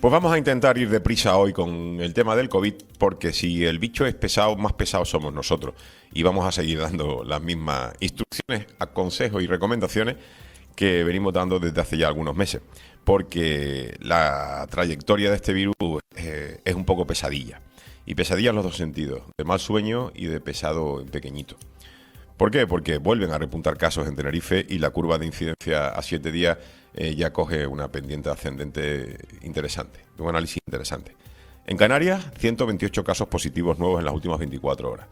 Pues vamos a intentar ir deprisa hoy con el tema del COVID, porque si el bicho es pesado, más pesados somos nosotros. Y vamos a seguir dando las mismas instrucciones, consejos y recomendaciones que venimos dando desde hace ya algunos meses. Porque la trayectoria de este virus es un poco pesadilla. Y pesadilla en los dos sentidos, de mal sueño y de pesado en pequeñito. ¿Por qué? Porque vuelven a repuntar casos en Tenerife y la curva de incidencia a 7 días ya coge una pendiente ascendente interesante, de un análisis interesante. En Canarias, 128 casos positivos nuevos en las últimas 24 horas.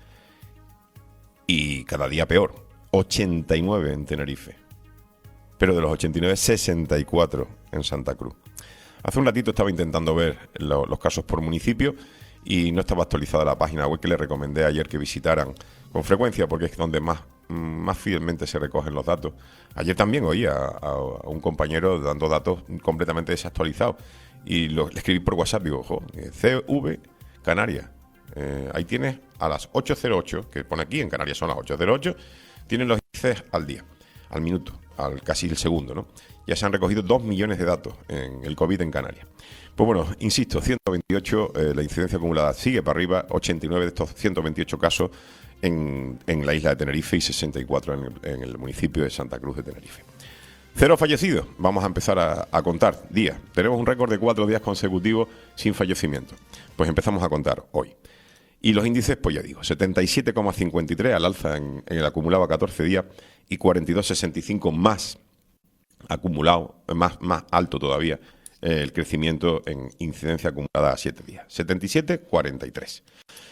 Y cada día peor, 89 en Tenerife. Pero de los 89, 64 en Santa Cruz. Hace un ratito estaba intentando ver los casos por municipio y no estaba actualizada la página web que les recomendé ayer que visitaran con frecuencia, porque es donde más fielmente se recogen los datos. Ayer también oí a un compañero dando datos completamente desactualizados y le escribí por WhatsApp, digo, ojo, CV Canarias, ahí tienes a las 8:08, que pone aquí, en Canarias son las 8:08, tienen los índices al día, al minuto, al casi el segundo, ¿no? Ya se han recogido 2 millones de datos en el COVID en Canarias. Pues bueno, insisto, 128, la incidencia acumulada sigue para arriba, 89 de estos 128 casos en la isla de Tenerife y 64 en el municipio de Santa Cruz de Tenerife. 0 fallecidos, vamos a empezar a contar días. Tenemos un récord de 4 días consecutivos sin fallecimiento. Pues empezamos a contar hoy. Y los índices, pues ya digo, 77,53 al alza en el acumulado a 14 días y 42,65 más acumulado, más alto todavía, el crecimiento en incidencia acumulada a 7 días. 77,43.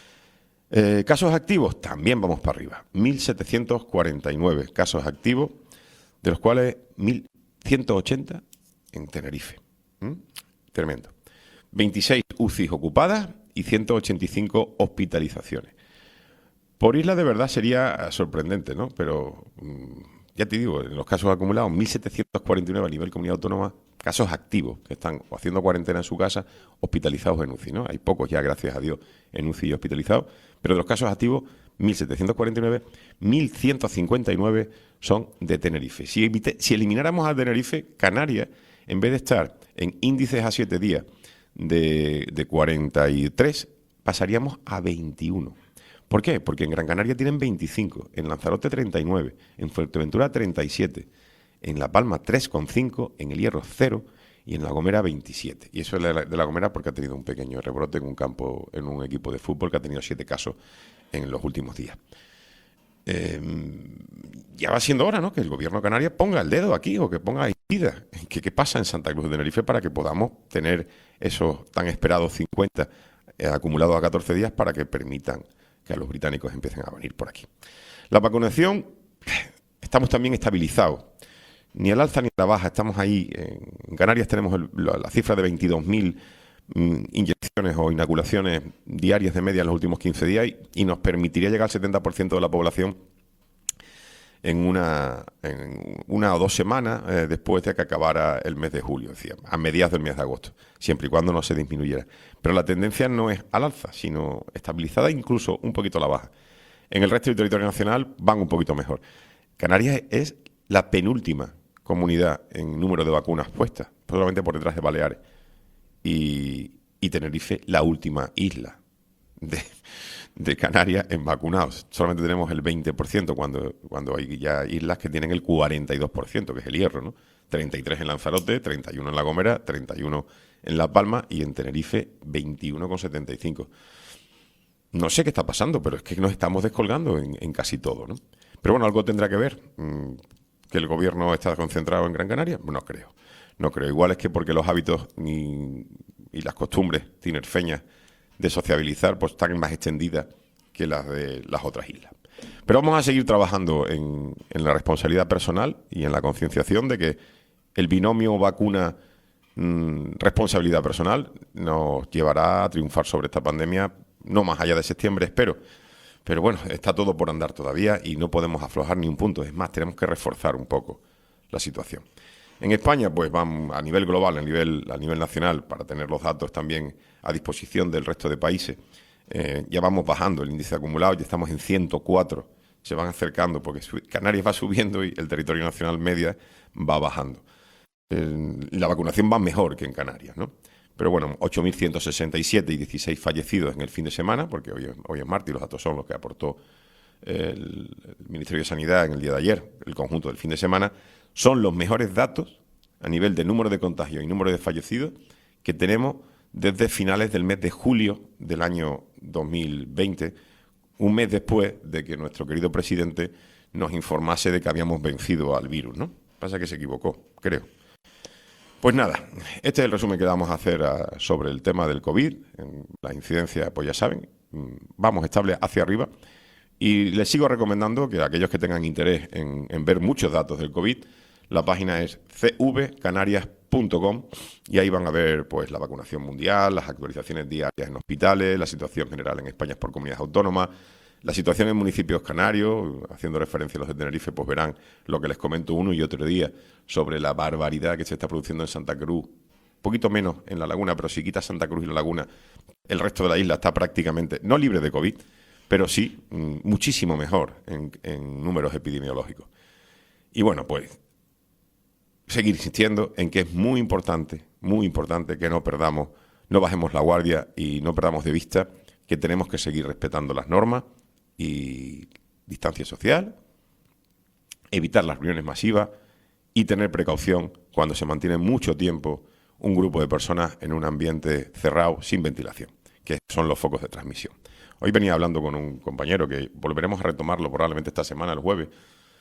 Casos activos, también vamos para arriba. 1.749 casos activos, de los cuales 1.180 en Tenerife. Tremendo. 26 UCIs ocupadas y 185 hospitalizaciones. Por isla de verdad sería sorprendente, ¿no? Pero ya te digo, en los casos acumulados, 1.749 a nivel comunidad autónoma, casos activos que están haciendo cuarentena en su casa, hospitalizados en UCI, ¿no? Hay pocos ya, gracias a Dios, en UCI y hospitalizados, pero de los casos activos, 1.749, 1.159 son de Tenerife. Si elimináramos a Tenerife, Canarias, en vez de estar en índices a 7 días de 43, pasaríamos a 21. ¿Por qué? Porque en Gran Canaria tienen 25, en Lanzarote 39, en Fuerteventura 37, en La Palma 3,5, en El Hierro 0 y en La Gomera 27. Y eso es de La Gomera porque ha tenido un pequeño rebrote en un equipo de fútbol que ha tenido 7 casos en los últimos días. Ya va siendo hora, ¿no?, que el gobierno de Canarias ponga el dedo aquí o que ponga medida en qué pasa en Santa Cruz de Tenerife para que podamos tener esos tan esperados 50 acumulados a 14 días para que permitan que a los británicos empiecen a venir por aquí. La vacunación, estamos también estabilizados. Ni al alza ni a la baja, estamos ahí. En Canarias tenemos la cifra de 22.000 inyecciones o inoculaciones diarias de media en los últimos 15 días y nos permitiría llegar al 70% de la población en una o 2 semanas después de que acabara el mes de julio, decía, a mediados del mes de agosto, siempre y cuando no se disminuyera. Pero la tendencia no es al alza, sino estabilizada, incluso un poquito a la baja. En el resto del territorio nacional van un poquito mejor. Canarias es la penúltima comunidad en número de vacunas puestas, solamente por detrás de Baleares. Y Tenerife, la última isla de Canarias en vacunados. Solamente tenemos el 20% cuando hay ya islas que tienen el 42%, que es El Hierro, ¿no? 33 en Lanzarote, 31 en La Gomera, 31 en La Palma y en Tenerife 21,75. No sé qué está pasando, pero es que nos estamos descolgando en casi todo, ¿no? Pero bueno, algo tendrá que ver. ¿Que el gobierno está concentrado en Gran Canaria? No creo. No creo. Igual es que porque los hábitos y las costumbres tinerfeñas de sociabilizar pues están más extendidas que las de las otras islas. Pero vamos a seguir trabajando en la responsabilidad personal y en la concienciación de que el binomio vacuna responsabilidad personal nos llevará a triunfar sobre esta pandemia, no más allá de septiembre, espero. Pero bueno, está todo por andar todavía y no podemos aflojar ni un punto. Es más, tenemos que reforzar un poco la situación. En España, pues van a nivel global, a nivel nacional, para tener los datos también a disposición del resto de países. Ya vamos bajando el índice acumulado, ya estamos en 104. Se van acercando porque Canarias va subiendo y el territorio nacional media va bajando. La vacunación va mejor que en Canarias, ¿no? pero bueno, 8.167 y 16 fallecidos en el fin de semana, porque hoy es martes y los datos son los que aportó el Ministerio de Sanidad en el día de ayer, el conjunto del fin de semana, son los mejores datos a nivel de número de contagios y número de fallecidos que tenemos desde finales del mes de julio del año 2020, un mes después de que nuestro querido presidente nos informase de que habíamos vencido al virus, ¿no? Pasa que se equivocó, creo. Pues nada, este es el resumen que vamos a hacer sobre el tema del COVID. La incidencia, pues ya saben, vamos estable hacia arriba. Y les sigo recomendando que aquellos que tengan interés en ver muchos datos del COVID, la página es cvcanarias.com y ahí van a ver pues la vacunación mundial, las actualizaciones diarias en hospitales, la situación general en España por comunidades autónomas, la situación en municipios canarios, haciendo referencia a los de Tenerife, pues verán lo que les comento uno y otro día sobre la barbaridad que se está produciendo en Santa Cruz. Un poquito menos en La Laguna, pero si quitas Santa Cruz y La Laguna, el resto de la isla está prácticamente, no libre de COVID, pero sí muchísimo mejor en números epidemiológicos. Y bueno, pues seguir insistiendo en que es muy importante que no bajemos la guardia y no perdamos de vista que tenemos que seguir respetando las normas y distancia social, evitar las reuniones masivas y tener precaución cuando se mantiene mucho tiempo un grupo de personas en un ambiente cerrado sin ventilación, que son los focos de transmisión. Hoy venía hablando con un compañero que volveremos a retomarlo probablemente esta semana, el jueves,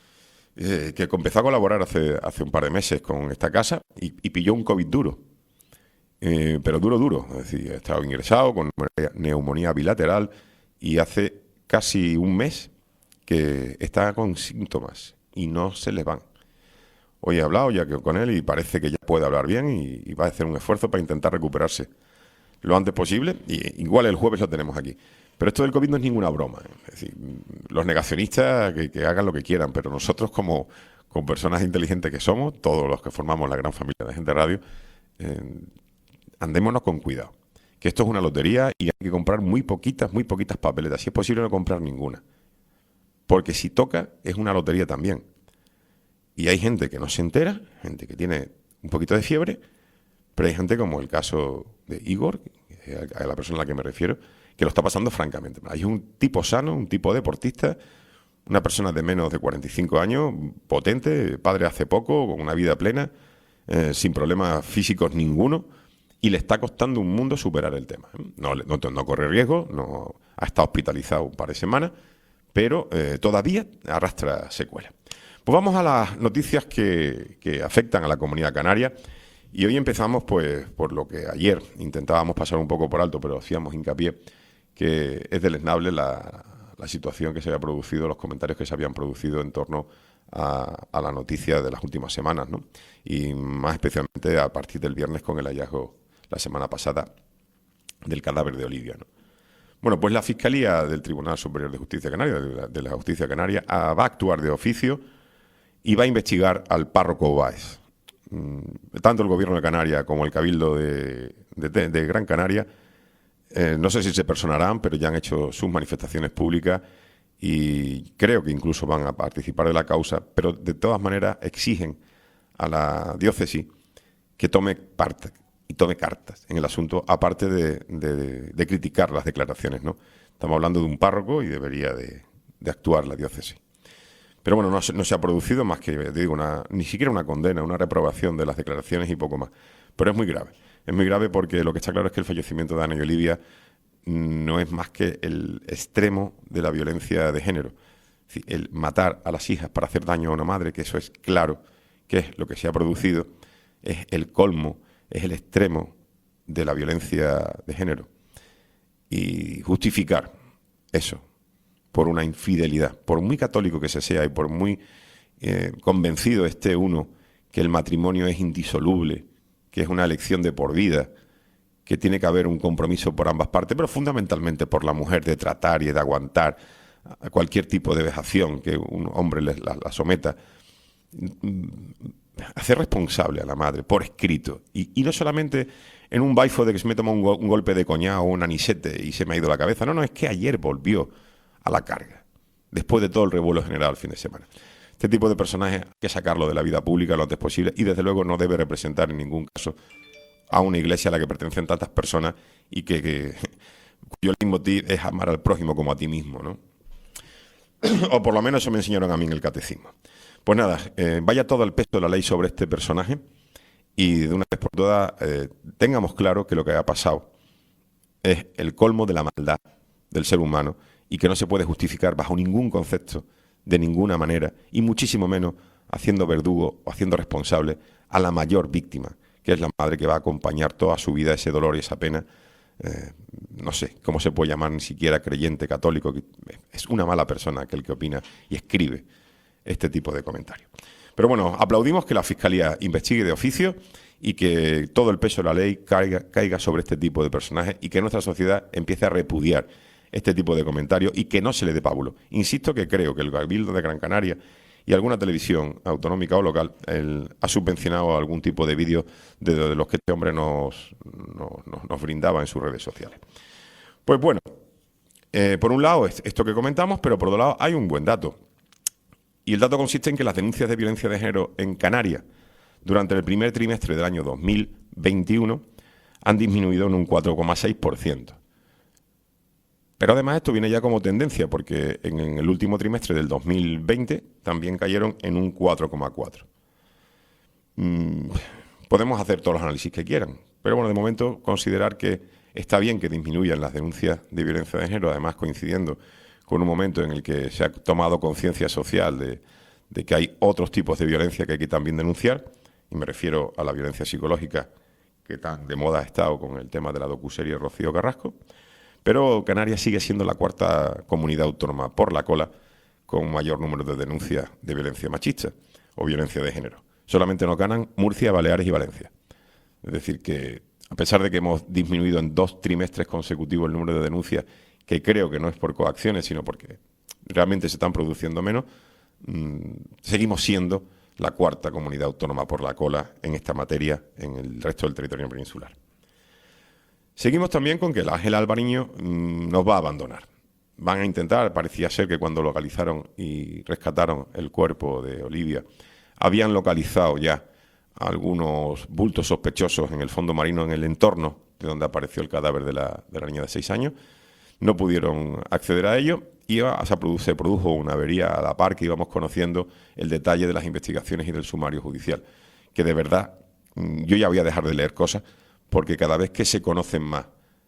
que empezó a colaborar hace un par de meses con esta casa y pilló un COVID duro. Pero duro. Es decir, ha estado ingresado con neumonía bilateral y hace casi un mes que está con síntomas y no se le van. Hoy he hablado ya con él y parece que ya puede hablar bien y va a hacer un esfuerzo para intentar recuperarse lo antes posible. Y igual el jueves lo tenemos aquí. Pero esto del COVID no es ninguna broma. Es decir, los negacionistas que hagan lo que quieran, pero nosotros como personas inteligentes que somos, todos los que formamos la gran familia de Gente Radio, andémonos con cuidado. Que esto es una lotería y hay que comprar muy poquitas papeletas. Si es posible no comprar ninguna. Porque si toca, es una lotería también. Y hay gente que no se entera, gente que tiene un poquito de fiebre, pero hay gente como el caso de Igor, a la persona a la que me refiero, que lo está pasando francamente. Hay un tipo sano, un tipo deportista, una persona de menos de 45 años, potente, padre hace poco, con una vida plena, sin problemas físicos ninguno, y le está costando un mundo superar el tema. No corre riesgo, no ha estado hospitalizado un par de semanas, pero todavía arrastra secuelas. Pues vamos a las noticias que afectan a la comunidad canaria. Y hoy empezamos pues por lo que ayer intentábamos pasar un poco por alto, pero hacíamos hincapié, que es deleznable la situación que se había producido, los comentarios que se habían producido en torno a la noticia de las últimas semanas, ¿no? Y más especialmente a partir del viernes con el hallazgo la semana pasada del cadáver de Olivia, ¿no? Bueno, pues la Fiscalía del Tribunal Superior de Justicia Canaria, de la Justicia Canaria, va a actuar de oficio y va a investigar al párroco Báez. Tanto el Gobierno de Canarias como el Cabildo de Gran Canaria, no sé si se personarán, pero ya han hecho sus manifestaciones públicas y creo que incluso van a participar de la causa, pero de todas maneras exigen a la diócesis que tome parte y tome cartas en el asunto, aparte de criticar las declaraciones, ¿no? Estamos hablando de un párroco y debería de actuar la diócesis. Pero bueno, no se ha producido más que, te digo, ni siquiera una condena, una reprobación de las declaraciones y poco más. Pero es muy grave. Es muy grave porque lo que está claro es que el fallecimiento de Ana y Olivia no es más que el extremo de la violencia de género. Es decir, el matar a las hijas para hacer daño a una madre, que eso es claro que es lo que se ha producido, es el colmo, es el extremo de la violencia de género. Y justificar eso por una infidelidad, por muy católico que se sea y por muy convencido esté uno que el matrimonio es indisoluble, que es una elección de por vida, que tiene que haber un compromiso por ambas partes, pero fundamentalmente por la mujer de tratar y de aguantar a cualquier tipo de vejación que un hombre la someta, hacer responsable a la madre por escrito y no solamente en un baifo de que se me toma un golpe de coñac o un anisete y se me ha ido la cabeza. No, es que ayer volvió a la carga, después de todo el revuelo general el fin de semana. Este tipo de personajes hay que sacarlo de la vida pública lo antes posible y desde luego no debe representar en ningún caso a una iglesia a la que pertenecen tantas personas y cuyo leitmotiv es amar al prójimo como a ti mismo, ¿no? O por lo menos eso me enseñaron a mí en el catecismo. Pues nada, vaya todo el peso de la ley sobre este personaje y de una vez por todas tengamos claro que lo que ha pasado es el colmo de la maldad del ser humano y que no se puede justificar bajo ningún concepto, de ninguna manera, y muchísimo menos haciendo verdugo o haciendo responsable a la mayor víctima, que es la madre que va a acompañar toda su vida ese dolor y esa pena. No sé cómo se puede llamar, ni siquiera creyente, católico, es una mala persona aquel que opina y escribe este tipo de comentarios. Pero bueno, aplaudimos que la Fiscalía investigue de oficio y que todo el peso de la ley caiga sobre este tipo de personajes y que nuestra sociedad empiece a repudiar este tipo de comentarios y que no se le dé pábulo. Insisto que creo que el Cabildo de Gran Canaria y alguna televisión autonómica o local ha subvencionado algún tipo de vídeos de los que este hombre nos brindaba en sus redes sociales. Pues bueno, por un lado esto que comentamos, pero por otro lado hay un buen dato. Y el dato consiste en que las denuncias de violencia de género en Canarias durante el primer trimestre del año 2021 han disminuido en un 4,6%. Pero además esto viene ya como tendencia, porque en el último trimestre del 2020 también cayeron en un 4,4%. Podemos hacer todos los análisis que quieran, pero bueno, de momento considerar que está bien que disminuyan las denuncias de violencia de género, además coincidiendo con un momento en el que se ha tomado conciencia social de que hay otros tipos de violencia que hay que también denunciar, y me refiero a la violencia psicológica que tan de moda ha estado con el tema de la docuserie Rocío Carrasco. Pero Canarias sigue siendo la cuarta comunidad autónoma por la cola con mayor número de denuncias de violencia machista o violencia de género. Solamente nos ganan Murcia, Baleares y Valencia. Es decir, que a pesar de que hemos disminuido en 2 trimestres consecutivos el número de denuncias, que creo que no es por coacciones, sino porque realmente se están produciendo menos, seguimos siendo la cuarta comunidad autónoma por la cola en esta materia en el resto del territorio peninsular. Seguimos también con que el Ángel Alvariño nos va a abandonar. Van a intentar, parecía ser que cuando localizaron y rescataron el cuerpo de Olivia, habían localizado ya algunos bultos sospechosos en el fondo marino, en el entorno de donde apareció el cadáver de la niña de 6 años. No pudieron acceder a ello y se produjo una avería a la par que íbamos conociendo el detalle de las investigaciones y del sumario judicial. Que de verdad, yo ya voy a dejar de leer cosas, porque cada vez que se conocen más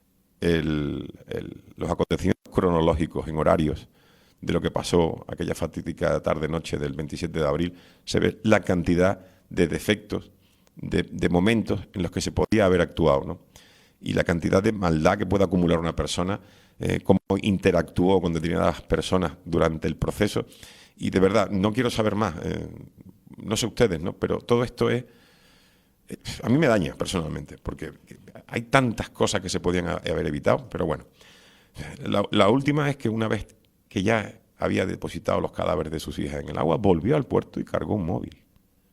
los acontecimientos cronológicos en horarios de lo que pasó aquella fatídica tarde-noche del 27 de abril, se ve la cantidad de defectos, de momentos en los que se podía haber actuado, ¿no? Y la cantidad de maldad que puede acumular una persona, cómo interactuó con determinadas personas durante el proceso. Y de verdad, no quiero saber más, no sé ustedes, ¿no? Pero todo esto a mí me daña personalmente, porque hay tantas cosas que se podían haber evitado, pero bueno. La última es que una vez que ya había depositado los cadáveres de sus hijas en el agua, volvió al puerto y cargó un móvil.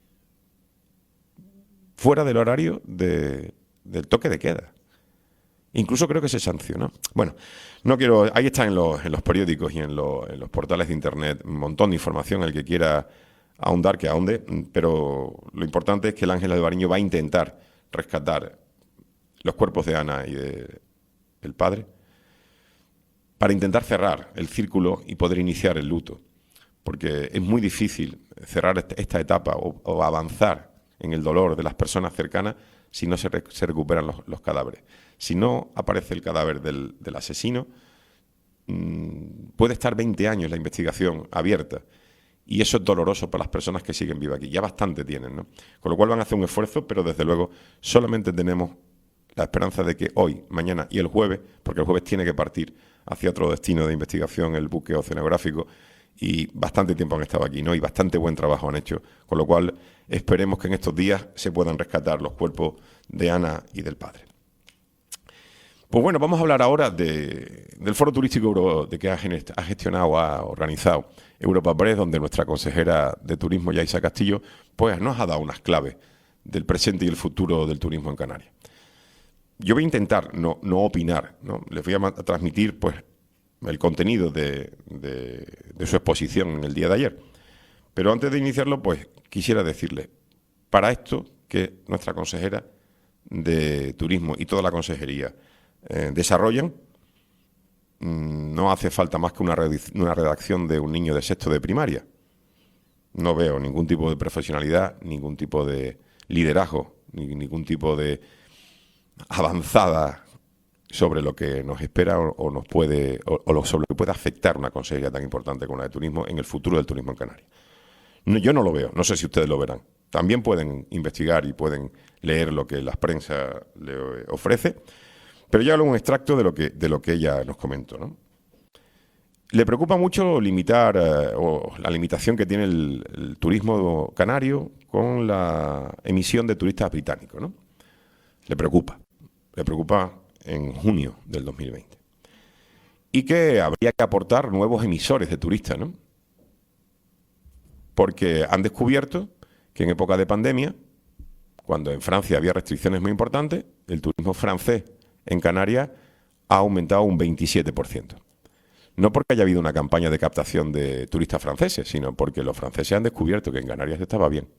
Fuera del horario del toque de queda. Incluso creo que se sancionó. Bueno, no quiero. Ahí está en los periódicos y en los portales de internet un montón de información. El que quiera ahondar, que ahonde, pero lo importante es que el Ángel Alvariño va a intentar rescatar los cuerpos de Ana y del padre para intentar cerrar el círculo y poder iniciar el luto, porque es muy difícil cerrar esta etapa o avanzar en el dolor de las personas cercanas si no se recuperan los cadáveres. Si no aparece el cadáver del asesino, puede estar 20 años la investigación abierta. Y eso es doloroso para las personas que siguen vivas aquí. Ya bastante tienen, ¿no? Con lo cual van a hacer un esfuerzo, pero desde luego solamente tenemos la esperanza de que hoy, mañana y el jueves, porque el jueves tiene que partir hacia otro destino de investigación, el buque oceanográfico, y bastante tiempo han estado aquí, ¿no? Y bastante buen trabajo han hecho. Con lo cual esperemos que en estos días se puedan rescatar los cuerpos de Ana y del padre. Pues bueno, vamos a hablar ahora del foro turístico que ha gestionado, ha organizado Europa Press, donde nuestra consejera de turismo, Yaisa Castillo, pues nos ha dado unas claves del presente y el futuro del turismo en Canarias. Yo voy a intentar no opinar, ¿no? Les voy a transmitir pues el contenido de su exposición en el día de ayer. Pero antes de iniciarlo, pues quisiera decirles, para esto que nuestra consejera de Turismo y toda la consejería desarrollan, no hace falta más que una redacción de un niño de sexto de primaria. No veo ningún tipo de profesionalidad, ningún tipo de liderazgo, ningún tipo de avanzada sobre lo que nos espera o nos puede, sobre lo que puede afectar una consejería tan importante como la de turismo en el futuro del turismo en Canarias. No, yo no lo veo, no sé si ustedes lo verán. También pueden investigar y pueden leer lo que la prensa le ofrece, pero yo hablo un extracto de lo que ella nos comentó, ¿no? Le preocupa mucho limitar o la limitación que tiene el turismo canario con la emisión de turistas británicos, ¿no? Le preocupa en junio del 2020. Y que habría que aportar nuevos emisores de turistas, ¿no? Porque han descubierto que en época de pandemia, cuando en Francia había restricciones muy importantes, el turismo francés en Canarias ha aumentado un 27%. No porque haya habido una campaña de captación de turistas franceses, sino porque los franceses han descubierto que en Canarias estaba bien.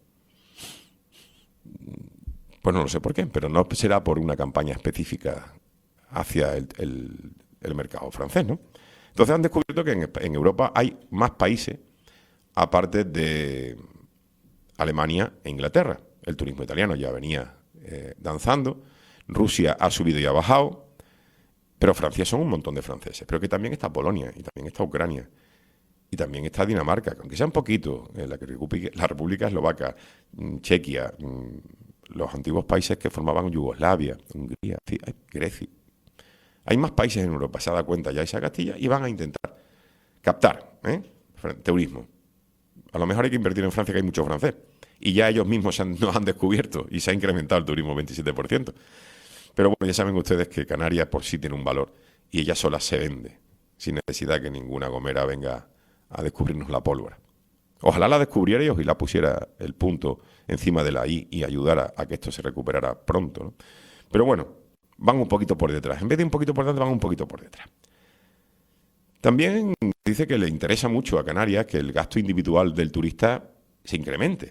Pues no lo sé por qué, pero no será por una campaña específica hacia el mercado francés, ¿no? Entonces han descubierto que en Europa hay más países, aparte de Alemania e Inglaterra. El turismo italiano ya venía danzando, Rusia ha subido y ha bajado, pero Francia son un montón de franceses. Pero que también está Polonia, y también está Ucrania, y también está Dinamarca, aunque sea un poquito, la República Eslovaca, Chequia, los antiguos países que formaban Yugoslavia, Hungría, Grecia. Hay más países en Europa, se ha dado cuenta ya esa Castilla, y van a intentar captar turismo. A lo mejor hay que invertir en Francia, que hay mucho francés. Y ya ellos mismos nos han descubierto y se ha incrementado el turismo 27%. Pero bueno, ya saben ustedes que Canarias por sí tiene un valor y ella sola se vende, sin necesidad que ninguna gomera venga a descubrirnos la pólvora. Ojalá la descubriera y ojalá pusiera el punto encima de la I y ayudara a que esto se recuperara pronto, ¿no? Pero bueno, van un poquito por detrás. En vez de un poquito por delante, van un poquito por detrás. También dice que le interesa mucho a Canarias que el gasto individual del turista se incremente.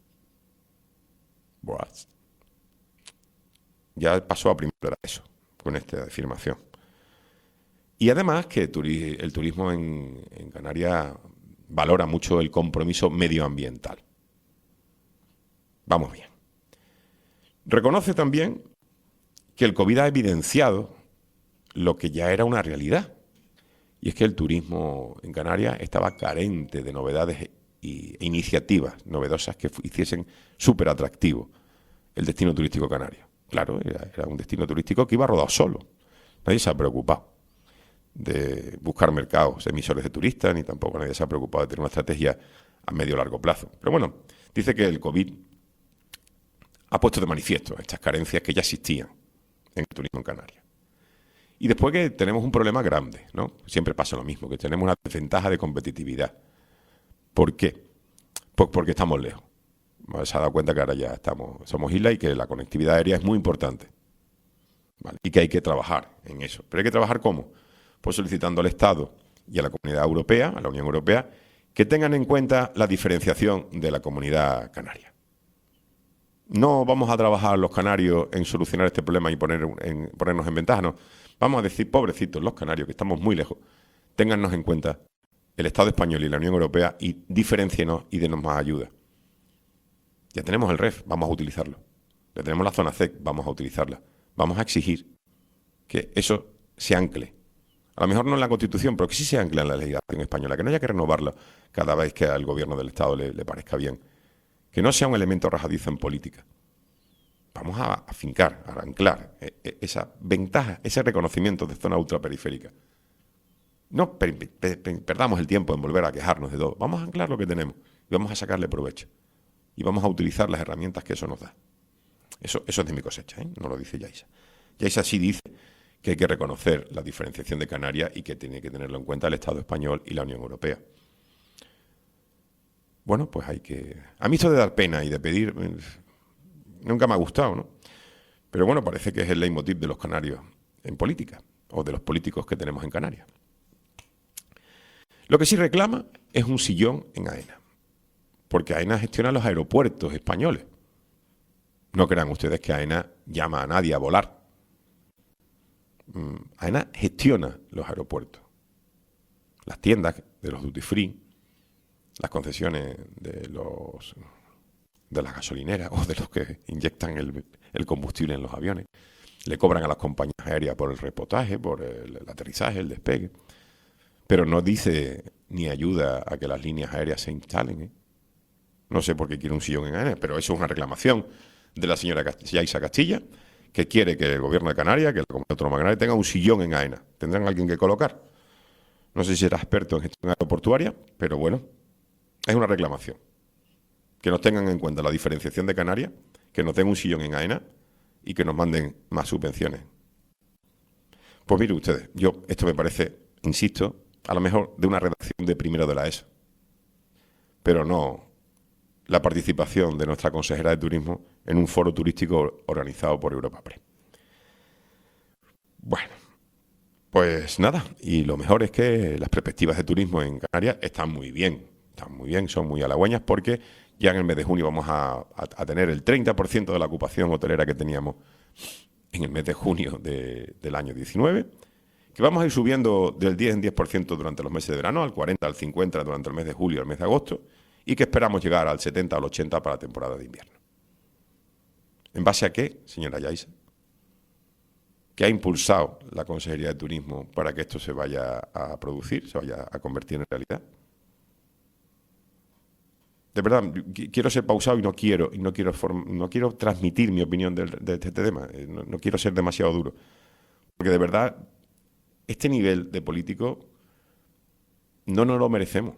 Buah. Ya pasó a primero eso, con esta afirmación. Y además que el turismo en Canarias valora mucho el compromiso medioambiental. Vamos bien. Reconoce también que el COVID ha evidenciado lo que ya era una realidad. Y es que el turismo en Canarias estaba carente de novedades e iniciativas novedosas que hiciesen súper atractivo el destino turístico canario. Claro, era un destino turístico que iba rodado solo. Nadie se ha preocupado de buscar mercados emisores de turistas, ni tampoco nadie se ha preocupado de tener una estrategia a medio o largo plazo. Pero bueno, dice que el COVID ha puesto de manifiesto estas carencias que ya existían en el turismo en Canarias. Y después que tenemos un problema grande, ¿no? Siempre pasa lo mismo, que tenemos una desventaja de competitividad. ¿Por qué? Pues porque estamos lejos. Se ha dado cuenta que ahora ya somos isla y que la conectividad aérea es muy importante, ¿vale? Y que hay que trabajar en eso. ¿Pero hay que trabajar cómo? Pues solicitando al Estado y a la Comunidad Europea, a la Unión Europea, que tengan en cuenta la diferenciación de la comunidad canaria. No vamos a trabajar los canarios en solucionar este problema y ponernos en ventaja, no. Vamos a decir, pobrecitos los canarios, que estamos muy lejos, téngannos en cuenta el Estado español y la Unión Europea y diferencienos y denos más ayuda. Ya tenemos el REF, vamos a utilizarlo. Ya tenemos la zona CEC, vamos a utilizarla. Vamos a exigir que eso se ancle. A lo mejor no en la Constitución, pero que sí se ancle en la legislación española, que no haya que renovarla cada vez que al gobierno del Estado le parezca bien. Que no sea un elemento arrojadizo en política. Vamos a afincar, a anclar esa ventaja, ese reconocimiento de zona ultraperiférica. No perdamos el tiempo en volver a quejarnos de todo. Vamos a anclar lo que tenemos y vamos a sacarle provecho. Y vamos a utilizar las herramientas que eso nos da. Eso es de mi cosecha, ¿eh? No lo dice Yaiza. Yaiza sí dice que hay que reconocer la diferenciación de Canarias y que tiene que tenerlo en cuenta el Estado español y la Unión Europea. Bueno, pues hay que... A mí esto de dar pena y de pedir nunca me ha gustado, ¿no? Pero bueno, parece que es el leitmotiv de los canarios en política, o de los políticos que tenemos en Canarias. Lo que sí reclama es un sillón en AENA, porque AENA gestiona los aeropuertos españoles. No crean ustedes que AENA llama a nadie a volar. AENA gestiona los aeropuertos, las tiendas de los duty free, las concesiones de las gasolineras o de los que inyectan el combustible en los aviones. Le cobran a las compañías aéreas por el repostaje, por el aterrizaje, el despegue. Pero no dice ni ayuda a que las líneas aéreas se instalen, ¿eh? No sé por qué quiere un sillón en AENA, pero eso es una reclamación de la señora Yaiza Castilla, que quiere que el gobierno de Canarias, que la Comunidad Autónoma de Canarias, tenga un sillón en AENA. ¿Tendrán alguien que colocar? No sé si será experto en gestión aeroportuaria, pero bueno, es una reclamación. Que nos tengan en cuenta la diferenciación de Canarias, que nos den un sillón en AENA y que nos manden más subvenciones. Pues miren ustedes, esto me parece, insisto, a lo mejor de una redacción de primero de la ESO, pero no la participación de nuestra consejera de Turismo en un foro turístico organizado por Europa Press. Bueno, pues nada, y lo mejor es que las perspectivas de turismo en Canarias están muy bien, son muy halagüeñas, porque ya en el mes de junio vamos a tener el 30% de la ocupación hotelera que teníamos en el mes de junio del año 19, que vamos a ir subiendo del 10 en 10% durante los meses de verano, al 40, al 50 durante el mes de julio, al mes de agosto, y que esperamos llegar al 70 o al 80 para la temporada de invierno. ¿En base a qué, señora Yaiza? ¿Qué ha impulsado la Consejería de Turismo para que esto se vaya a producir, se vaya a convertir en realidad? De verdad, quiero ser pausado y no quiero transmitir mi opinión de este tema. No quiero ser demasiado duro. Porque de verdad, este nivel de político no nos lo merecemos.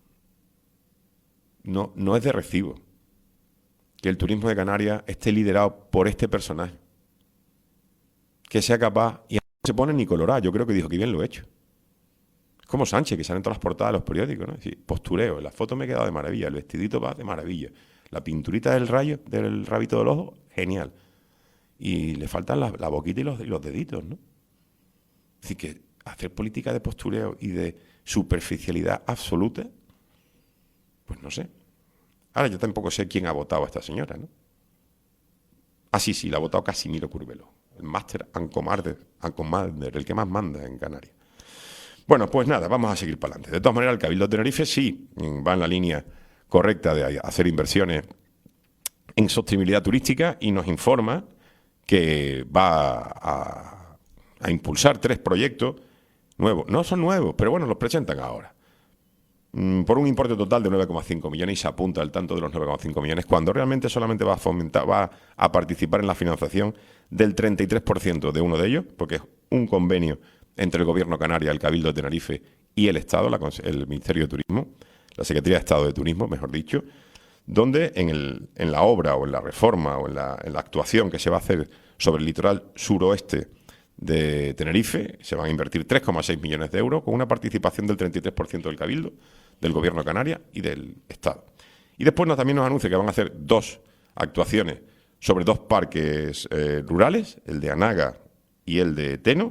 No es de recibo que el turismo de Canarias esté liderado por este personaje. Que sea capaz, y no se pone ni colorado, yo creo que dijo que bien lo he hecho. Es como Sánchez, que sale en todas las portadas de los periódicos, ¿no? Sí, postureo, la foto me ha quedado de maravilla, el vestidito va de maravilla, la pinturita del rayo, del rabito del ojo, genial. Y le faltan la boquita y los deditos, ¿no? Así que hacer política de postureo y de superficialidad absoluta, pues no sé. Ahora yo tampoco sé quién ha votado a esta señora, ¿no? Ah, sí, la ha votado Casimiro Curbelo, el Master and Commander, el que más manda en Canarias. Bueno, pues nada, vamos a seguir para adelante. De todas maneras, el Cabildo de Tenerife sí va en la línea correcta de hacer inversiones en sostenibilidad turística y nos informa que va a impulsar 3 proyectos nuevos. No son nuevos, pero bueno, los presentan ahora. Por un importe total de 9,5 millones y se apunta al tanto de los 9,5 millones, cuando realmente solamente va a participar en la financiación del 33% de uno de ellos, porque es un convenio entre el Gobierno canario, el Cabildo de Tenerife y el Estado, el Ministerio de Turismo, la Secretaría de Estado de Turismo, mejor dicho, donde en la obra o en la reforma o en la actuación que se va a hacer sobre el litoral suroeste de Tenerife se van a invertir 3,6 millones de euros con una participación del 33% del Cabildo, del Gobierno de Canarias y del Estado. Y después también nos anuncia que van a hacer 2 actuaciones sobre 2 parques rurales, el de Anaga y el de Teno,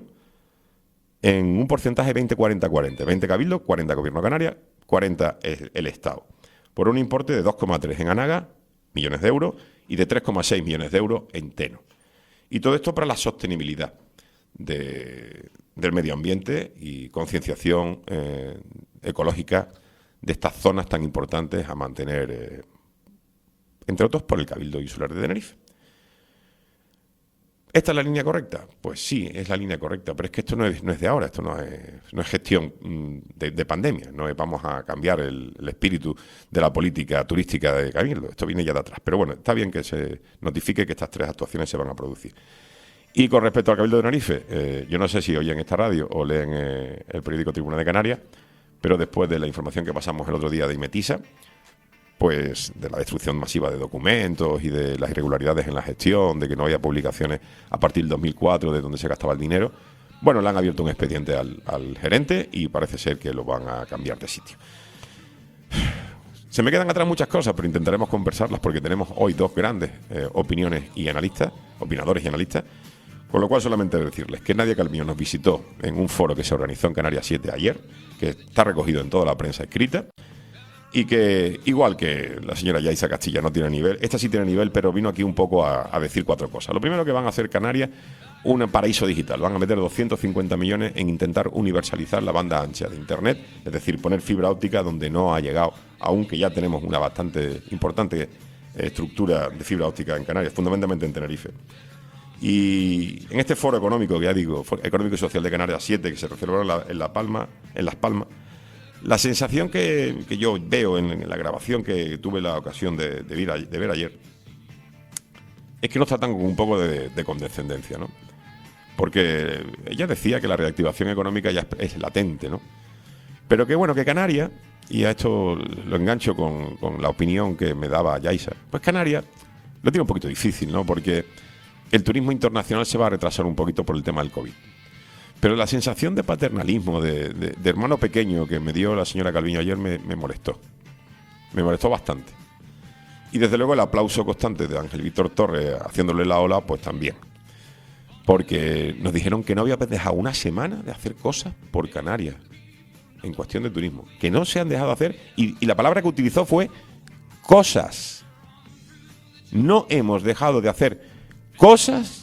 en un porcentaje 20-40-40. 20 Cabildo, 40 Gobierno de Canarias, 40 el Estado. Por un importe de 2,3 en Anaga, millones de euros, y de 3,6 millones de euros en Teno. Y todo esto para la sostenibilidad del medio ambiente y concienciación ecológica de estas zonas tan importantes a mantener, entre otros, por el Cabildo Insular de Tenerife. ¿Esta es la línea correcta? Pues sí, es la línea correcta, pero es que esto no es de ahora, esto no es gestión de pandemia, no vamos a cambiar el espíritu de la política turística de Cabildo, esto viene ya de atrás. Pero bueno, está bien que se notifique que estas 3 actuaciones se van a producir. Y con respecto al Cabildo de Tenerife, yo no sé si oyen esta radio o leen el periódico Tribuna de Canarias, pero después de la información que pasamos el otro día de Imetisa, pues de la destrucción masiva de documentos y de las irregularidades en la gestión, de que no había publicaciones a partir del 2004 de donde se gastaba el dinero, bueno, le han abierto un expediente al gerente y parece ser que lo van a cambiar de sitio. Se me quedan atrás muchas cosas, pero intentaremos conversarlas porque tenemos hoy 2 grandes opinadores y analistas, con lo cual solamente decirles que Nadia Calviño nos visitó en un foro que se organizó en Canarias 7 ayer, que está recogido en toda la prensa escrita, y que, igual que la señora Yaiza Castilla no tiene nivel, esta sí tiene nivel, pero vino aquí un poco a decir cuatro cosas. Lo primero, que van a hacer Canarias un paraíso digital. Van a meter 250 millones en intentar universalizar la banda ancha de Internet, es decir, poner fibra óptica donde no ha llegado, aunque ya tenemos una bastante importante estructura de fibra óptica en Canarias, fundamentalmente en Tenerife. Y en este foro económico, que ya digo, Foro Económico y Social de Canarias 7, que se celebró en Las Palmas, la sensación que yo veo en la grabación que tuve la ocasión de ver ayer es que nos tratan con un poco de condescendencia, ¿no? Porque ella decía que la reactivación económica ya es latente, ¿no? Pero que bueno, que Canarias, y a esto lo engancho con la opinión que me daba Yaiza, pues Canarias lo tiene un poquito difícil, ¿no? Porque el turismo internacional se va a retrasar un poquito por el tema del COVID. Pero la sensación de paternalismo, de hermano pequeño que me dio la señora Calviño ayer me molestó. Me molestó bastante. Y desde luego el aplauso constante de Ángel Víctor Torres haciéndole la ola, pues también. Porque nos dijeron que no había dejado una semana de hacer cosas por Canarias en cuestión de turismo. Que no se han dejado de hacer. Y la palabra que utilizó fue cosas. No hemos dejado de hacer cosas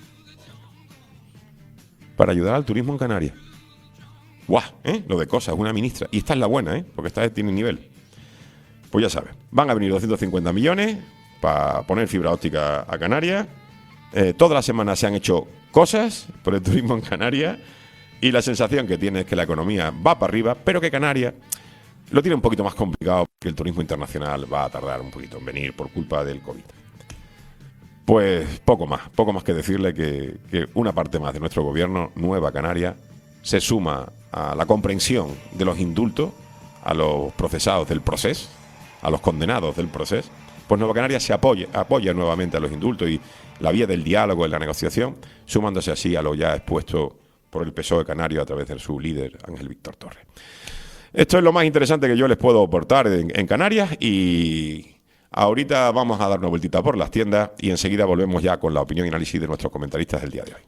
para ayudar al turismo en Canarias. ¡Guau! Lo de cosas, una ministra. Y esta es la buena, porque esta tiene nivel. Pues ya sabes, van a venir 250 millones para poner fibra óptica a Canarias. Todas las semanas se han hecho cosas por el turismo en Canarias. Y la sensación que tiene es que la economía va para arriba, pero que Canarias lo tiene un poquito más complicado, porque el turismo internacional va a tardar un poquito en venir por culpa del COVID. Pues poco más que decirle que una parte más de nuestro gobierno, Nueva Canarias, se suma a la comprensión de los indultos, a los procesados del proceso, a los condenados del proceso. Pues Nueva Canarias apoya nuevamente a los indultos y la vía del diálogo y la negociación, sumándose así a lo ya expuesto por el PSOE canario a través de su líder, Ángel Víctor Torres. Esto es lo más interesante que yo les puedo aportar en Canarias, y ahorita vamos a dar una vueltita por las tiendas y enseguida volvemos ya con la opinión y análisis de nuestros comentaristas del día de hoy.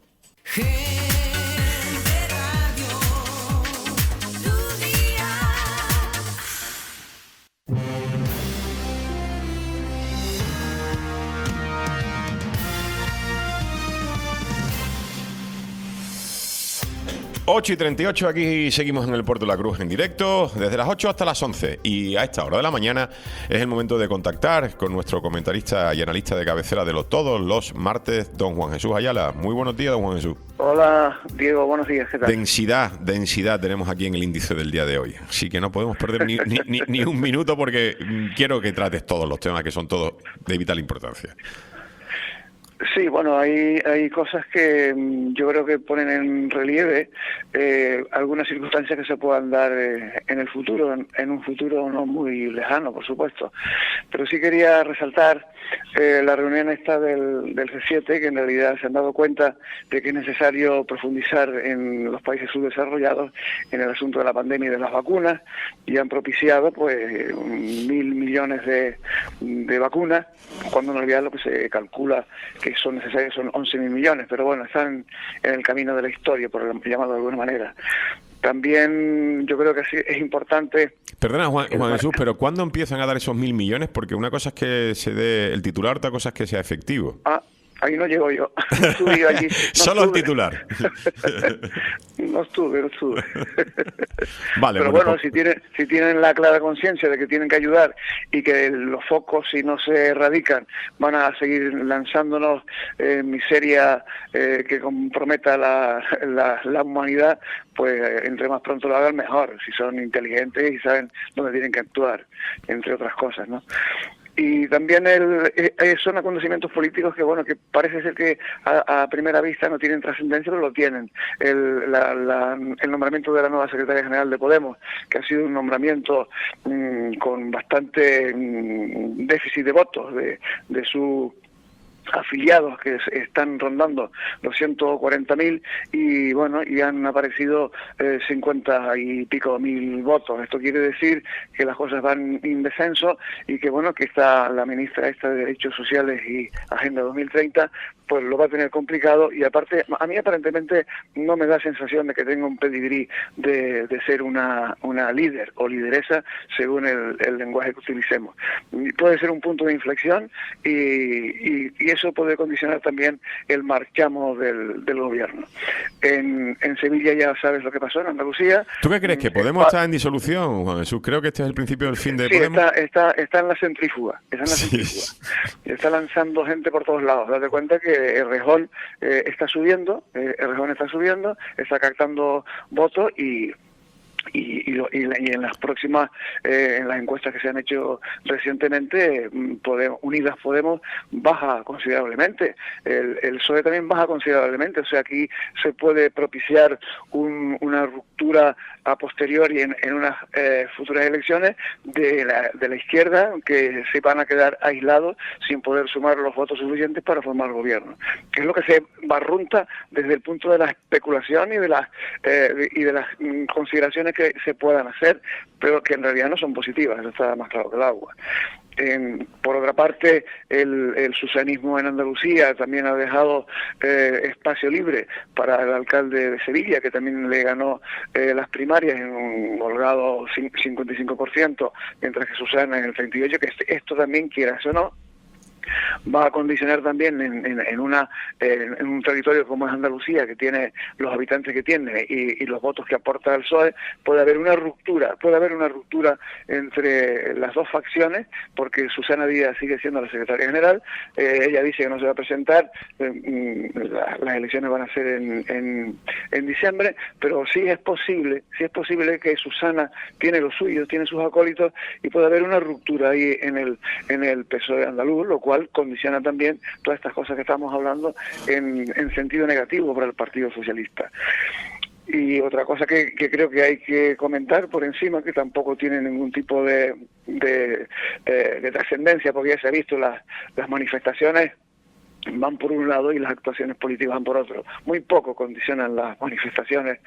8:38, aquí seguimos en el Puerto de la Cruz en directo, desde las 8 hasta las 11. Y a esta hora de la mañana es el momento de contactar con nuestro comentarista y analista de cabecera de todos los martes, don Juan Jesús Ayala. Muy buenos días, don Juan Jesús. Hola, Diego, buenos días, ¿qué tal? Densidad tenemos aquí en el índice del día de hoy. Así que no podemos perder ni un minuto, porque quiero que trates todos los temas, que son todos de vital importancia. Sí, bueno, hay cosas que yo creo que ponen en relieve algunas circunstancias que se puedan dar en el futuro, en un futuro no muy lejano, por supuesto. Pero sí quería resaltar la reunión esta del G7, que en realidad se han dado cuenta de que es necesario profundizar en los países subdesarrollados en el asunto de la pandemia y de las vacunas, y han propiciado pues 1.000 millones de vacunas, cuando en realidad lo que se calcula que son necesarios son 11.000 millones, pero bueno, están en el camino de la historia, por llamarlo de alguna manera. También yo creo que es importante... Perdona, Juan Jesús, pero ¿cuándo empiezan a dar esos 1.000 millones? Porque una cosa es que se dé el titular, otra cosa es que sea efectivo. Ahí no llego yo. No estuve allí. Solo el titular. No estuve. Vale, pero bueno, si tienen la clara conciencia de que tienen que ayudar y que los focos, si no se erradican, van a seguir lanzándonos miseria que comprometa la humanidad, pues entre más pronto lo hagan mejor, si son inteligentes y saben dónde tienen que actuar, entre otras cosas, ¿no? Y también son acontecimientos políticos que, bueno, que parece ser que a primera vista no tienen trascendencia, pero lo tienen. El nombramiento de la nueva secretaria general de Podemos, que ha sido un nombramiento con bastante déficit de votos de su afiliados que están rondando los 140.000 y bueno, y han aparecido 50 y pico mil votos. Esto quiere decir que las cosas van en descenso y que bueno, que está la ministra esta de Derechos Sociales y Agenda 2030 pues lo va a tener complicado, y aparte a mí aparentemente no me da sensación de que tenga un pedigrí de ser una líder o lideresa según el lenguaje que utilicemos. Puede ser un punto de inflexión y eso puede condicionar también el marchamo del gobierno. En Sevilla ya sabes lo que pasó, en Andalucía. ¿Tú qué crees? ¿Que Podemos estar en disolución, Juan Jesús? Creo que este es el principio del fin de Podemos. Está en la centrífuga. Está lanzando gente por todos lados. Date cuenta que Errejón está subiendo, está captando votos y en las próximas, en las encuestas que se han hecho recientemente, Unidas Podemos baja considerablemente, el PSOE también baja considerablemente, o sea, aquí se puede propiciar una ruptura a posteriori en unas futuras elecciones de la izquierda, que se van a quedar aislados sin poder sumar los votos suficientes para formar gobierno, que es lo que se barrunta desde el punto de la especulación y de las consideraciones que se puedan hacer, pero que en realidad no son positivas, eso está más claro que el agua. Por otra parte, el susanismo en Andalucía también ha dejado espacio libre para el alcalde de Sevilla, que también le ganó las primarias en un holgado 55%, mientras que Susana en el 38%, que esto también, quieras o no, va a condicionar también en un territorio como es Andalucía, que tiene los habitantes que tiene y los votos que aporta el PSOE, puede haber una ruptura entre las dos facciones, porque Susana Díaz sigue siendo la secretaria general, ella dice que no se va a presentar, las elecciones van a ser en diciembre, pero sí es posible que Susana tiene lo suyo, tiene sus acólitos, y puede haber una ruptura ahí en el PSOE andaluz, lo cual condiciona también todas estas cosas que estamos hablando en sentido negativo para el Partido Socialista. Y otra cosa que creo que hay que comentar por encima, que tampoco tiene ningún tipo de trascendencia, porque ya se ha visto las manifestaciones van por un lado y las actuaciones políticas van por otro. Muy poco condicionan las manifestaciones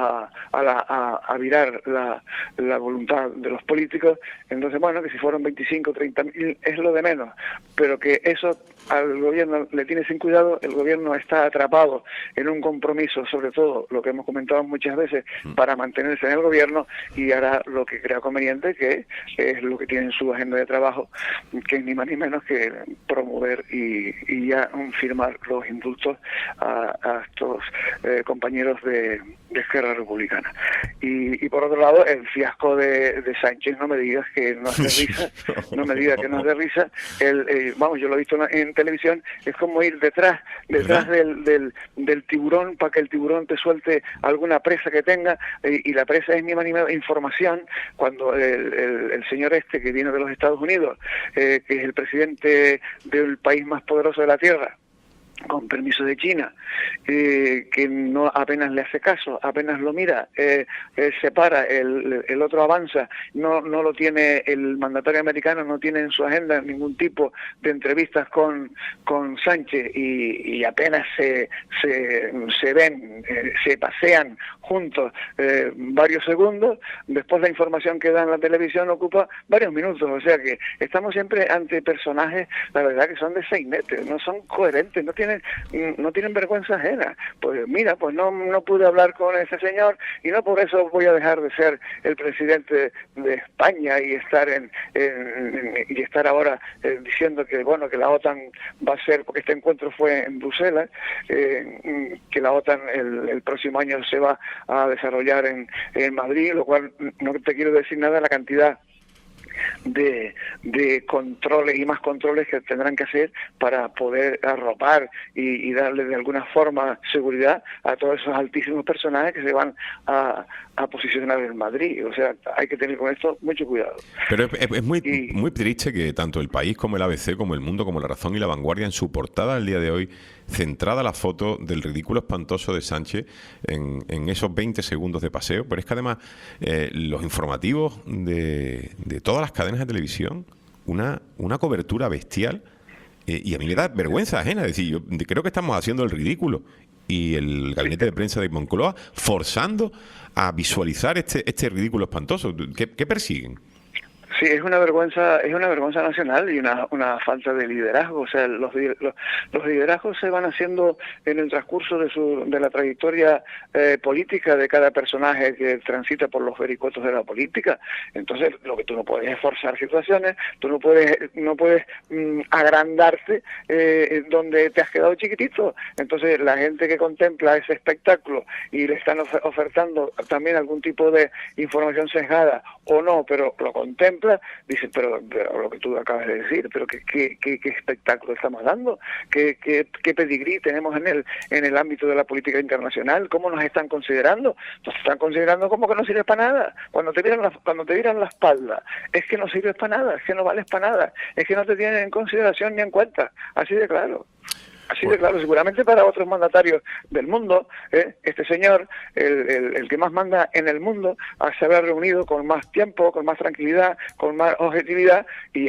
a virar la voluntad de los políticos. Entonces, bueno, que si fueron 25 o 30.000 es lo de menos, pero que eso al gobierno le tiene sin cuidado. El gobierno está atrapado en un compromiso, sobre todo lo que hemos comentado muchas veces, para mantenerse en el gobierno, y hará lo que crea conveniente, que es lo que tiene en su agenda de trabajo, que es ni más ni menos que promover y ya firmar los indultos a estos compañeros de Esquerra Republicana. Y por otro lado, el fiasco de Sánchez, no me digas que no es de risa, no me digas que no es de risa. Vamos, yo lo he visto en televisión, es como ir detrás del tiburón para que el tiburón te suelte alguna presa que tenga, y la presa es ni más ni menos información. Cuando el señor este que viene de los Estados Unidos, que es el presidente del país más poderoso de la Tierra, con permiso de China, que no apenas le hace caso, apenas lo mira, se para, el otro avanza, no lo tiene el mandatario americano, no tiene en su agenda ningún tipo de entrevistas con Sánchez, y apenas se ven, se pasean juntos varios segundos. Después la información que da en la televisión ocupa varios minutos, o sea que estamos siempre ante personajes, la verdad, que son de sainete, no son coherentes, no tienen vergüenza ajena. Pues mira, pues no pude hablar con ese señor, y no por eso voy a dejar de ser el presidente de España y estar ahora diciendo que bueno, que la OTAN va a ser, porque este encuentro fue en Bruselas, que la OTAN el próximo año se va a desarrollar en Madrid, lo cual no te quiero decir nada de la cantidad de controles y más controles que tendrán que hacer para poder arropar y darle de alguna forma seguridad a todos esos altísimos personajes que se van a posicionar en Madrid. O sea, hay que tener con esto mucho cuidado. Pero es muy triste que tanto el País como el ABC, como el Mundo, como La Razón y La Vanguardia, en su portada el día de hoy, centrada la foto del ridículo espantoso de Sánchez en esos 20 segundos de paseo. Pero es que además los informativos de todas las cadenas de televisión, una cobertura bestial Y a mí me da vergüenza ajena, es decir, yo creo que estamos haciendo el ridículo. Y el gabinete de prensa de Moncloa forzando a visualizar este ridículo espantoso. ¿Qué persiguen? Sí, es una vergüenza nacional y una falta de liderazgo. O sea, los liderazgos se van haciendo en el transcurso de la trayectoria política de cada personaje que transita por los vericuetos de la política. Entonces, lo que tú no puedes es forzar situaciones, tú no puedes agrandarte donde te has quedado chiquitito. Entonces, la gente que contempla ese espectáculo y le están ofertando también algún tipo de información sesgada o no, pero lo contempla, dicen, pero lo que tú acabas de decir, pero qué espectáculo estamos dando, qué pedigrí tenemos en el ámbito de la política internacional, cómo nos están considerando. Nos están considerando como que no sirves para nada. Cuando te miran la espalda, es que no sirves para nada, es que no vales para nada, es que no te tienen en consideración ni en cuenta, así de claro. Así de claro, seguramente para otros mandatarios del mundo, este señor, el que más manda en el mundo, se habrá reunido con más tiempo, con más tranquilidad, con más objetividad, y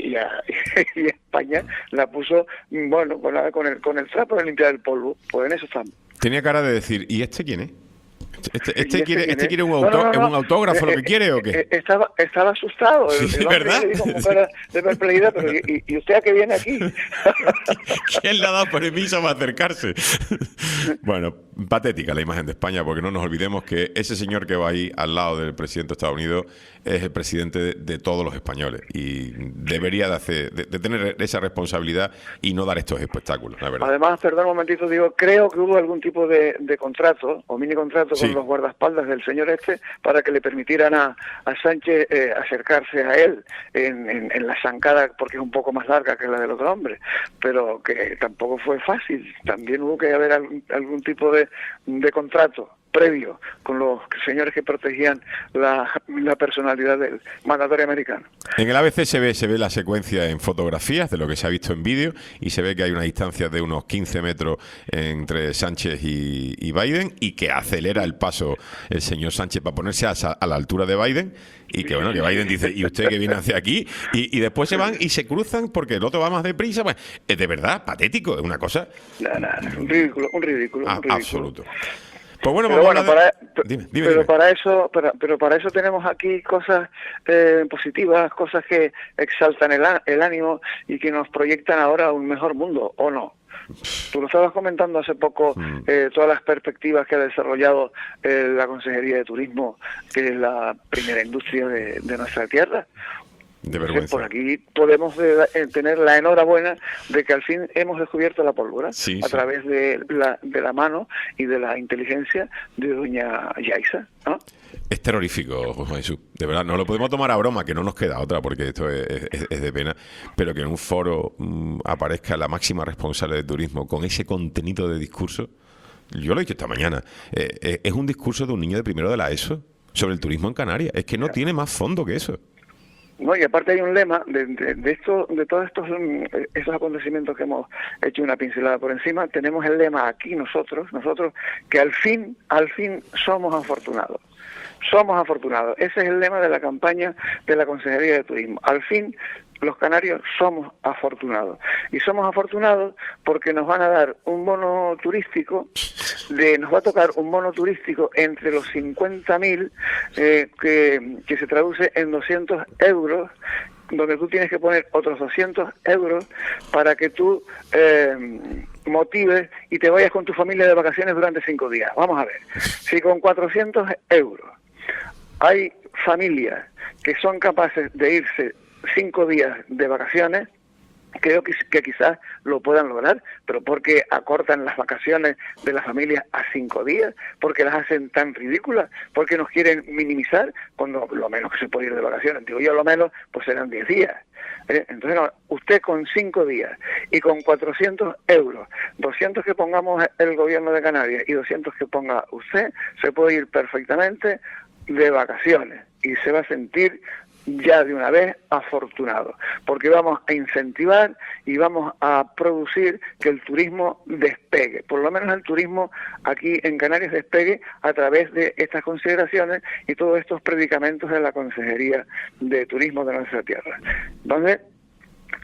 España la puso, bueno, con el trapo de limpiar el polvo. Pues en eso estamos. Tenía cara de decir, ¿y este quién es? ¿Este quiere un un autógrafo, lo que quiere o qué? Estaba asustado. Sí, ¿verdad? Le dijo con cara de perplejidad, pero ¿y usted a qué viene aquí? ¿Quién le ha dado permiso para acercarse? Bueno, patética la imagen de España, porque no nos olvidemos que ese señor que va ahí al lado del presidente de Estados Unidos es el presidente de todos los españoles y debería de tener esa responsabilidad y no dar estos espectáculos, la verdad. Además, perdón un momentito, creo que hubo algún tipo de contrato o mini contrato con los guardaespaldas del señor para que le permitieran a Sánchez acercarse a él en la zancada, porque es un poco más larga que la del otro hombre, pero que tampoco fue fácil. También hubo que haber algún tipo de contrato previo con los señores que protegían la personalidad del mandatario americano. En el ABC se ve la secuencia en fotografías de lo que se ha visto en vídeo y se ve que hay una distancia de unos 15 metros entre Sánchez y Biden y que acelera el paso el señor Sánchez para ponerse a la altura de Biden y que bueno, que Biden dice, ¿y usted que viene hacia aquí? Y después se van y se cruzan porque el otro va más deprisa. Pues, es de verdad patético, es una cosa... Un ridículo. Absoluto. Pues bueno, pero para eso tenemos aquí cosas positivas, cosas que exaltan el ánimo y que nos proyectan ahora a un mejor mundo, ¿o no? Tú lo estabas comentando hace poco, todas las perspectivas que ha desarrollado la Consejería de Turismo, que es la primera industria de nuestra tierra. De vergüenza. Por aquí podemos tener la enhorabuena de que al fin hemos descubierto la pólvora a través de la mano y de la inteligencia de doña Yaiza, ¿no? Es terrorífico, José Jesús. De verdad, no lo podemos tomar a broma, que no nos queda otra, porque esto es de pena, pero que en un foro aparezca la máxima responsable de turismo con ese contenido de discurso. Yo lo he dicho esta mañana. Es un discurso de un niño de primero de la ESO sobre el turismo en Canarias. Es que no tiene más fondo que eso. No, y aparte hay un lema de todos estos acontecimientos que hemos hecho una pincelada por encima. Tenemos el lema aquí nosotros que al fin somos afortunados. Somos afortunados. Ese es el lema de la campaña de la Consejería de Turismo. Al fin los canarios somos afortunados. Y somos afortunados porque nos van a dar un bono turístico, nos va a tocar un bono turístico entre los 50.000, que se traduce en 200 euros, donde tú tienes que poner otros 200 euros para que tú motives y te vayas con tu familia de vacaciones durante 5 días. Vamos a ver, si con 400 euros hay familias que son capaces de irse 5 días de vacaciones, creo que quizás lo puedan lograr, pero porque acortan las vacaciones de las familias a 5 días, porque las hacen tan ridículas, porque nos quieren minimizar, cuando lo menos que se puede ir de vacaciones, digo yo, lo menos, pues serán 10 días. Entonces, no, usted con 5 días y con 400 euros, 200 que pongamos el gobierno de Canarias y 200 que ponga usted, se puede ir perfectamente de vacaciones y se va a sentir ya de una vez afortunado, porque vamos a incentivar y vamos a producir que el turismo despegue, por lo menos el turismo aquí en Canarias despegue a través de estas consideraciones y todos estos predicamentos de la Consejería de Turismo de nuestra tierra. Entonces,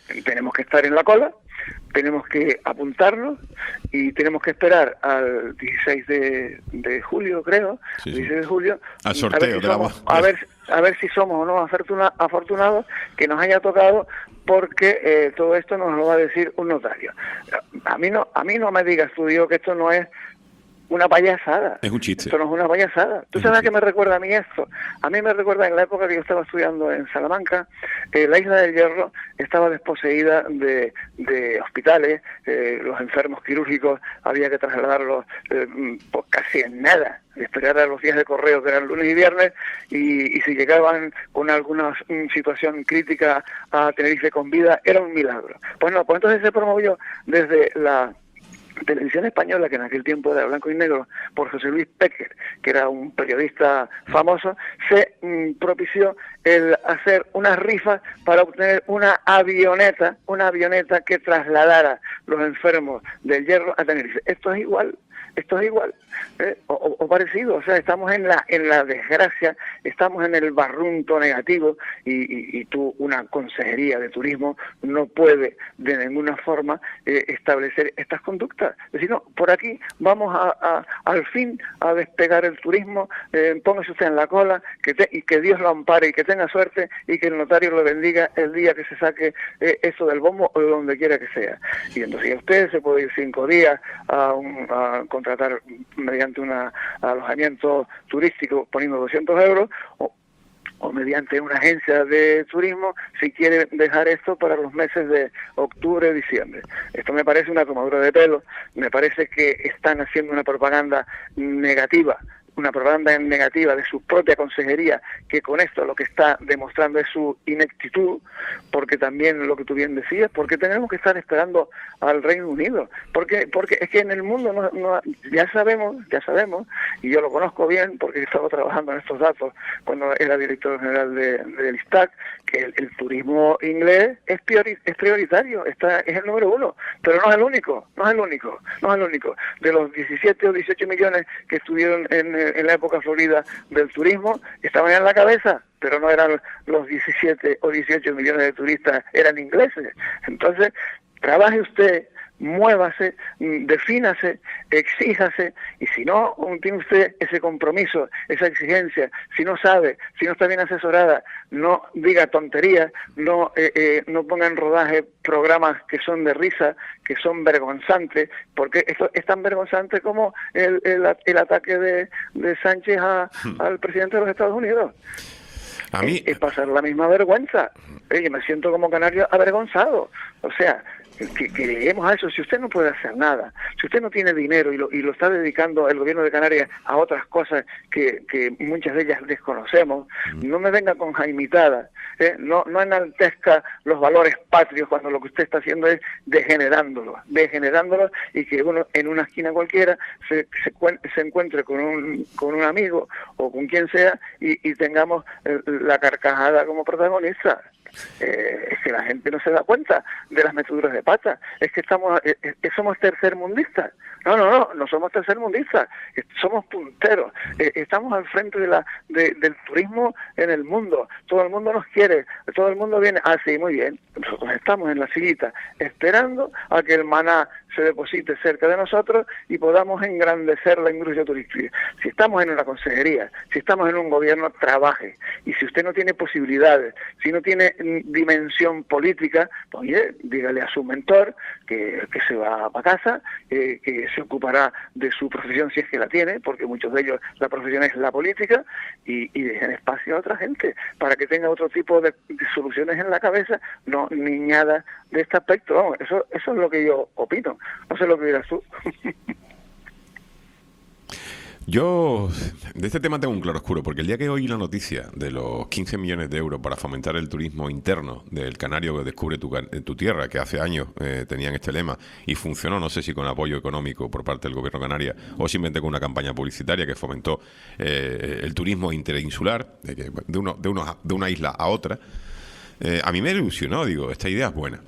tenemos que estar en la cola, tenemos que apuntarnos y tenemos que esperar al 16 de julio, creo, Sí, 16 de julio, al sorteo a ver si somos o no afortunados que nos haya tocado, porque todo esto nos lo va a decir un notario. A mí no me digas tú, Diego, que esto no es una payasada. Es un chiste. Esto no es una payasada. ¿Tú sabes a qué me recuerda a mí esto? A mí me recuerda en la época que yo estaba estudiando en Salamanca, la Isla del Hierro estaba desposeída de hospitales, los enfermos quirúrgicos había que trasladarlos pues casi en nada, esperar a los días de correo que eran lunes y viernes, y si llegaban con alguna situación crítica a Tenerife con vida, era un milagro. Pues no, pues entonces se promovió desde la Televisión Española, que en aquel tiempo era blanco y negro, por José Luis Péquer, que era un periodista famoso, se propició el hacer una rifa para obtener una avioneta que trasladara los enfermos del Hierro a Tenerife. Esto es igual, o parecido. O sea, estamos en la desgracia, estamos en el barrunto negativo, y tú, una consejería de turismo, no puede de ninguna forma establecer estas conductas. Es decir, no, por aquí vamos al fin a despegar el turismo, póngase usted en la cola, y que Dios lo ampare y que tenga suerte, y que el notario lo bendiga el día que se saque eso del bombo, o de donde quiera que sea. Y entonces ya usted se puede ir 5 días a contratar mediante un alojamiento turístico poniendo 200 euros, o mediante una agencia de turismo, si quiere dejar esto para los meses de octubre, diciembre. Esto me parece una tomadura de pelo, me parece que están haciendo una propaganda negativa de su propia consejería, que con esto lo que está demostrando es su ineptitud, porque también lo que tú bien decías, porque tenemos que estar esperando al Reino Unido, porque es que en el mundo ya sabemos, y yo lo conozco bien porque he estado trabajando en estos datos cuando era director general del ISTAC, que el turismo inglés es prioritario, es el número 1, pero no es el único. De los 17 o 18 millones que estuvieron en la época florida del turismo, estaban en la cabeza, pero no eran los 17 o 18 millones de turistas, eran ingleses. Entonces, trabaje usted, muévase, defínase, exíjase, y si no tiene usted ese compromiso, esa exigencia, si no sabe, si no está bien asesorada, no diga tonterías, no ponga en rodaje programas que son de risa, que son vergonzantes, porque esto es tan vergonzante como el ataque de Sánchez al presidente de los Estados Unidos. A mí es pasar la misma vergüenza. Yo me siento como canario avergonzado. O sea, que lleguemos a eso. Si usted no puede hacer nada, si usted no tiene dinero y lo está dedicando el gobierno de Canarias a otras cosas que muchas de ellas desconocemos, no me venga con jaimitadas, no enaltezca los valores patrios cuando lo que usted está haciendo es degenerándolos, y que uno en una esquina cualquiera se encuentre con un amigo o con quien sea y tengamos la carcajada como protagonista. Es que la gente no se da cuenta de las meteduras de pata. Es que somos tercermundistas. No somos tercermundistas, somos punteros. Estamos al frente del turismo en el mundo. Todo el mundo nos quiere, todo el mundo viene. Sí, muy bien. Nosotros estamos en la sillita esperando a que el maná se deposite cerca de nosotros y podamos engrandecer la industria turística. Si estamos en una consejería, si estamos en un gobierno, trabaje. Y si usted no tiene posibilidades, si no tiene dimensión política, pues oye, dígale a su mentor que se va para casa, que se ocupará de su profesión si es que la tiene, porque muchos de ellos la profesión es la política, y dejen espacio a otra gente para que tenga otro tipo de soluciones en la cabeza, no niñadas de este aspecto. Vamos, eso es lo que yo opino. No sé lo que dirás tú. Yo de este tema tengo un claroscuro, porque el día que oí la noticia de los 15 millones de euros para fomentar el turismo interno del canario que descubre tu tierra, que hace años tenían este lema y funcionó, no sé si con apoyo económico por parte del gobierno canaria o simplemente con una campaña publicitaria que fomentó el turismo interinsular, de una isla a otra, a mí me ilusionó, digo, esta idea es buena.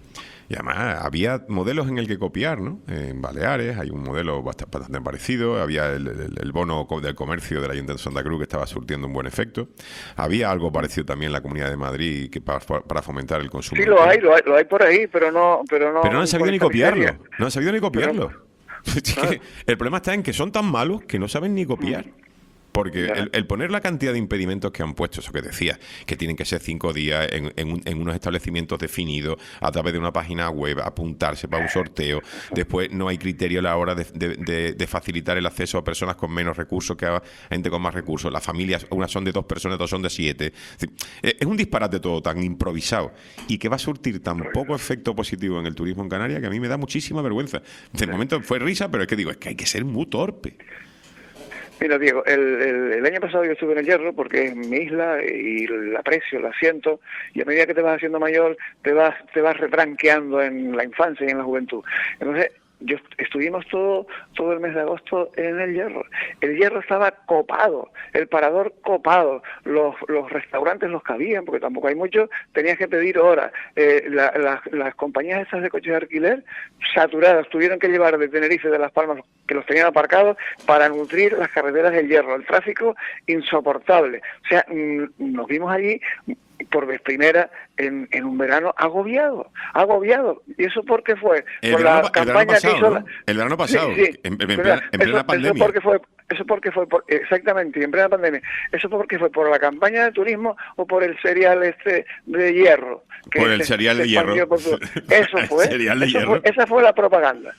Y además había modelos en el que copiar, ¿no? En Baleares hay un modelo bastante parecido. Había el bono del comercio del Ayuntamiento de Santa Cruz que estaba surtiendo un buen efecto. Había algo parecido también en la Comunidad de Madrid que para fomentar el consumo. Sí, lo hay por ahí, pero no. Pero no han sabido ni copiarlo. No han sabido ni copiarlo. Pero, Es que el problema está en que son tan malos que no saben ni copiar. Porque el poner la cantidad de impedimentos que han puesto, eso que decía, que tienen que ser 5 días en unos establecimientos definidos, a través de una página web, apuntarse para un sorteo, después no hay criterio a la hora de facilitar el acceso a personas con menos recursos que a gente con más recursos. Las familias, unas son de 2 personas, otras son de 7. Es un disparate todo tan improvisado y que va a surtir tan poco efecto positivo en el turismo en Canarias que a mí me da muchísima vergüenza. De momento fue risa, pero es que digo, es que hay que ser muy torpe. Mira, Diego, el año pasado yo estuve en el Hierro porque es mi isla y la aprecio, la siento, y a medida que te vas haciendo mayor te vas retranqueando en la infancia y en la juventud. Entonces, estuvimos todo el mes de agosto en el Hierro. El Hierro estaba copado, el parador copado, los restaurantes los cabían, porque tampoco hay muchos, tenías que pedir horas. Las compañías estas de coches de alquiler, saturadas, tuvieron que llevar de Tenerife, de Las Palmas, que los tenían aparcados, para nutrir las carreteras del Hierro. El tráfico insoportable. O sea, nos vimos allí por vez primera en un verano agobiado. ¿Y eso por qué fue? Por la campaña que hizo... El verano pasado, sí. en plena pandemia. Eso porque fue exactamente, en plena pandemia. Eso porque fue por la campaña de turismo o por el serial de hierro. Por el serial de hierro. Eso fue. Esa fue la propaganda.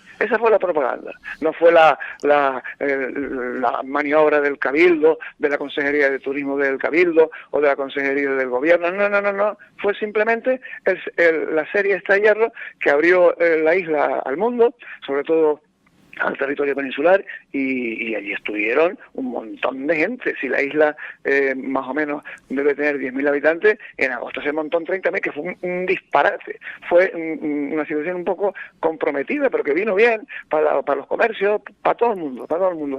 No fue la maniobra del Cabildo, de la Consejería de Turismo del Cabildo o de la Consejería del Gobierno. No. Fue simplemente la serie esta hierro que abrió la isla al mundo, sobre todo al territorio peninsular, y allí estuvieron un montón de gente. Si la isla más o menos debe tener 10.000 habitantes, en agosto se montó 30.000, que fue un disparate. Fue una situación un poco comprometida, pero que vino bien para los comercios, para todo el mundo.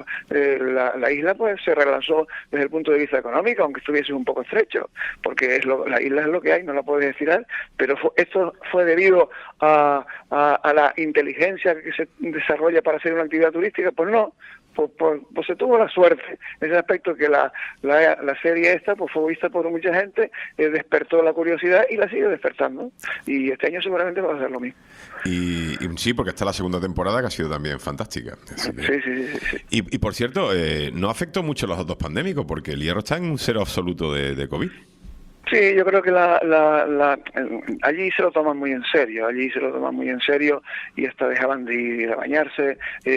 La isla pues se relanzó desde el punto de vista económico, aunque estuviese un poco estrecho, porque la isla es lo que hay, no la puedes estirar, pero esto fue debido a la inteligencia que se desarrolla para hacer una actividad turística. Pues no, pues se tuvo la suerte en ese aspecto que la serie esta pues fue vista por mucha gente, despertó la curiosidad y la sigue despertando, y este año seguramente va a ser lo mismo. Y sí, porque está la segunda temporada que ha sido también fantástica. Sí. Y por cierto, no afectó mucho a los dos pandémicos, porque el Hierro está en un cero absoluto de COVID. Sí, yo creo que allí se lo toman muy en serio, y hasta dejaban de ir a bañarse,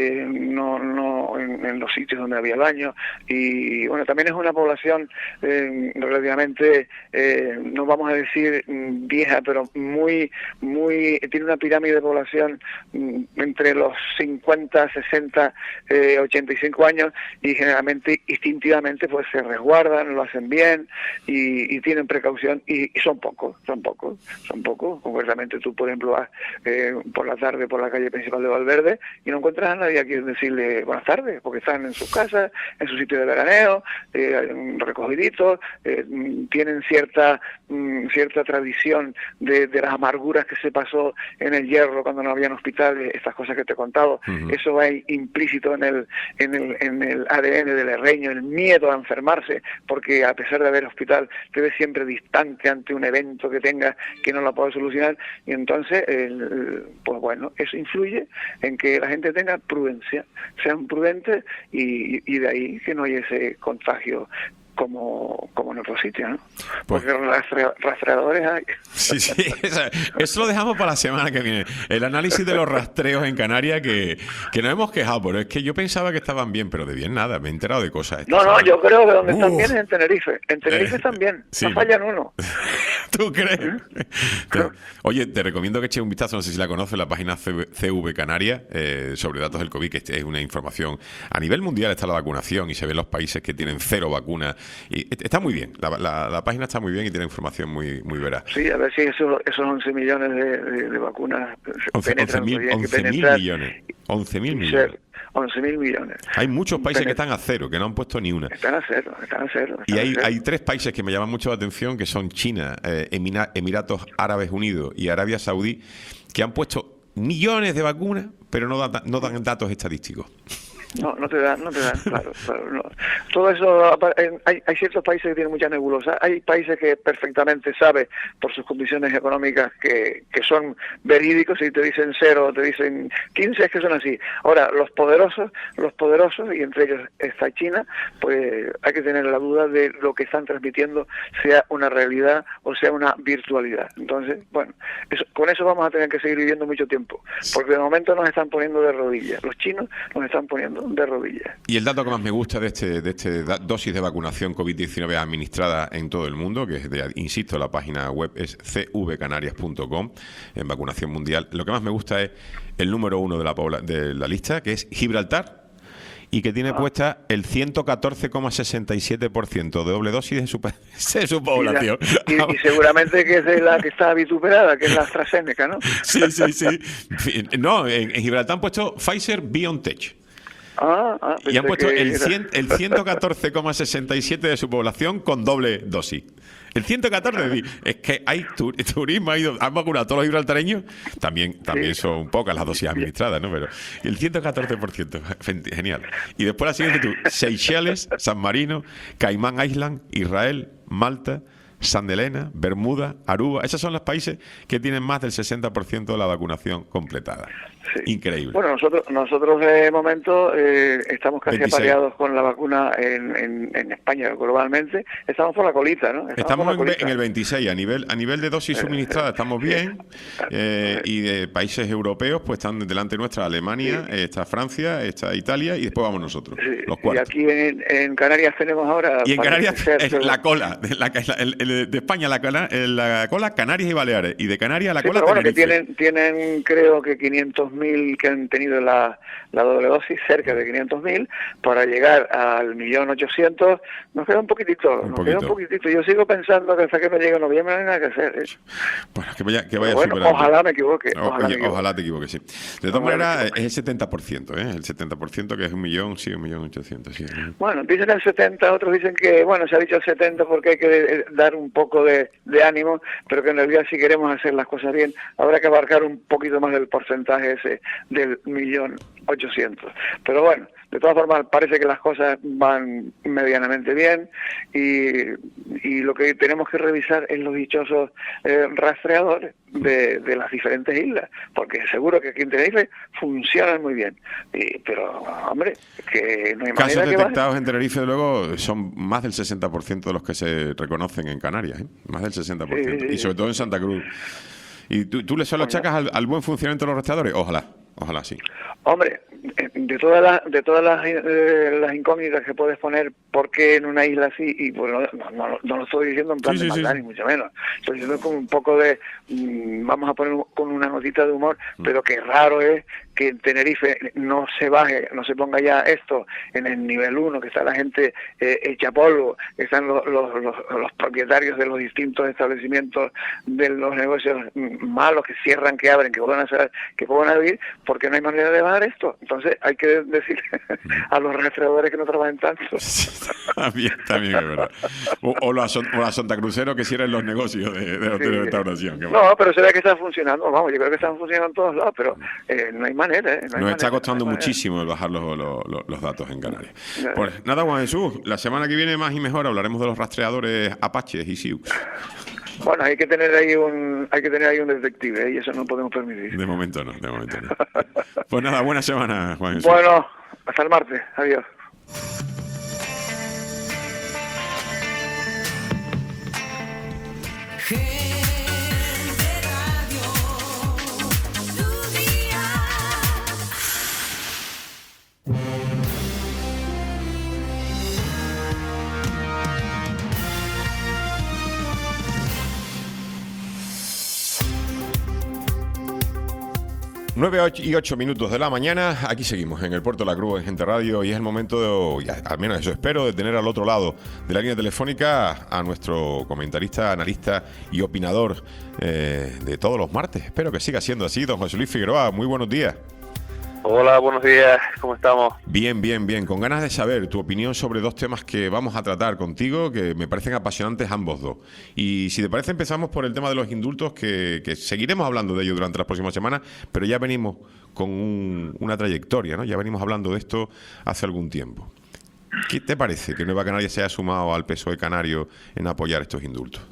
no en los sitios donde había baño, y bueno, también es una población relativamente, no vamos a decir vieja, pero tiene una pirámide de población entre los 50, 60, 85 años, y generalmente, instintivamente, pues se resguardan, lo hacen bien, y tienen precaución, y son pocos. Concretamente tú, por ejemplo, vas por la tarde por la calle principal de Valverde y no encuentras a nadie a quien decirle buenas tardes, porque están en sus casas, en su sitio de veraneo, recogiditos, tienen cierta tradición de las amarguras que se pasó en el Hierro cuando no habían hospitales, estas cosas que te he contado. Eso va implícito en el ADN del herreño, el miedo a enfermarse, porque a pesar de haber hospital, te ves siempre distante ante un evento que tenga que no la pueda solucionar, y entonces pues bueno, eso influye en que la gente tenga prudencia, sean prudentes, y de ahí que no haya ese contagio como en otros sitios, ¿no? Pues, porque rastreadores hay. Sí, eso lo dejamos para la semana que viene. El análisis de los rastreos en Canarias, que nos hemos quejado, pero es que yo pensaba que estaban bien, pero de bien nada, me he enterado de cosas. No, yo creo que donde están bien es en Tenerife. En Tenerife están bien, sí, no fallan uno. ¿Tú crees? Oye, te recomiendo que eches un vistazo, no sé si la conoces, la página CV Canarias, sobre datos del COVID, que es una información. A nivel mundial está la vacunación y se ven los países que tienen 0 vacunas. Y está muy bien, la página está muy bien y tiene información muy veraz. Sí, a ver si esos 11 millones de vacunas 11.000 millones. 11.000 millones. 11.000 millones. Hay muchos países que están a cero, que no han puesto ni una. Están a cero. Y hay 3 países que me llaman mucho la atención, que son China, Emiratos Árabes Unidos y Arabia Saudí, que han puesto millones de vacunas, pero no dan datos estadísticos. No te dan, claro, no. Todo eso, hay ciertos países que tienen mucha nebulosa, hay países que perfectamente saben por sus condiciones económicas que son verídicos y te dicen 0, te dicen 15, es que son así. Ahora, los poderosos, y entre ellos está China, pues hay que tener la duda de lo que están transmitiendo sea una realidad o sea una virtualidad. Entonces, bueno, con eso vamos a tener que seguir viviendo mucho tiempo, porque de momento nos están poniendo de rodillas, los chinos nos están poniendo de rodillas. Y el dato que más me gusta de este dosis de vacunación COVID-19 administrada en todo el mundo, que es insisto, la página web es cvcanarias.com, en vacunación mundial. Lo que más me gusta es el número 1 de la lista, que es Gibraltar, y que tiene puesta el 114,67% de doble dosis de su población. Y seguramente que es de la que está vituperada, que es la AstraZeneca, ¿no? Sí. No, en Gibraltar han puesto Pfizer-BioNTech. Y han puesto el 114,67 de su población con doble dosis. El 114, es que hay turismo, han vacunado a todos los gibraltareños, también son pocas las dosis administradas, ¿no? Pero el 114%, genial. Y después la siguiente Seychelles, San Marino, Caimán Island, Israel, Malta, San Helena, Bermuda, Aruba. Esos son los países que tienen más del 60% de la vacunación completada. Sí. Increíble. Bueno, nosotros de momento estamos casi 26. apareados con la vacuna en España globalmente. Estamos por la colita, ¿no? Estamos en el 26. A nivel de dosis suministrada estamos bien. Y de países europeos, pues están delante nuestra Alemania, está Francia, está Italia y después vamos nosotros, los cuartos. Y aquí en Canarias tenemos ahora... Y en Canarias es la cola. De España la cola, Canarias y Baleares. Y de Canarias la cola, pero bueno, Tenerife. que tienen creo que 500.000 que han tenido la doble dosis, cerca de 500.000, para llegar al 1.800.000, nos queda un poquitito. Yo sigo pensando que hasta que no llegue noviembre no hay nada que hacer. Bueno, que vaya superando. Ojalá me equivoque. Ojalá te equivoques, sí. De todas maneras, es el 70%, el 70%, que es 1.800.000, sí. Bueno, dicen el 70, otros dicen que, bueno, se ha dicho el 70 porque hay que dar un poco de ánimo, pero que en realidad si queremos hacer las cosas bien, habrá que abarcar un poquito más del porcentaje ese del 1.800.000. Pero bueno, de todas formas parece que las cosas van medianamente bien y lo que tenemos que revisar es los dichosos rastreadores de las diferentes islas, porque seguro que aquí en Tenerife funcionan muy bien, pero hombre, que no hay manera. Casos detectados en Tenerife luego son más del 60% de los que se reconocen en Canarias, más del 60%, sí. Y sobre todo en Santa Cruz. ¿Y tú le solo achacas al buen funcionamiento de los rastreadores? Ojalá sí. Hombre, de todas las incógnitas que puedes poner, ¿por qué en una isla así? Y bueno, no lo estoy diciendo en plan de maldad, ni mucho menos. Estoy diciendo con un poco de, vamos a poner con una notita de humor, pero que raro es que en Tenerife no se ponga ya esto en el nivel 1, que está la gente hecha polvo, que están los propietarios de los distintos establecimientos de los negocios malos, que cierran, que abren, que vuelvan a abrir, porque no hay manera de bajar esto. Entonces hay que decir a los rastreadores que no trabajen tanto. También es verdad. O los santacruceros que cierren los negocios de hotel de restauración. No, pero se ve que están funcionando. Vamos, yo creo que están funcionando en todos lados, pero no hay manera. Nos está costando muchísimo el bajar los datos en Canarias. Pues nada, Juan Jesús, la semana que viene más y mejor hablaremos de los rastreadores Apaches y Sioux. Bueno, hay que tener ahí un detective, y eso no podemos permitir. De momento no. Pues nada, buena semana, Juan Jesús. Bueno, hasta el martes. Adiós. Nueve y 8 minutos de la mañana, aquí seguimos en el Puerto de la Cruz, en Gente Radio, y es el momento al menos eso espero, de tener al otro lado de la línea telefónica a nuestro comentarista, analista y opinador de todos los martes. Espero que siga siendo así, don José Luis Figueroa. Muy buenos días. Hola, buenos días, ¿cómo estamos? Bien, bien, bien. Con ganas de saber tu opinión sobre dos temas que vamos a tratar contigo, que me parecen apasionantes ambos dos. Y si te parece, empezamos por el tema de los indultos, que seguiremos hablando de ello durante las próximas semanas, pero ya venimos con una trayectoria, ¿no? Ya venimos hablando de esto hace algún tiempo. ¿Qué te parece que Nueva Canaria se haya sumado al PSOE canario en apoyar estos indultos?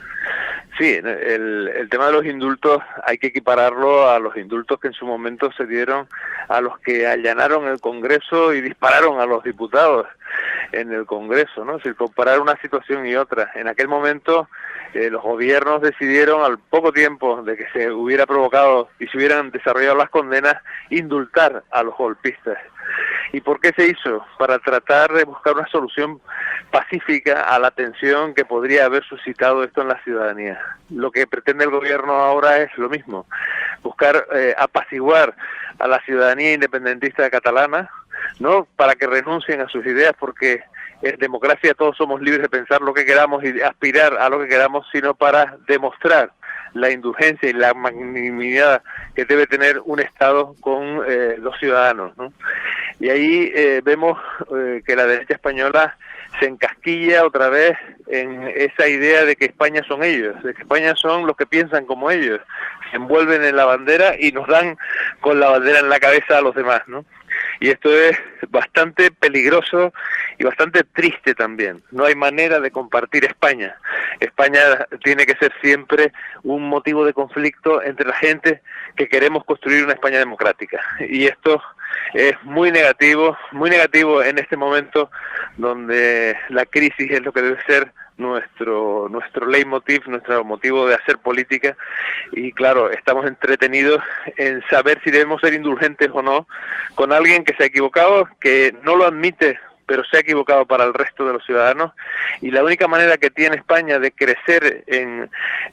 Sí, el tema de los indultos hay que equipararlo a los indultos que en su momento se dieron a los que allanaron el Congreso y dispararon a los diputados en el Congreso, ¿no? Es decir, comparar una situación y otra. En aquel momento los gobiernos decidieron, al poco tiempo de que se hubiera provocado y se hubieran desarrollado las condenas, indultar a los golpistas. ¿Y por qué se hizo? Para tratar de buscar una solución pacífica a la tensión que podría haber suscitado esto en la ciudadanía. Lo que pretende el gobierno ahora es lo mismo, buscar apaciguar a la ciudadanía independentista catalana, no para que renuncien a sus ideas, porque en democracia todos somos libres de pensar lo que queramos y de aspirar a lo que queramos, sino para demostrar la indulgencia y la magnanimidad que debe tener un Estado con los ciudadanos, ¿no? Y ahí vemos que la derecha española se encasquilla otra vez en esa idea de que España son ellos, de que España son los que piensan como ellos, se envuelven en la bandera y nos dan con la bandera en la cabeza a los demás, ¿no? Y esto es bastante peligroso y bastante triste también. No hay manera de compartir España. España tiene que ser siempre un motivo de conflicto entre la gente que queremos construir una España democrática. Y esto es muy negativo en este momento donde la crisis es lo que debe ser nuestro leitmotiv, nuestro motivo de hacer política. Y claro, estamos entretenidos en saber si debemos ser indulgentes o no con alguien que se ha equivocado, que no lo admite, pero se ha equivocado para el resto de los ciudadanos, y la única manera que tiene España de crecer en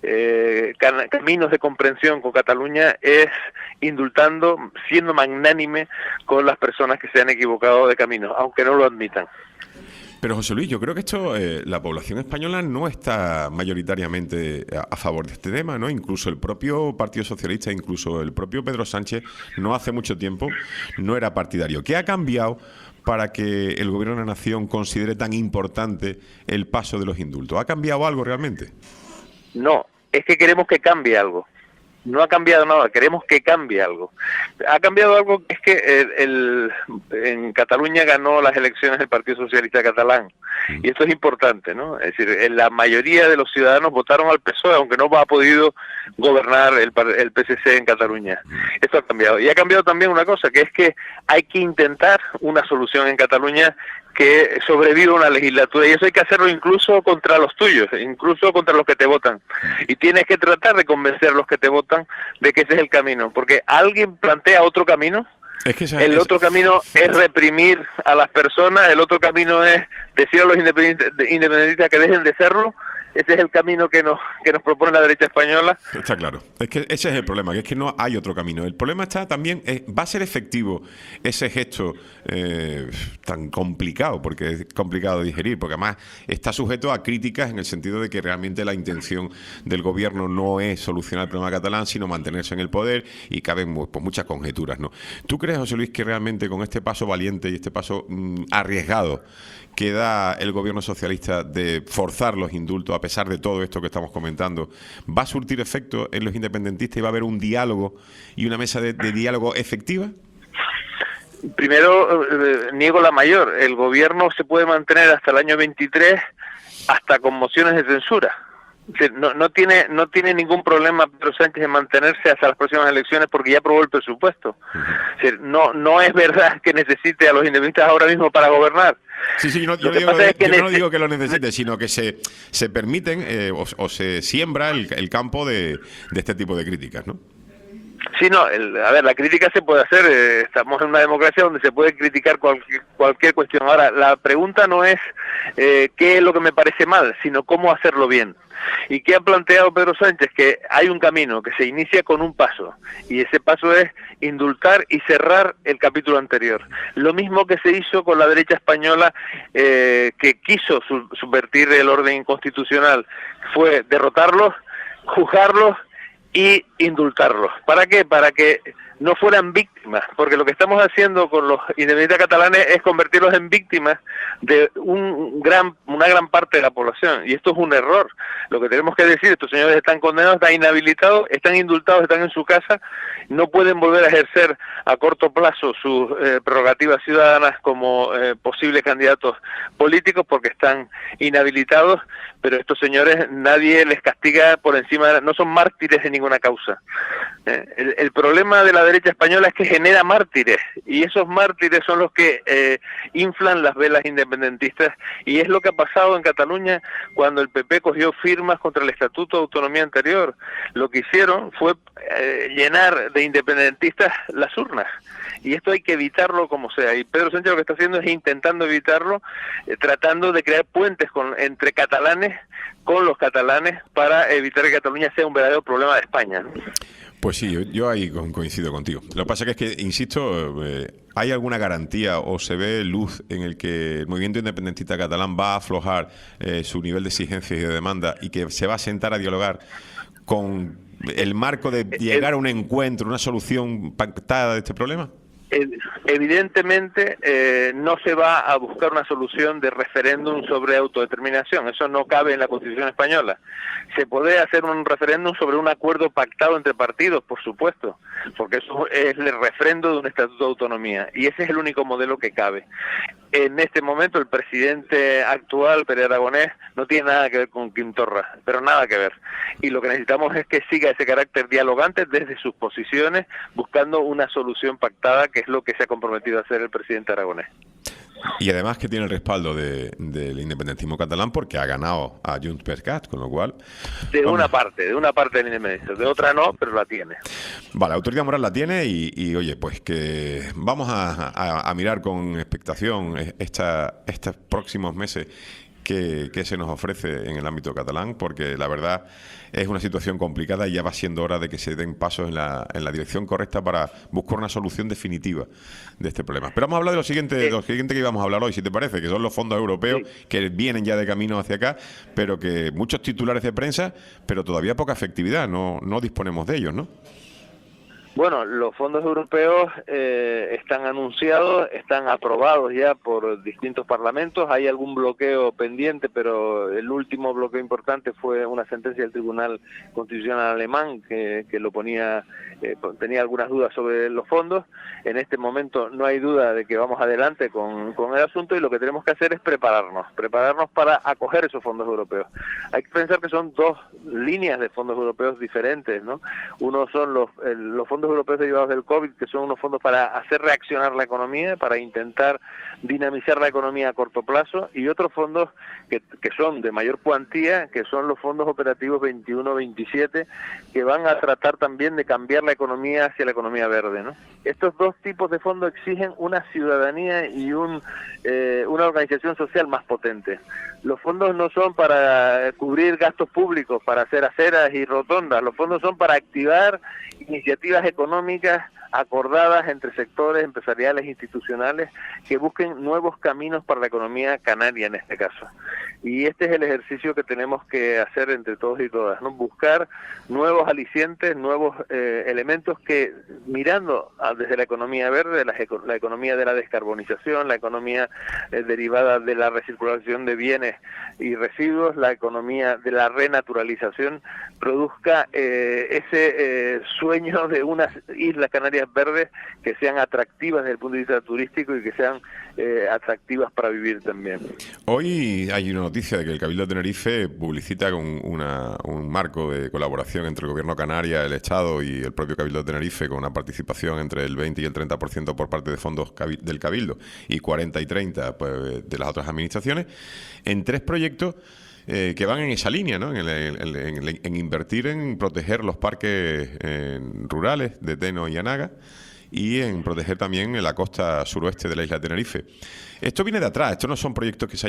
caminos de comprensión con Cataluña es indultando, siendo magnánime con las personas que se han equivocado de camino, aunque no lo admitan. Pero José Luis, yo creo que esto, la población española no está mayoritariamente a favor de este tema, ¿no? Incluso el propio Partido Socialista, incluso el propio Pedro Sánchez, no hace mucho tiempo no era partidario. ¿Qué ha cambiado para que el Gobierno de la Nación considere tan importante el paso de los indultos? ¿Ha cambiado algo realmente? No, es que queremos que cambie algo. No ha cambiado nada, queremos que cambie algo. Ha cambiado algo, que es que en Cataluña ganó las elecciones el Partido Socialista Catalán, y esto es importante, ¿no? Es decir, la mayoría de los ciudadanos votaron al PSOE, aunque no ha podido gobernar el PSC en Cataluña. Esto ha cambiado. Y ha cambiado también una cosa, que es que hay que intentar una solución en Cataluña que sobreviva una legislatura, y eso hay que hacerlo incluso contra los tuyos, incluso contra los que te votan, y tienes que tratar de convencer a los que te votan de que ese es el camino, porque alguien plantea otro camino. El otro camino es reprimir a las personas, el otro camino es decir a los independentistas que dejen de serlo. Ese es el camino que nos propone la derecha española. Está claro. Es que ese es el problema, que es que no hay otro camino. El problema está también, ¿va a ser efectivo ese gesto tan complicado? Porque es complicado de digerir, porque además está sujeto a críticas en el sentido de que realmente la intención del gobierno no es solucionar el problema catalán, sino mantenerse en el poder, y caben pues muchas conjeturas, ¿no? ¿Tú crees, José Luis, que realmente con este paso valiente y este paso arriesgado que da el gobierno socialista de forzar los indultos, a pesar de todo esto que estamos comentando, va a surtir efecto en los independentistas y va a haber un diálogo y una mesa de diálogo efectiva? Primero, niego la mayor. El gobierno se puede mantener hasta el año 23 hasta con mociones de censura. Es decir, no tiene ningún problema Pedro Sánchez en mantenerse hasta las próximas elecciones, porque ya aprobó el presupuesto. Es decir, no es verdad que necesite a los independentistas ahora mismo para gobernar. Sí, yo no digo que lo necesite, sino que se permiten o se siembra el campo de este tipo de críticas, ¿no? Sí, no, a ver, la crítica se puede hacer, estamos en una democracia donde se puede criticar cualquier cuestión. Ahora, la pregunta no es qué es lo que me parece mal, sino cómo hacerlo bien. ¿Y qué ha planteado Pedro Sánchez? Que hay un camino que se inicia con un paso, y ese paso es indultar y cerrar el capítulo anterior. Lo mismo que se hizo con la derecha española, que quiso subvertir el orden constitucional, fue derrotarlos, juzgarlos y indultarlos. ¿Para qué? Para que no fueran víctimas, porque lo que estamos haciendo con los independentistas catalanes es convertirlos en víctimas de una gran parte de la población, y esto es un error. Lo que tenemos que decir, estos señores están condenados, están inhabilitados, están indultados, están en su casa, no pueden volver a ejercer a corto plazo sus prerrogativas ciudadanas como posibles candidatos políticos porque están inhabilitados, pero estos señores nadie les castiga por encima, no son mártires de ninguna causa. El problema de la derecha española es que genera mártires, y esos mártires son los que inflan las velas independentistas, y es lo que ha pasado en Cataluña cuando el PP cogió firmas contra el Estatuto de Autonomía anterior. Lo que hicieron fue llenar de independentistas las urnas, y esto hay que evitarlo como sea, y Pedro Sánchez lo que está haciendo es intentando evitarlo, tratando de crear puentes entre catalanes con los catalanes para evitar que Cataluña sea un verdadero problema de España, ¿no? Pues sí, yo ahí coincido contigo. Lo que pasa es que, insisto, ¿hay alguna garantía o se ve luz en el que el movimiento independentista catalán va a aflojar su nivel de exigencias y de demanda y que se va a sentar a dialogar con el marco de llegar a un encuentro, una solución pactada de este problema? Evidentemente no se va a buscar una solución de referéndum sobre autodeterminación, eso no cabe en la Constitución española. Se puede hacer un referéndum sobre un acuerdo pactado entre partidos, por supuesto, porque eso es el refrendo de un estatuto de autonomía, y ese es el único modelo que cabe. En este momento el presidente actual, Pere Aragonés, no tiene nada que ver con Quim Torra, pero nada que ver. Y lo que necesitamos es que siga ese carácter dialogante desde sus posiciones, buscando una solución pactada, que es lo que se ha comprometido a hacer el presidente Aragonés. Y además que tiene el respaldo del independentismo catalán porque ha ganado a Junts per Cat, con lo cual... De una parte del independentismo, de otra no, pero la tiene. Vale, la autoridad moral la tiene y oye, pues que vamos a mirar con expectación estos próximos meses que se nos ofrece en el ámbito catalán, porque la verdad es una situación complicada y ya va siendo hora de que se den pasos en la dirección correcta para buscar una solución definitiva de este problema. Pero vamos a hablar de lo siguiente que íbamos a hablar hoy, si te parece, que son los fondos europeos que vienen ya de camino hacia acá, pero que muchos titulares de prensa, pero todavía poca efectividad, no disponemos de ellos, ¿no? Bueno, los fondos europeos están anunciados, están aprobados ya por distintos parlamentos. Hay algún bloqueo pendiente, pero el último bloqueo importante fue una sentencia del Tribunal Constitucional alemán que lo ponía, tenía algunas dudas sobre los fondos. En este momento no hay duda de que vamos adelante con el asunto, y lo que tenemos que hacer es prepararnos para acoger esos fondos europeos. Hay que pensar que son dos líneas de fondos europeos diferentes, ¿no? Uno son los fondos europeos derivados del COVID, que son unos fondos para hacer reaccionar la economía, para intentar dinamizar la economía a corto plazo, y otros fondos que son de mayor cuantía, que son los fondos operativos 21-27, que van a tratar también de cambiar la economía hacia la economía verde, ¿no? Estos dos tipos de fondos exigen una ciudadanía y una organización social más potente. Los fondos no son para cubrir gastos públicos, para hacer aceras y rotondas. Los fondos son para activar iniciativas económicas acordadas entre sectores empresariales e institucionales que busquen nuevos caminos para la economía canaria en este caso. Y este es el ejercicio que tenemos que hacer entre todos y todas, ¿no? Buscar nuevos alicientes, nuevos elementos que, mirando desde la economía verde, la economía de la descarbonización, la economía derivada de la recirculación de bienes y residuos, la economía de la renaturalización, produzca ese sueño de unas islas canarias verdes que sean atractivas desde el punto de vista turístico y que sean atractivas para vivir también. Hoy hay una noticia de que el Cabildo de Tenerife publicita un marco de colaboración entre el Gobierno Canaria, el Estado y el propio Cabildo de Tenerife, con una participación entre el 20 y el 30% por parte de fondos del Cabildo y 40 y 30 pues, de las otras administraciones, en 3 proyectos que van en esa línea, ¿no? En invertir en proteger los parques rurales de Teno y Anaga y en proteger también la costa suroeste de la isla de Tenerife. Esto viene de atrás, estos no son proyectos que se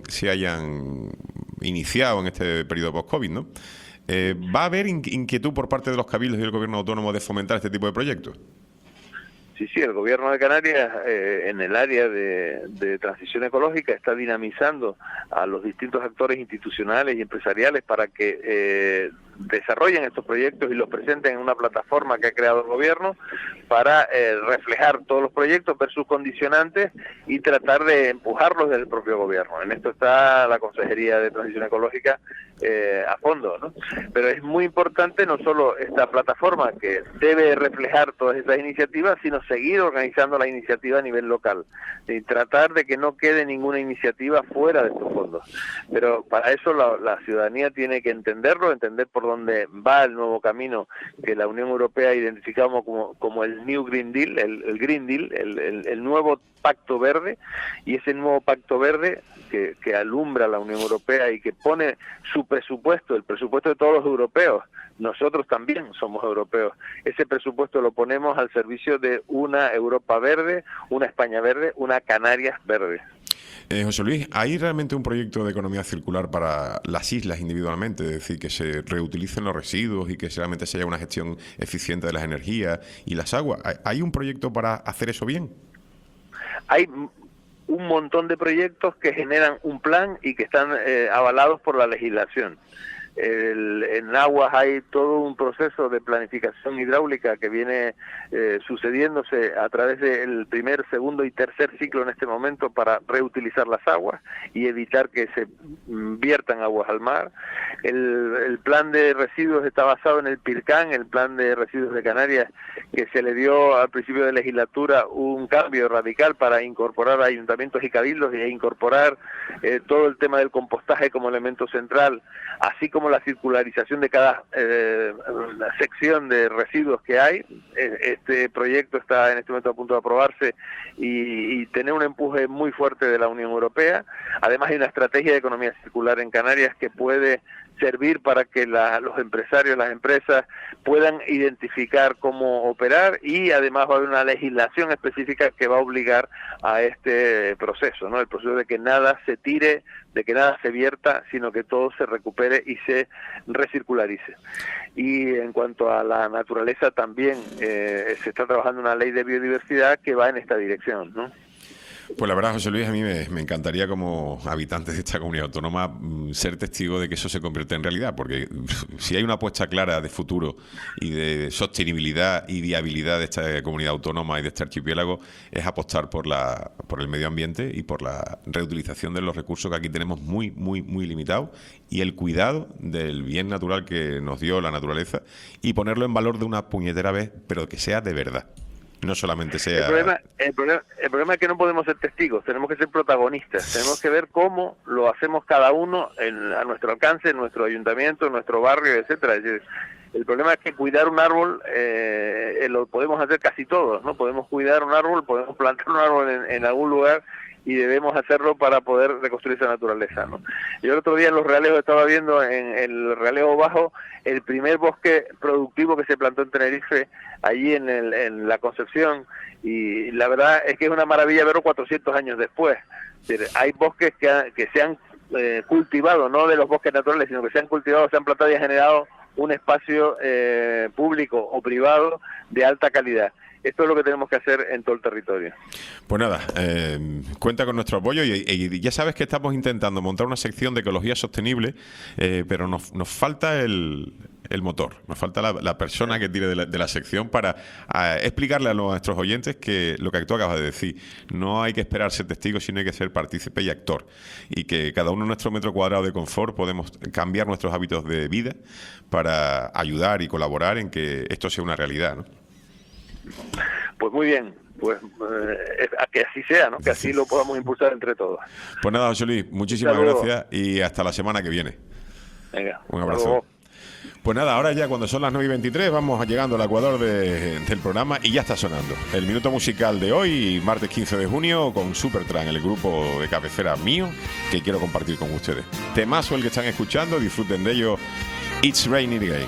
hayan iniciado en este periodo post-COVID, ¿no? ¿Va a haber inquietud por parte de los cabildos y del gobierno autónomo de fomentar este tipo de proyectos? Sí, el gobierno de Canarias en el área de transición ecológica está dinamizando a los distintos actores institucionales y empresariales para que desarrollen estos proyectos y los presenten en una plataforma que ha creado el gobierno para reflejar todos los proyectos, ver sus condicionantes y tratar de empujarlos del propio gobierno. En esto está la Consejería de Transición Ecológica a fondo, ¿no? Pero es muy importante no solo esta plataforma que debe reflejar todas estas iniciativas, sino seguir organizando la iniciativa a nivel local y tratar de que no quede ninguna iniciativa fuera de estos fondos. Pero para eso la ciudadanía tiene que entenderlo, entender por dónde va el nuevo camino que la Unión Europea ha identificado como el New Green Deal, el Green Deal, el nuevo Pacto Verde, y ese nuevo Pacto Verde que alumbra la Unión Europea y que pone su presupuesto, el presupuesto de todos los europeos. Nosotros también somos europeos. Ese presupuesto lo ponemos al servicio de una Europa verde, una España verde, una Canarias verde. José Luis, ¿hay realmente un proyecto de economía circular para las islas individualmente? Es decir, que se reutilicen los residuos y que realmente se haya una gestión eficiente de las energías y las aguas. ¿Hay un proyecto para hacer eso bien? Hay un montón de proyectos que generan un plan y que están avalados por la legislación. En aguas hay todo un proceso de planificación hidráulica que viene sucediéndose a través del primer, segundo y tercer ciclo en este momento para reutilizar las aguas y evitar que se viertan aguas al mar. El plan de residuos está basado en el PIRCAN, el plan de residuos de Canarias, que se le dio al principio de legislatura un cambio radical para incorporar a ayuntamientos y cabildos y incorporar todo el tema del compostaje como elemento central, así como la circularización de cada sección de residuos que hay. Este proyecto está en este momento a punto de aprobarse y tener un empuje muy fuerte de la Unión Europea. Además hay una estrategia de economía circular en Canarias que puede servir para que los empresarios, las empresas puedan identificar cómo operar, y además va a haber una legislación específica que va a obligar a este proceso, ¿no? El proceso de que nada se tire, de que nada se vierta, sino que todo se recupere y se recircularice. Y en cuanto a la naturaleza también se está trabajando una ley de biodiversidad que va en esta dirección, ¿no? Pues la verdad, José Luis, a mí me encantaría como habitante de esta comunidad autónoma ser testigo de que eso se convierta en realidad, porque si hay una apuesta clara de futuro y de sostenibilidad y viabilidad de esta comunidad autónoma y de este archipiélago, es apostar por el medio ambiente y por la reutilización de los recursos que aquí tenemos muy, muy, muy limitados, y el cuidado del bien natural que nos dio la naturaleza, y ponerlo en valor de una puñetera vez, pero que sea de verdad. No solamente sea... El problema es que no podemos ser testigos, tenemos que ser protagonistas, tenemos que ver cómo lo hacemos cada uno a nuestro alcance, en nuestro ayuntamiento, en nuestro barrio, etcétera. Es decir, el problema es que cuidar un árbol lo podemos hacer casi todos, ¿no? Podemos cuidar un árbol, podemos plantar un árbol en algún lugar, y debemos hacerlo para poder reconstruir esa naturaleza, ¿no? Yo el otro día en Los Realejos estaba viendo en el Realejo Bajo el primer bosque productivo que se plantó en Tenerife, allí en la Concepción, y la verdad es que es una maravilla verlo 400 años después. Es decir, hay bosques que se han cultivado, no de los bosques naturales, sino que se han cultivado, se han plantado y han generado un espacio público o privado de alta calidad. Esto es lo que tenemos que hacer en todo el territorio. Pues nada, cuenta con nuestro apoyo, y ya sabes que estamos intentando montar una sección de ecología sostenible, pero nos falta el motor, nos falta la persona que tire de la sección para explicarle a nuestros oyentes que lo que tú acabas de decir, no hay que esperar ser testigos, sino hay que ser partícipe y actor, y que cada uno en nuestro metro cuadrado de confort podemos cambiar nuestros hábitos de vida para ayudar y colaborar en que esto sea una realidad, ¿no? Pues muy bien, pues que así sea, ¿no? Que así lo podamos impulsar entre todos. Pues nada, José Luis, muchísimas gracias y hasta la semana que viene. Venga, un abrazo. Pues nada, ahora ya cuando son las 9:23 vamos llegando al ecuador del programa, y ya está sonando el minuto musical de hoy, martes 15 de junio, con Supertramp, el grupo de cabecera mío, que quiero compartir con ustedes. Temazo el que están escuchando, disfruten de ello. It's Raining Again.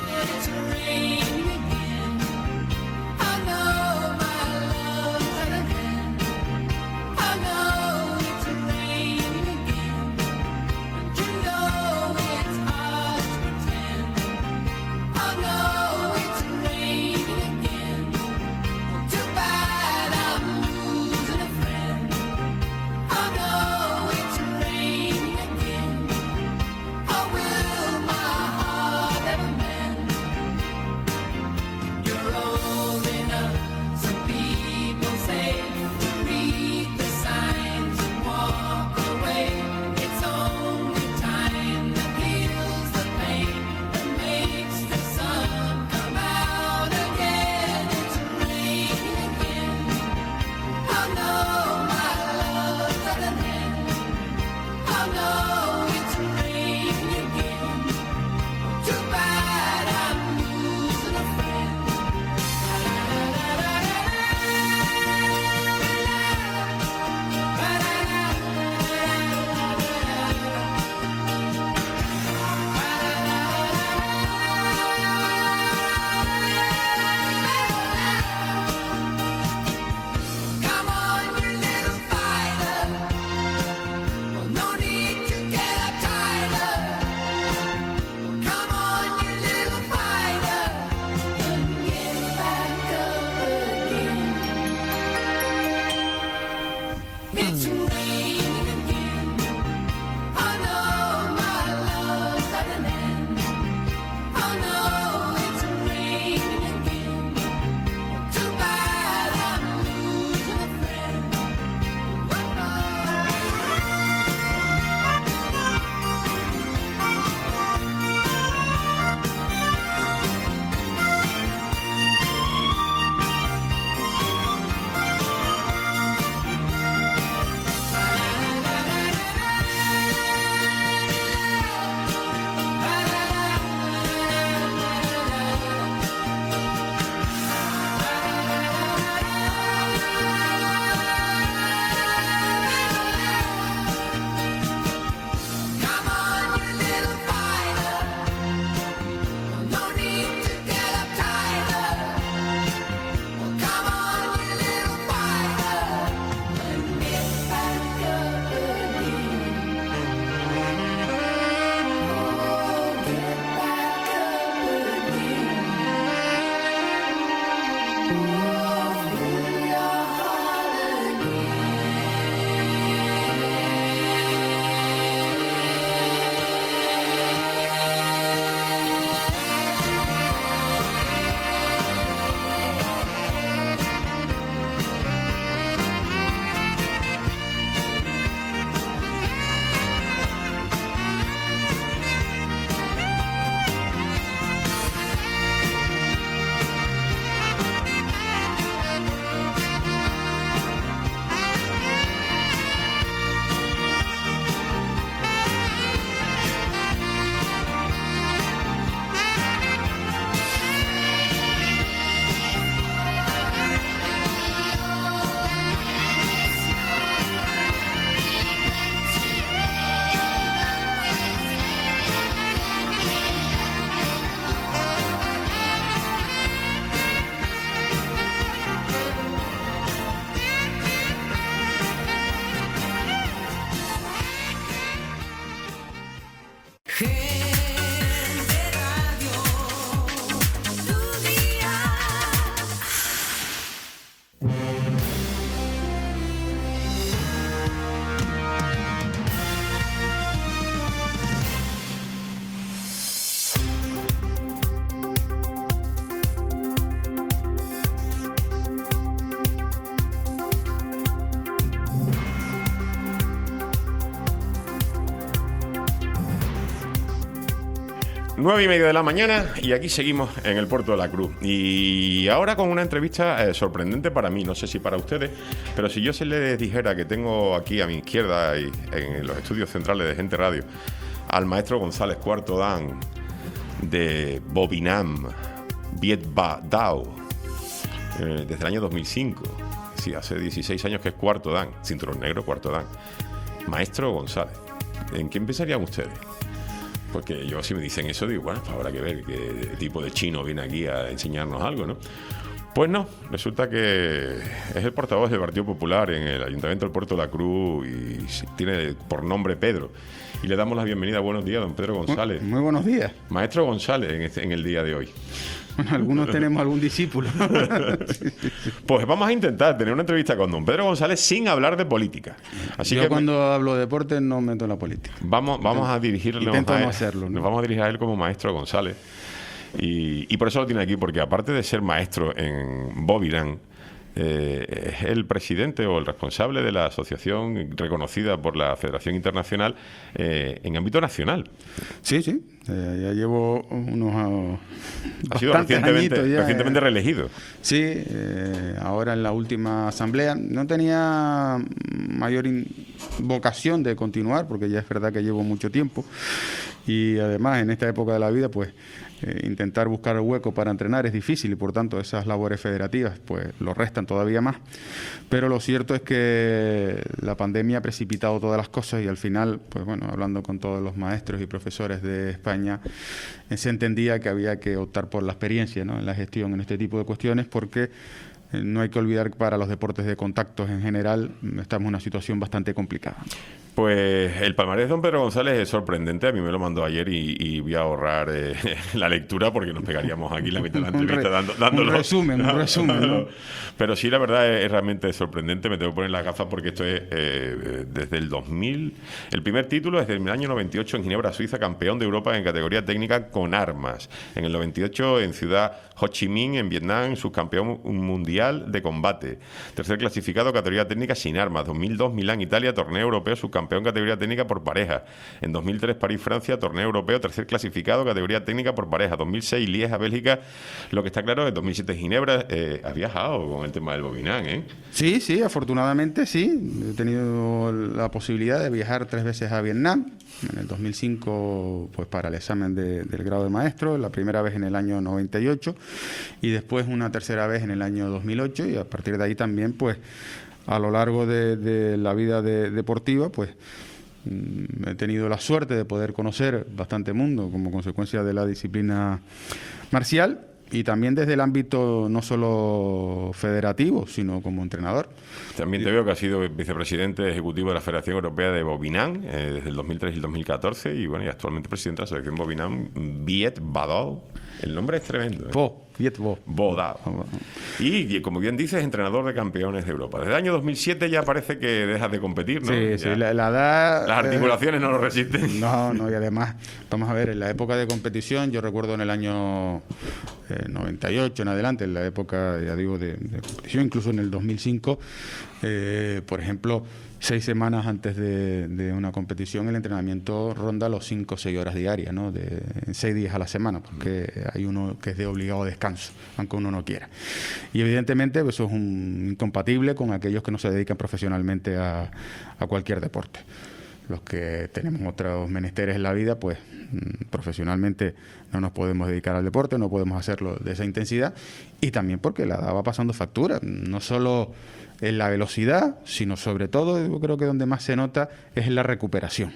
9:30 de la mañana y aquí seguimos en el Puerto de la Cruz. Y ahora con una entrevista sorprendente para mí, no sé si para ustedes, pero si yo se les dijera que tengo aquí a mi izquierda y en los estudios centrales de Gente Radio al maestro González Cuarto Dan de Bobinam, Viet Ba Dao, desde el año 2005. Sí, hace 16 años que es Cuarto Dan, cinturón negro Cuarto Dan. Maestro González, ¿en qué empezarían ustedes? Porque yo, si me dicen eso, digo, bueno, pues habrá que ver qué tipo de chino viene aquí a enseñarnos algo, ¿no? Pues no, resulta que es el portavoz del Partido Popular en el Ayuntamiento del Puerto de la Cruz y tiene por nombre Pedro. Y le damos la bienvenida. Buenos días, don Pedro González. Muy buenos días. Maestro González en el día de hoy. Bueno, algunos tenemos algún discípulo. Pues vamos a intentar tener una entrevista con don Pedro González sin hablar de política. Así Yo que cuando hablo de deporte no meto en la política. Vamos a dirigirle Intento no hacerlo, ¿no? Nos vamos a dirigir a él como maestro González. Y por eso lo tiene aquí, porque aparte de ser maestro en Bobirán, es el presidente o el responsable de la asociación reconocida por la Federación Internacional en ámbito nacional. Sí, sí. Ya llevo unos Ha sido añitos ya, recientemente reelegido. Sí, ahora en la última asamblea no tenía mayor vocación de continuar, porque ya es verdad que llevo mucho tiempo. Y además en esta época de la vida, pues intentar buscar el hueco para entrenar es difícil y por tanto esas labores federativas pues lo restan todavía más. Pero lo cierto es que la pandemia ha precipitado todas las cosas y al final, pues bueno, hablando con todos los maestros y profesores de España, se entendía que había que optar por la experiencia, ¿no?, en la gestión en este tipo de cuestiones, porque no hay que olvidar que para los deportes de contactos en general estamos en una situación bastante complicada. Pues el palmarés de don Pedro González es sorprendente. A mí me lo mandó ayer y voy a ahorrar la lectura porque nos pegaríamos aquí la mitad de la entrevista dándolo. Un resumen, ¿no? Pero sí, la verdad es realmente sorprendente. Me tengo que poner las gafas porque esto es desde el 2000. El primer título es del año 98 en Ginebra, Suiza, campeón de Europa en categoría técnica con armas. En el 98 en Ciudad Ho Chi Minh, en Vietnam, subcampeón mundial de combate. Tercer clasificado, categoría técnica sin armas. 2002 Milán, Italia, torneo europeo, subcampeón categoría técnica por pareja. En 2003 París, Francia, torneo europeo, tercer clasificado, categoría técnica por pareja. 2006 Lieja, Bélgica. Lo que está claro es que en 2007 Ginebra ha viajado con el tema del Bobinam, ¿eh? Sí, sí, afortunadamente sí. He tenido la posibilidad de viajar 3 veces a Vietnam. En el 2005 pues para el examen del grado de maestro, la primera vez en el año 98 y después una tercera vez en el año 2008 y a partir de ahí también pues a lo largo de la vida deportiva pues he tenido la suerte de poder conocer bastante mundo como consecuencia de la disciplina marcial y también desde el ámbito no solo federativo, sino como entrenador. También te veo que has sido vicepresidente ejecutivo de la Federación Europea de Bobinam desde el 2003 y el 2014 y bueno, y actualmente presidente de la selección Bobinam, Viet Ba Dao. El nombre es tremendo, ¿eh? Viet Bo. Bo Dao. Y como bien dices, entrenador de campeones de Europa. Desde el año 2007 ya parece que dejas de competir, ¿no? Sí, sí, la edad... Las articulaciones no lo resisten. No, y además, vamos a ver, en la época de competición, yo recuerdo en el año 98 en adelante, en la época, ya digo, de competición, incluso en el 2005, por ejemplo, 6 semanas antes de una competición, el entrenamiento ronda los 5 o 6 horas diarias, ¿no? De 6 días a la semana, porque hay uno que es de obligado descanso, aunque uno no quiera. Y evidentemente pues, eso es incompatible con aquellos que no se dedican profesionalmente a cualquier deporte. Los que tenemos otros menesteres en la vida, pues profesionalmente no nos podemos dedicar al deporte, no podemos hacerlo de esa intensidad y también porque la edad va pasando factura, no solo en la velocidad, sino sobre todo, yo creo que donde más se nota es en la recuperación.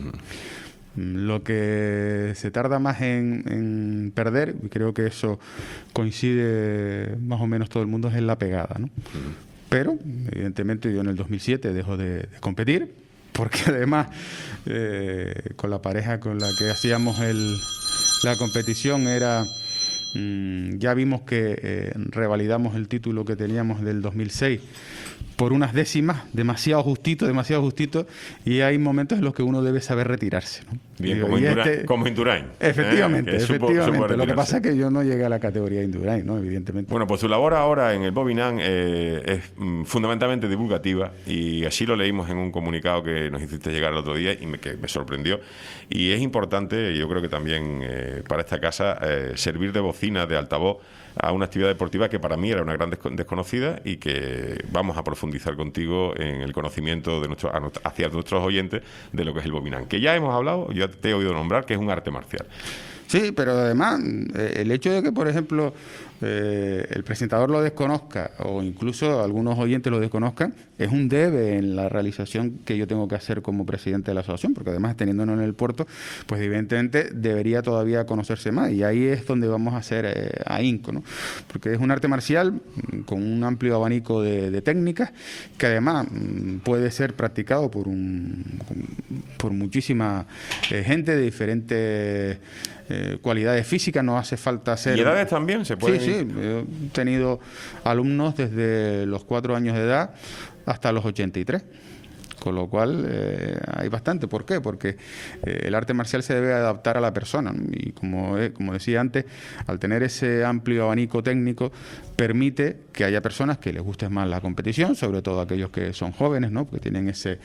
Lo que se tarda más en perder, y creo que eso coincide más o menos todo el mundo, es en la pegada, ¿no? Pero, evidentemente, yo en el 2007 dejo de competir, porque además, con la pareja con la que hacíamos la competición era Ya vimos que revalidamos el título que teníamos del 2006 por unas décimas, demasiado justito, y hay momentos en los que uno debe saber retirarse, ¿no? Bien, Digo, como Indurain. Efectivamente, supo efectivamente. Lo que retirarse. pasa es que yo no llegué a la categoría de Indurain, ¿no? Evidentemente. Bueno, pues su labor ahora en el Bobinam es fundamentalmente divulgativa, y así lo leímos en un comunicado que nos hiciste llegar el otro día y que me sorprendió. Y es importante, yo creo que también para esta casa, servir de bocina, de altavoz a una actividad deportiva que para mí era una gran desconocida, y que vamos a profundizar contigo en el conocimiento de hacia nuestros oyentes de lo que es el Bobinam, que ya hemos hablado, yo te he oído nombrar que es un arte marcial. Sí, pero además el hecho de que, por ejemplo, el presentador lo desconozca, o incluso algunos oyentes lo desconozcan, es un debe en la realización que yo tengo que hacer como presidente de la asociación, porque además, teniéndonos en el puerto, pues evidentemente debería todavía conocerse más, y ahí es donde vamos a hacer ahínco, ¿no? Porque es un arte marcial con un amplio abanico de técnicas, que además puede ser practicado por muchísima gente de diferentes cualidades físicas. No hace falta ser... ¿Y edades también se pueden? Sí, he tenido alumnos desde los 4 años de edad hasta los 83. Con lo cual hay bastante. ¿Por qué? Porque el arte marcial se debe adaptar a la persona, ¿no? Y como decía antes, al tener ese amplio abanico técnico, permite que haya personas que les guste más la competición, sobre todo aquellos que son jóvenes, ¿no? Porque tienen ese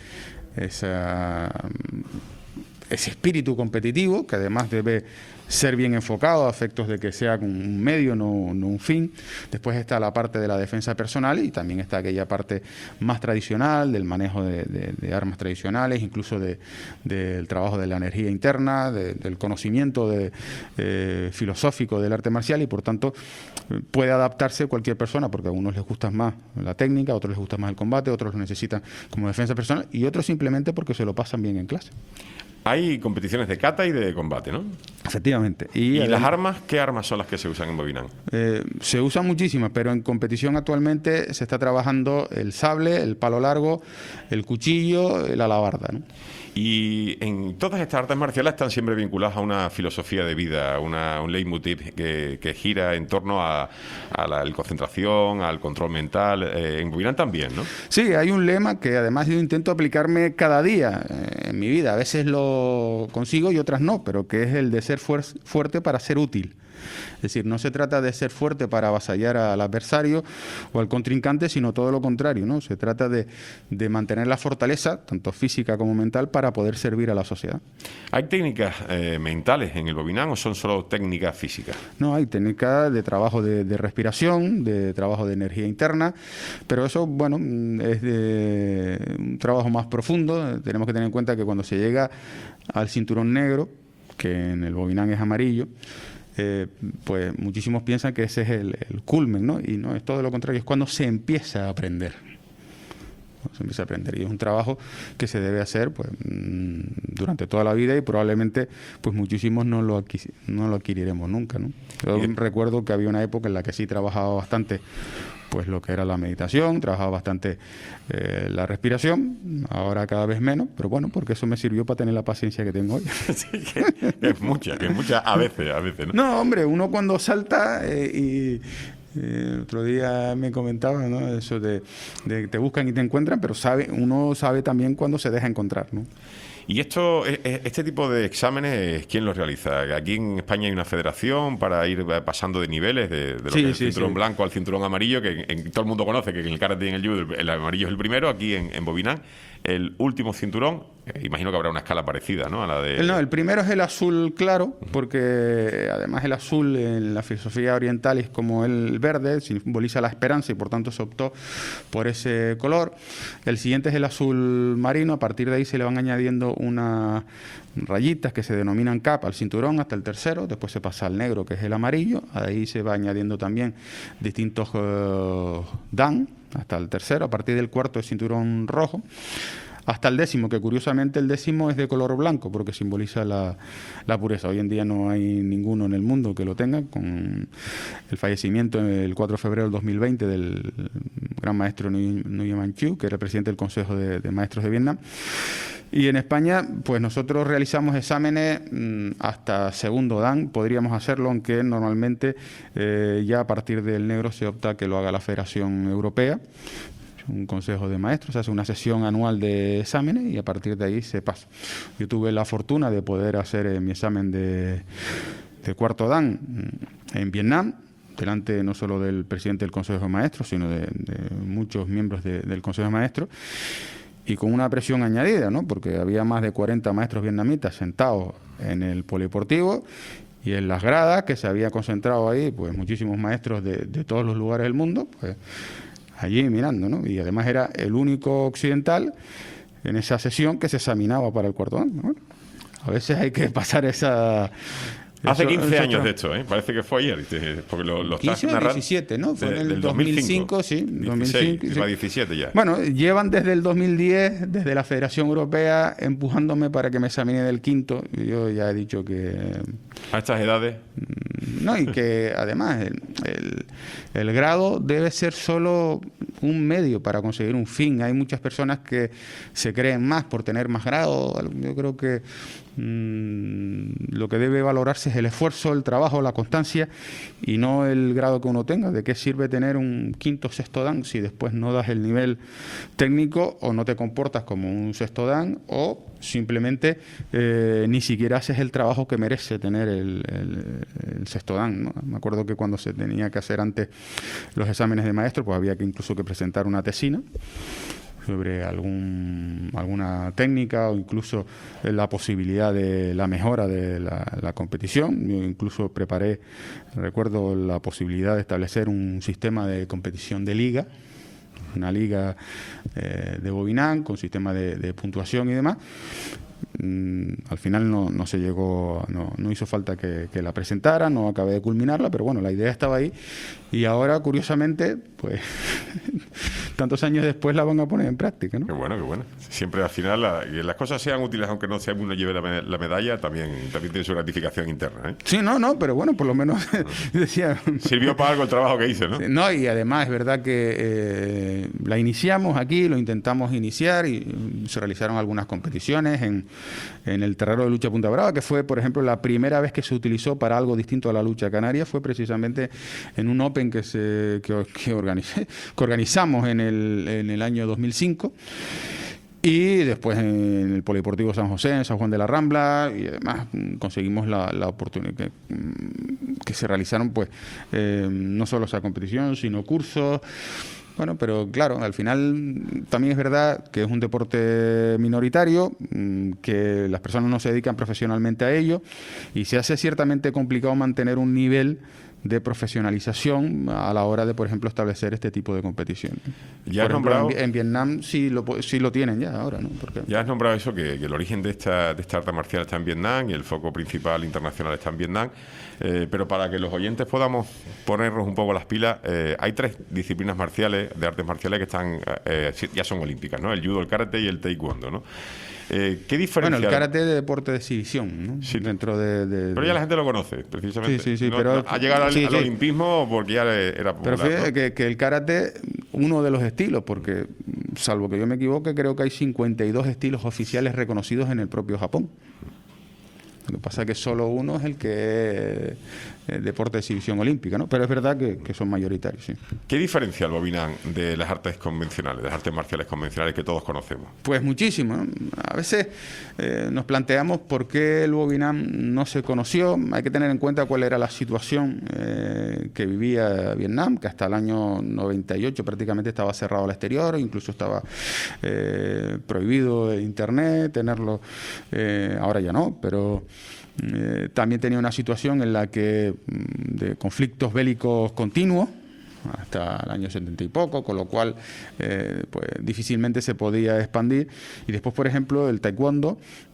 espíritu competitivo, que además debe ser bien enfocado a efectos de que sea un medio, no un fin. Después está la parte de la defensa personal, y también está aquella parte más tradicional del manejo de armas tradicionales, incluso del trabajo de la energía interna, del conocimiento filosófico del arte marcial, y por tanto puede adaptarse cualquier persona, porque a unos les gusta más la técnica, a otros les gusta más el combate, a otros lo necesitan como defensa personal, y otros simplemente porque se lo pasan bien en clase. Hay competiciones de kata y de combate, ¿no? Efectivamente. ¿Y las armas? ¿Qué armas son las que se usan en Bobinam? Se usan muchísimas, pero en competición actualmente se está trabajando el sable, el palo largo, el cuchillo, la alabarda, ¿no? Y en todas estas artes marciales están siempre vinculadas a una filosofía de vida, un leitmotiv que gira en torno a la concentración, al control mental. En Bobinam también, ¿no? Sí, hay un lema que además yo intento aplicarme cada día en mi vida. A veces lo consigo y otras no, pero que es el de ser fuerte para ser útil. Es decir, no se trata de ser fuerte para avasallar al adversario o al contrincante, sino todo lo contrario, ¿no? Se trata de mantener la fortaleza, tanto física como mental, para poder servir a la sociedad. ¿Hay técnicas mentales en el Bobinam o son solo técnicas físicas? No, hay técnicas de trabajo de respiración, de trabajo de energía interna, pero eso, bueno, es de un trabajo más profundo. Tenemos que tener en cuenta que cuando se llega al cinturón negro, que en el Bobinam es amarillo, pues muchísimos piensan que ese es el culmen, ¿no? Y no, es todo lo contrario, es cuando se empieza a aprender. Se empieza a aprender, y es un trabajo que se debe hacer pues durante toda la vida, y probablemente pues muchísimos no lo adquiriremos nunca, ¿no? Yo recuerdo que había una época en la que sí trabajaba bastante pues lo que era la meditación, trabajaba bastante la respiración, ahora cada vez menos, pero bueno, porque eso me sirvió para tener la paciencia que tengo hoy. Sí, que es mucha a veces, ¿no? No, hombre, uno cuando salta el otro día me comentaba, ¿no? Eso de te buscan y te encuentran, pero uno sabe también cuándo se deja encontrar, ¿no? Y este tipo de exámenes, ¿quién los realiza? Aquí en España hay una federación para ir pasando de niveles, de lo que es el cinturón blanco al cinturón amarillo, que todo el mundo conoce que en el karate y en el judo el amarillo es el primero. Aquí en Bobinam, el último cinturón, imagino que habrá una escala parecida, ¿no? A la de... No, el primero es el azul claro, porque además el azul en la filosofía oriental es como el verde, simboliza la esperanza, y por tanto se optó por ese color. El siguiente es el azul marino, a partir de ahí se le van añadiendo unas rayitas que se denominan capa al cinturón hasta el tercero, después se pasa al negro, que es el amarillo, ahí se va añadiendo también distintos dan hasta el tercero, a partir del cuarto es cinturón rojo, hasta el décimo, que curiosamente el décimo es de color blanco porque simboliza la pureza. Hoy en día no hay ninguno en el mundo que lo tenga, con el fallecimiento el 4 de febrero del 2020 del gran maestro Nguyen Van Chieu, que era el presidente del Consejo de Maestros de Vietnam. Y en España, pues nosotros realizamos exámenes hasta segundo dan, podríamos hacerlo, aunque normalmente ya a partir del negro se opta que lo haga la Federación Europea, un consejo de maestros, se hace una sesión anual de exámenes y a partir de ahí se pasa. Yo tuve la fortuna de poder hacer mi examen de cuarto dan en Vietnam, delante no solo del presidente del Consejo de Maestros, sino de muchos miembros del Consejo de Maestros, y con una presión añadida, ¿no? Porque había más de 40 maestros vietnamitas sentados en el polideportivo y en las gradas, que se había concentrado ahí pues muchísimos maestros de todos los lugares del mundo, pues allí mirando, ¿no? Y además era el único occidental en esa sesión que se examinaba para el cuarto dan, ¿no? A veces hay que pasar esa... Hace 15 años de esto, ¿eh? Parece que fue ayer, porque lo estás 15 o narrando. 17, ¿no? Fue en el del 2005, sí. 2005, sí. va 17 ya. Bueno, llevan desde el 2010, desde la Federación Europea, empujándome para que me examine del quinto. Yo ya he dicho que... A estas edades... No, y que además el grado debe ser solo un medio para conseguir un fin. Hay muchas personas que se creen más por tener más grado. Yo creo que lo que debe valorarse es el esfuerzo, el trabajo, la constancia y no el grado que uno tenga. ¿De qué sirve tener un quinto o sexto dan si después no das el nivel técnico o no te comportas como un sexto dan o simplemente ni siquiera haces el trabajo que merece tener el sexto dan, ¿no? Me acuerdo que cuando se tenía que hacer antes los exámenes de maestro, pues había que incluso que presentar una tesina sobre alguna técnica o incluso la posibilidad de la mejora de la competición. Yo incluso preparé, recuerdo, la posibilidad de establecer un sistema de competición de liga, una liga de Bobinán con sistema de puntuación y demás. Al final no se llegó, no hizo falta que la presentara, no acabé de culminarla, pero bueno, la idea estaba ahí y ahora, curiosamente, pues tantos años después la van a poner en práctica, ¿no? Qué bueno, qué bueno. Siempre al final que las cosas sean útiles, aunque no sea uno lleve la medalla, también tiene su gratificación interna, ¿eh? Sí, no, pero bueno, por lo menos decía... Sirvió para algo el trabajo que hice, ¿no? No, y además es verdad que la iniciamos aquí, lo intentamos iniciar y se realizaron algunas competiciones en el terreno de lucha Punta Brava, que fue, por ejemplo, la primera vez que se utilizó para algo distinto a la lucha canaria, fue precisamente en un Open que organizamos en el año 2005. Y después en el Polideportivo San José, en San Juan de la Rambla, y además conseguimos la oportunidad que se realizaron, pues, no solo esa competición, sino cursos. Bueno, pero claro, al final también es verdad que es un deporte minoritario, que las personas no se dedican profesionalmente a ello, y se hace ciertamente complicado mantener un nivel de profesionalización a la hora de, por ejemplo, establecer este tipo de competición. Ya por has ejemplo, nombrado... en Vietnam sí lo tienen ya ahora, ¿no? Porque... Ya has nombrado eso, que el origen de esta arte marcial está en Vietnam y el foco principal internacional está en Vietnam, pero para que los oyentes podamos ponernos un poco las pilas, hay 3 disciplinas marciales, de artes marciales, que están ya son olímpicas, ¿no? El judo, el karate y el taekwondo, ¿no? ¿Qué diferencia? Bueno, el karate es de deporte de exhibición, ¿no? Sí. Dentro pero ya la gente lo conoce, precisamente. Sí, no, pero... ha llegado al olimpismo porque ya era popular, pero fíjate, ¿no? que el karate, uno de los estilos, porque, salvo que yo me equivoque, creo que hay 52 estilos oficiales reconocidos en el propio Japón. Lo que pasa es que solo uno es el que es deporte de exhibición olímpica, ¿no? Pero es verdad que son mayoritarios, sí. ¿Qué diferencia el Bobinán de las artes convencionales, de las artes marciales convencionales que todos conocemos? Pues muchísimo, ¿no? A veces nos planteamos por qué el Bobinán no se conoció. Hay que tener en cuenta cuál era la situación que vivía Vietnam, que hasta el año 98 prácticamente estaba cerrado al exterior, incluso estaba prohibido internet, tenerlo, ahora ya no, pero... también tenía una situación en la que de conflictos bélicos continuos hasta el año 70 y poco, con lo cual pues difícilmente se podía expandir. Y después, por ejemplo, el taekwondo,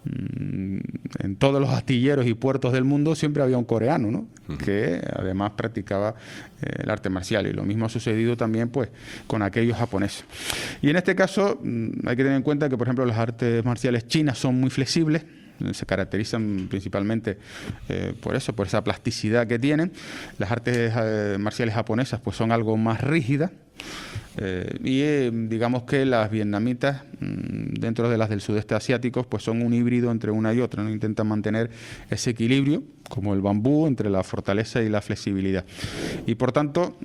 en todos los astilleros y puertos del mundo siempre había un coreano, ¿no? Que además practicaba el arte marcial, y lo mismo ha sucedido también pues con aquellos japoneses. Y en este caso hay que tener en cuenta que, por ejemplo, las artes marciales chinas son muy flexibles, se caracterizan principalmente por esa plasticidad que tienen. Las artes marciales japonesas pues son algo más rígidas, Digamos que las vietnamitas, dentro de las del sudeste asiático, pues son un híbrido entre una y otra, ¿no? Intentan mantener ese equilibrio, como el bambú, entre la fortaleza y la flexibilidad. Y por tanto,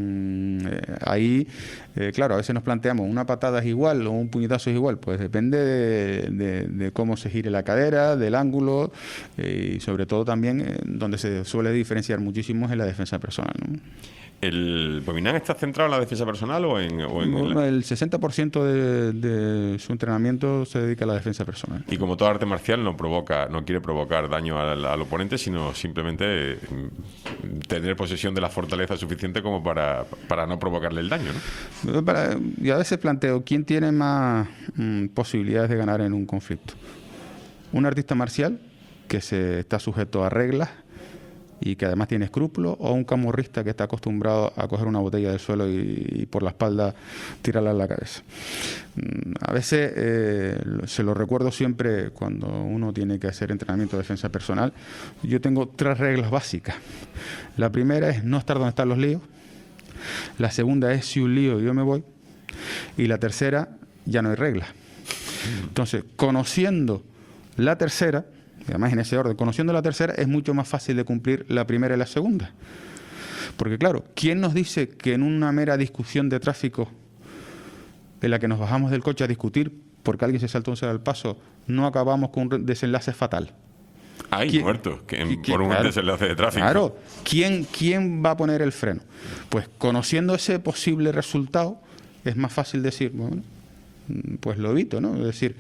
ahí, claro, a veces nos planteamos, ¿una patada es igual o un puñetazo es igual? Pues depende de cómo se gire la cadera, del ángulo, y sobre todo también donde se suele diferenciar muchísimo es en la defensa personal, ¿no? ¿El Vovinam está centrado en la defensa personal o en El 60% de su entrenamiento se dedica a la defensa personal. Y como toda arte marcial no quiere provocar daño al oponente, sino simplemente tener posesión de la fortaleza suficiente como para no provocarle el daño, ¿no? Yo a veces planteo, ¿quién tiene más posibilidades de ganar en un conflicto? ¿Un artista marcial que se está sujeto a reglas y que además tiene escrúpulos, o un camorrista que está acostumbrado a coger una botella del suelo y por la espalda tirarla a la cabeza? A veces, se lo recuerdo siempre cuando uno tiene que hacer entrenamiento de defensa personal, yo tengo 3 reglas básicas. La primera es no estar donde están los líos, la segunda es si un lío yo me voy, y la tercera, ya no hay reglas. Entonces, conociendo la tercera, además en ese orden, conociendo la tercera, es mucho más fácil de cumplir la primera y la segunda. Porque claro, ¿quién nos dice que en una mera discusión de tráfico en la que nos bajamos del coche a discutir porque alguien se saltó un cero al paso, no acabamos con un desenlace fatal? Hay muertos por un desenlace de tráfico. Claro, ¿quién va a poner el freno? Pues conociendo ese posible resultado, es más fácil decir, bueno, pues lo evito, ¿no? Es decir,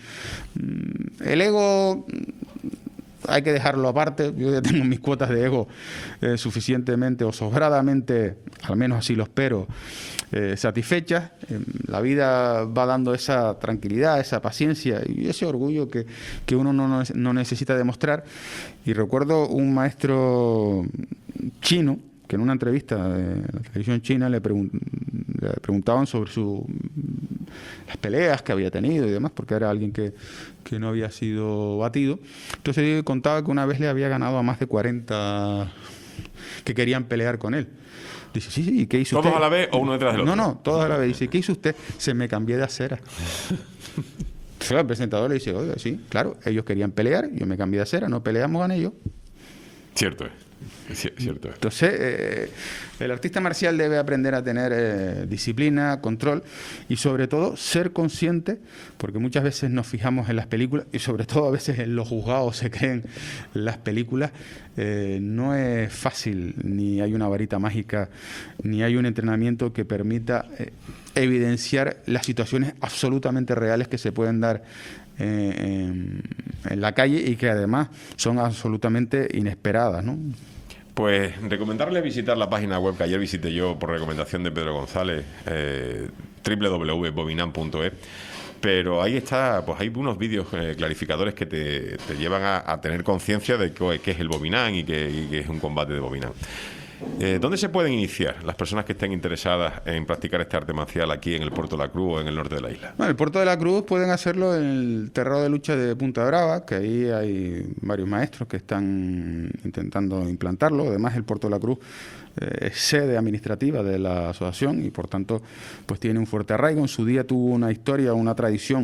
el ego hay que dejarlo aparte. Yo ya tengo mis cuotas de ego suficientemente o sobradamente, al menos así lo espero, satisfechas. La vida va dando esa tranquilidad, esa paciencia y ese orgullo que uno no necesita demostrar. Y recuerdo un maestro chino que en una entrevista de la televisión china le preguntaban sobre las peleas que había tenido y demás, porque era alguien que no había sido batido. Entonces él contaba que una vez le había ganado a más de 40 que querían pelear con él. Dice, sí, ¿y qué hizo usted? ¿Todos a la vez o uno detrás del otro? No, todos a la vez. Dice, ¿qué hizo usted? Se me cambié de acera. Entonces el presentador le dice, oiga, sí, claro, ellos querían pelear, yo me cambié de acera, no peleamos, gané yo. Cierto es. Cierto. Entonces, el artista marcial debe aprender a tener disciplina, control y sobre todo ser consciente, porque muchas veces nos fijamos en las películas y sobre todo a veces en los juzgados se creen las películas. No es fácil, ni hay una varita mágica, ni hay un entrenamiento que permita evidenciar las situaciones absolutamente reales que se pueden dar en la calle y que además son absolutamente inesperadas, ¿no? Pues recomendarles visitar la página web que ayer visité yo por recomendación de Pedro González, www.vovinam.es. Pero ahí está, pues hay unos vídeos clarificadores que te llevan a tener conciencia de qué es el Vovinam y que es un combate de Vovinam. ¿Dónde se pueden iniciar las personas que estén interesadas en practicar este arte marcial aquí en el Puerto de la Cruz o en el norte de la isla? Bueno, el Puerto de la Cruz pueden hacerlo en el terreno de lucha de Punta Brava, que ahí hay varios maestros que están intentando implantarlo. Además, el Puerto de la Cruz es sede administrativa de la asociación y por tanto pues tiene un fuerte arraigo. En su día tuvo una historia, una tradición,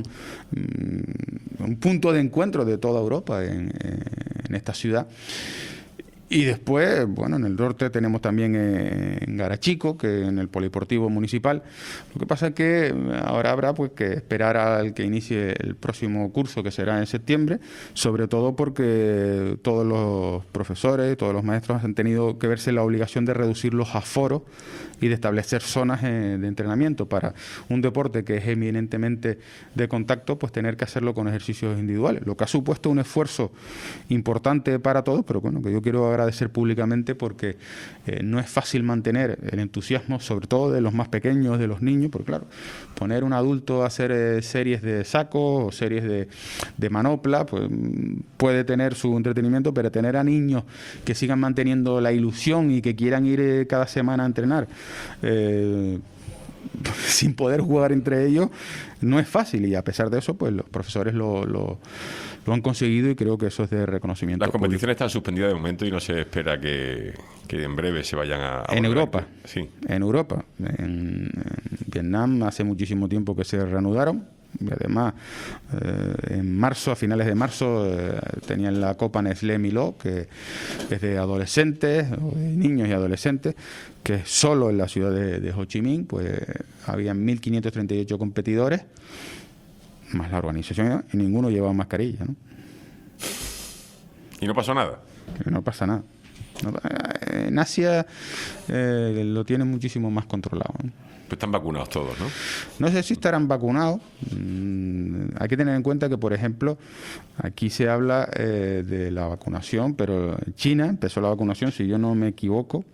un punto de encuentro de toda Europa en esta ciudad. Y después, bueno, en el norte tenemos también en Garachico, que en el polideportivo municipal. Lo que pasa es que ahora habrá pues que esperar al que inicie el próximo curso, que será en septiembre, sobre todo porque todos los profesores, todos los maestros han tenido que verse la obligación de reducir los aforos y de establecer zonas de entrenamiento para un deporte que es eminentemente de contacto, pues tener que hacerlo con ejercicios individuales, lo que ha supuesto un esfuerzo importante para todos, pero bueno, que yo quiero agradecer públicamente porque no es fácil mantener el entusiasmo, sobre todo de los más pequeños, de los niños, porque claro, poner un adulto a hacer series de saco o series de manopla, pues puede tener su entretenimiento, pero tener a niños que sigan manteniendo la ilusión y que quieran ir cada semana a entrenar sin poder jugar entre ellos, no es fácil, y a pesar de eso, pues los profesores lo han conseguido y creo que eso es de reconocimiento. Las competiciones están suspendidas de momento y no se espera que en breve se vayan a en Europa. Sí. En Europa. En Vietnam hace muchísimo tiempo que se reanudaron. Y además, en marzo, a finales de marzo, tenían la Copa Nestlé Milo, que es de adolescentes, o de niños y adolescentes, que solo en la ciudad de Ho Chi Minh, pues habían 1.538 competidores, más la organización, y ninguno llevaba mascarilla, ¿no? ¿Y no pasó nada? No pasa nada. En Asia lo tienen muchísimo más controlado, ¿no? Pues están vacunados todos, ¿no? No sé si estarán vacunados. Hay que tener en cuenta que, por ejemplo, aquí se habla de la vacunación, pero en China empezó la vacunación, si yo no me equivoco,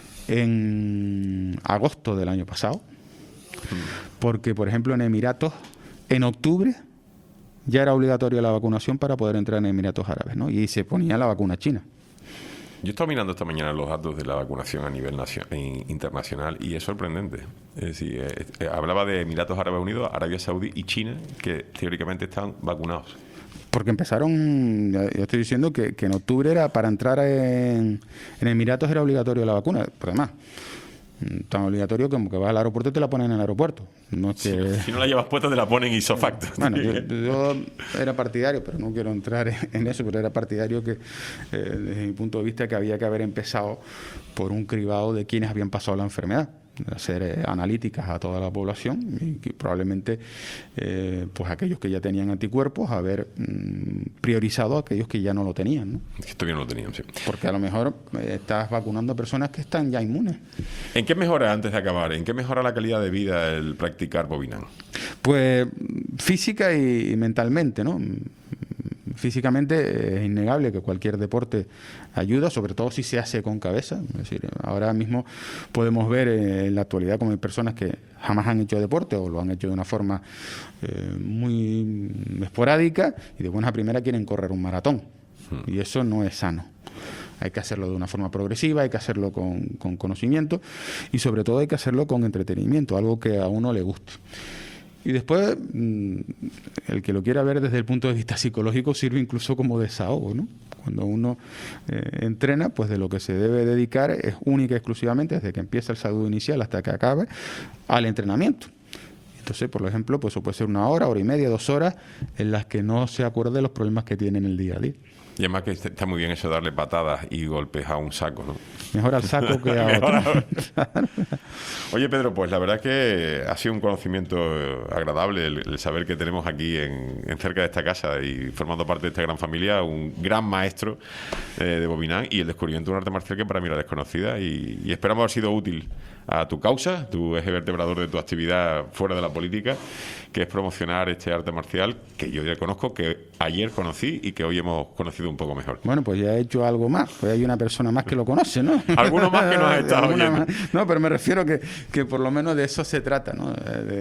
en agosto del año pasado. Porque, por ejemplo, en Emiratos, en octubre ya era obligatoria la vacunación para poder entrar en Emiratos Árabes, ¿no? Y se ponía la vacuna china. Yo estaba mirando esta mañana los datos de la vacunación a nivel internacional y es sorprendente. Es decir, hablaba de Emiratos Árabes Unidos, Arabia Saudí y China, que teóricamente están vacunados. Porque empezaron, yo estoy diciendo que en octubre era para entrar en Emiratos era obligatorio la vacuna, pero además, tan obligatorio como que vas al aeropuerto y te la ponen en el aeropuerto. No es que... Si no la llevas puesta te la ponen ipso facto. Bueno, yo era partidario, pero no quiero entrar en eso, pero era partidario que, desde mi punto de vista, que había que haber empezado por un cribado de quienes habían pasado la enfermedad, hacer analíticas a toda la población y que probablemente pues aquellos que ya tenían anticuerpos haber priorizado a aquellos que ya no lo tenían, ¿no? Que todavía no lo tenían, sí. Porque a lo mejor estás vacunando a personas que están ya inmunes. ¿En qué mejora, antes de acabar, en qué mejora la calidad de vida el practicar Bobinam? Pues física y mentalmente, ¿no? Físicamente es innegable que cualquier deporte ayuda, sobre todo si se hace con cabeza. Es decir, ahora mismo podemos ver en la actualidad como hay personas que jamás han hecho deporte o lo han hecho de una forma muy esporádica y de buena a primera quieren correr un maratón. Y eso no es sano. Hay que hacerlo de una forma progresiva, hay que hacerlo con conocimiento y sobre todo hay que hacerlo con entretenimiento, algo que a uno le guste. Y después, el que lo quiera ver desde el punto de vista psicológico sirve incluso como desahogo, ¿no? Cuando uno entrena, pues de lo que se debe dedicar es única y exclusivamente, desde que empieza el saludo inicial hasta que acabe, al entrenamiento. Entonces, por ejemplo, pues eso puede ser 1 hora, hora y media, 2 horas, en las que no se acuerde de los problemas que tiene en el día a día. Y además que está muy bien eso de darle patadas y golpes a un saco, ¿no? Mejor al saco que a otro. Oye, Pedro, pues la verdad es que ha sido un conocimiento agradable el saber que tenemos aquí en cerca de esta casa y formando parte de esta gran familia un gran maestro de Bobinam y el descubrimiento de un arte marcial que para mí era desconocida y esperamos haber sido útil a tu causa, tu eje vertebrador de tu actividad fuera de la política, que es promocionar este arte marcial que yo ya conozco, que ayer conocí y que hoy hemos conocido un poco mejor. Bueno, pues ya he hecho algo más, pues hay una persona más que lo conoce, ¿no? Alguno más que nos ha estado oyendo. No, pero me refiero que por lo menos de eso se trata, ¿no?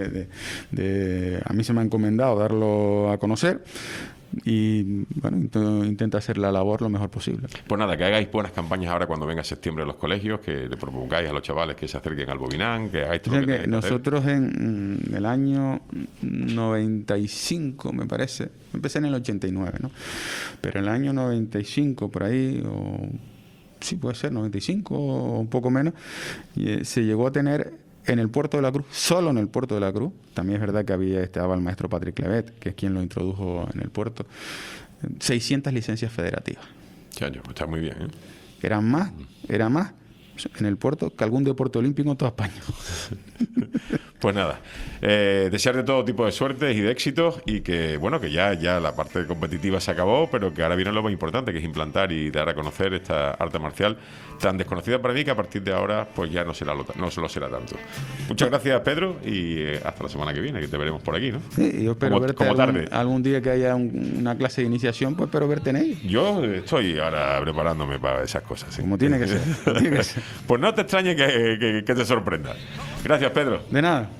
A mí se me ha encomendado darlo a conocer y bueno, intenta hacer la labor lo mejor posible. Pues nada, que hagáis buenas campañas ahora cuando venga septiembre en los colegios, que le propongáis a los chavales que se acerquen al Bobinam, que hagáis todo lo que nosotros en el año 95, me parece, empecé en el 89, ¿no? Pero en el año 95, por ahí, o sí puede ser, 95 o un poco menos, se llegó a tener en el Puerto de la Cruz, solo en el Puerto de la Cruz, también es verdad que estaba el maestro Patrick Levet, que es quien lo introdujo en el puerto, 600 licencias federativas. Ya, pues está muy bien, ¿eh? Era más en el puerto que algún deporte olímpico en toda España. Pues nada, desearte todo tipo de suertes y de éxitos y que, bueno, que ya la parte competitiva se acabó, pero que ahora viene lo más importante, que es implantar y dar a conocer esta arte marcial tan desconocida para mí que a partir de ahora pues ya no se lo será tanto. Muchas gracias, Pedro, y hasta la semana que viene, que te veremos por aquí, ¿no? Sí, yo espero verte algún día que haya una clase de iniciación, pues espero verte en ella. Yo estoy ahora preparándome para esas cosas, ¿sí? Como tiene que ser. Pues no te extrañe que te sorprenda. Gracias, Pedro. De nada.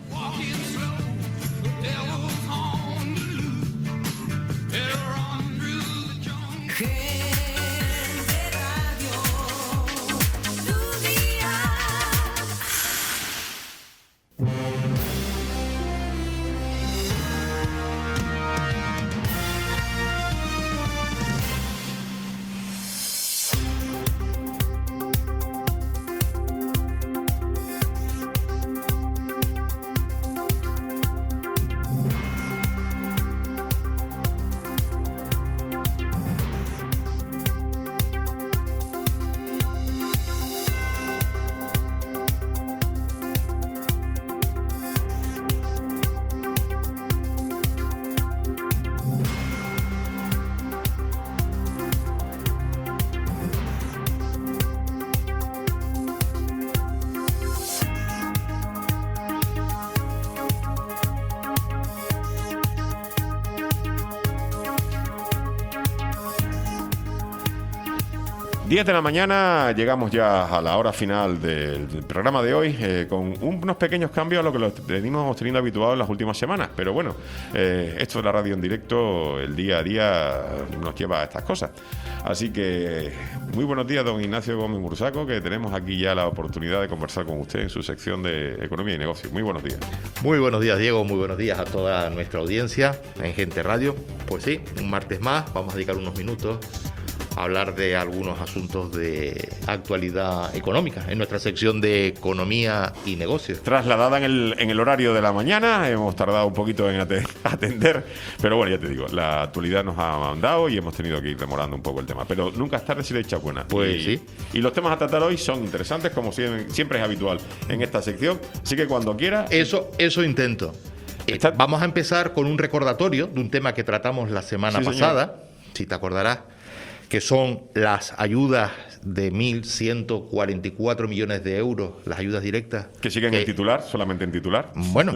10 de la mañana, llegamos ya a la hora final del programa de hoy, con unos pequeños cambios a lo que venimos teniendo habituados en las últimas semanas. Pero bueno, esto de la radio en directo, el día a día nos lleva a estas cosas. Así que muy buenos días, don Ignacio Gómez Mursaco, que tenemos aquí ya la oportunidad de conversar con usted en su sección de Economía y Negocios. Muy buenos días. Muy buenos días, Diego. Muy buenos días a toda nuestra audiencia en Gente Radio. Pues sí, un martes más, vamos a dedicar unos minutos a hablar de algunos asuntos de actualidad económica en nuestra sección de Economía y Negocios. Trasladada en el horario de la mañana, hemos tardado un poquito en atender, pero bueno, ya te digo, la actualidad nos ha mandado y hemos tenido que ir demorando un poco el tema, pero nunca es tarde si le echa buena. Pues sí. Y los temas a tratar hoy son interesantes, como siempre es habitual en esta sección, así que cuando quiera... Eso intento. Vamos a empezar con un recordatorio de un tema que tratamos la semana pasada, si te acordarás, que son las ayudas de 1.144 millones de euros, las ayudas directas. Que siguen en titular, solamente en titular. Bueno,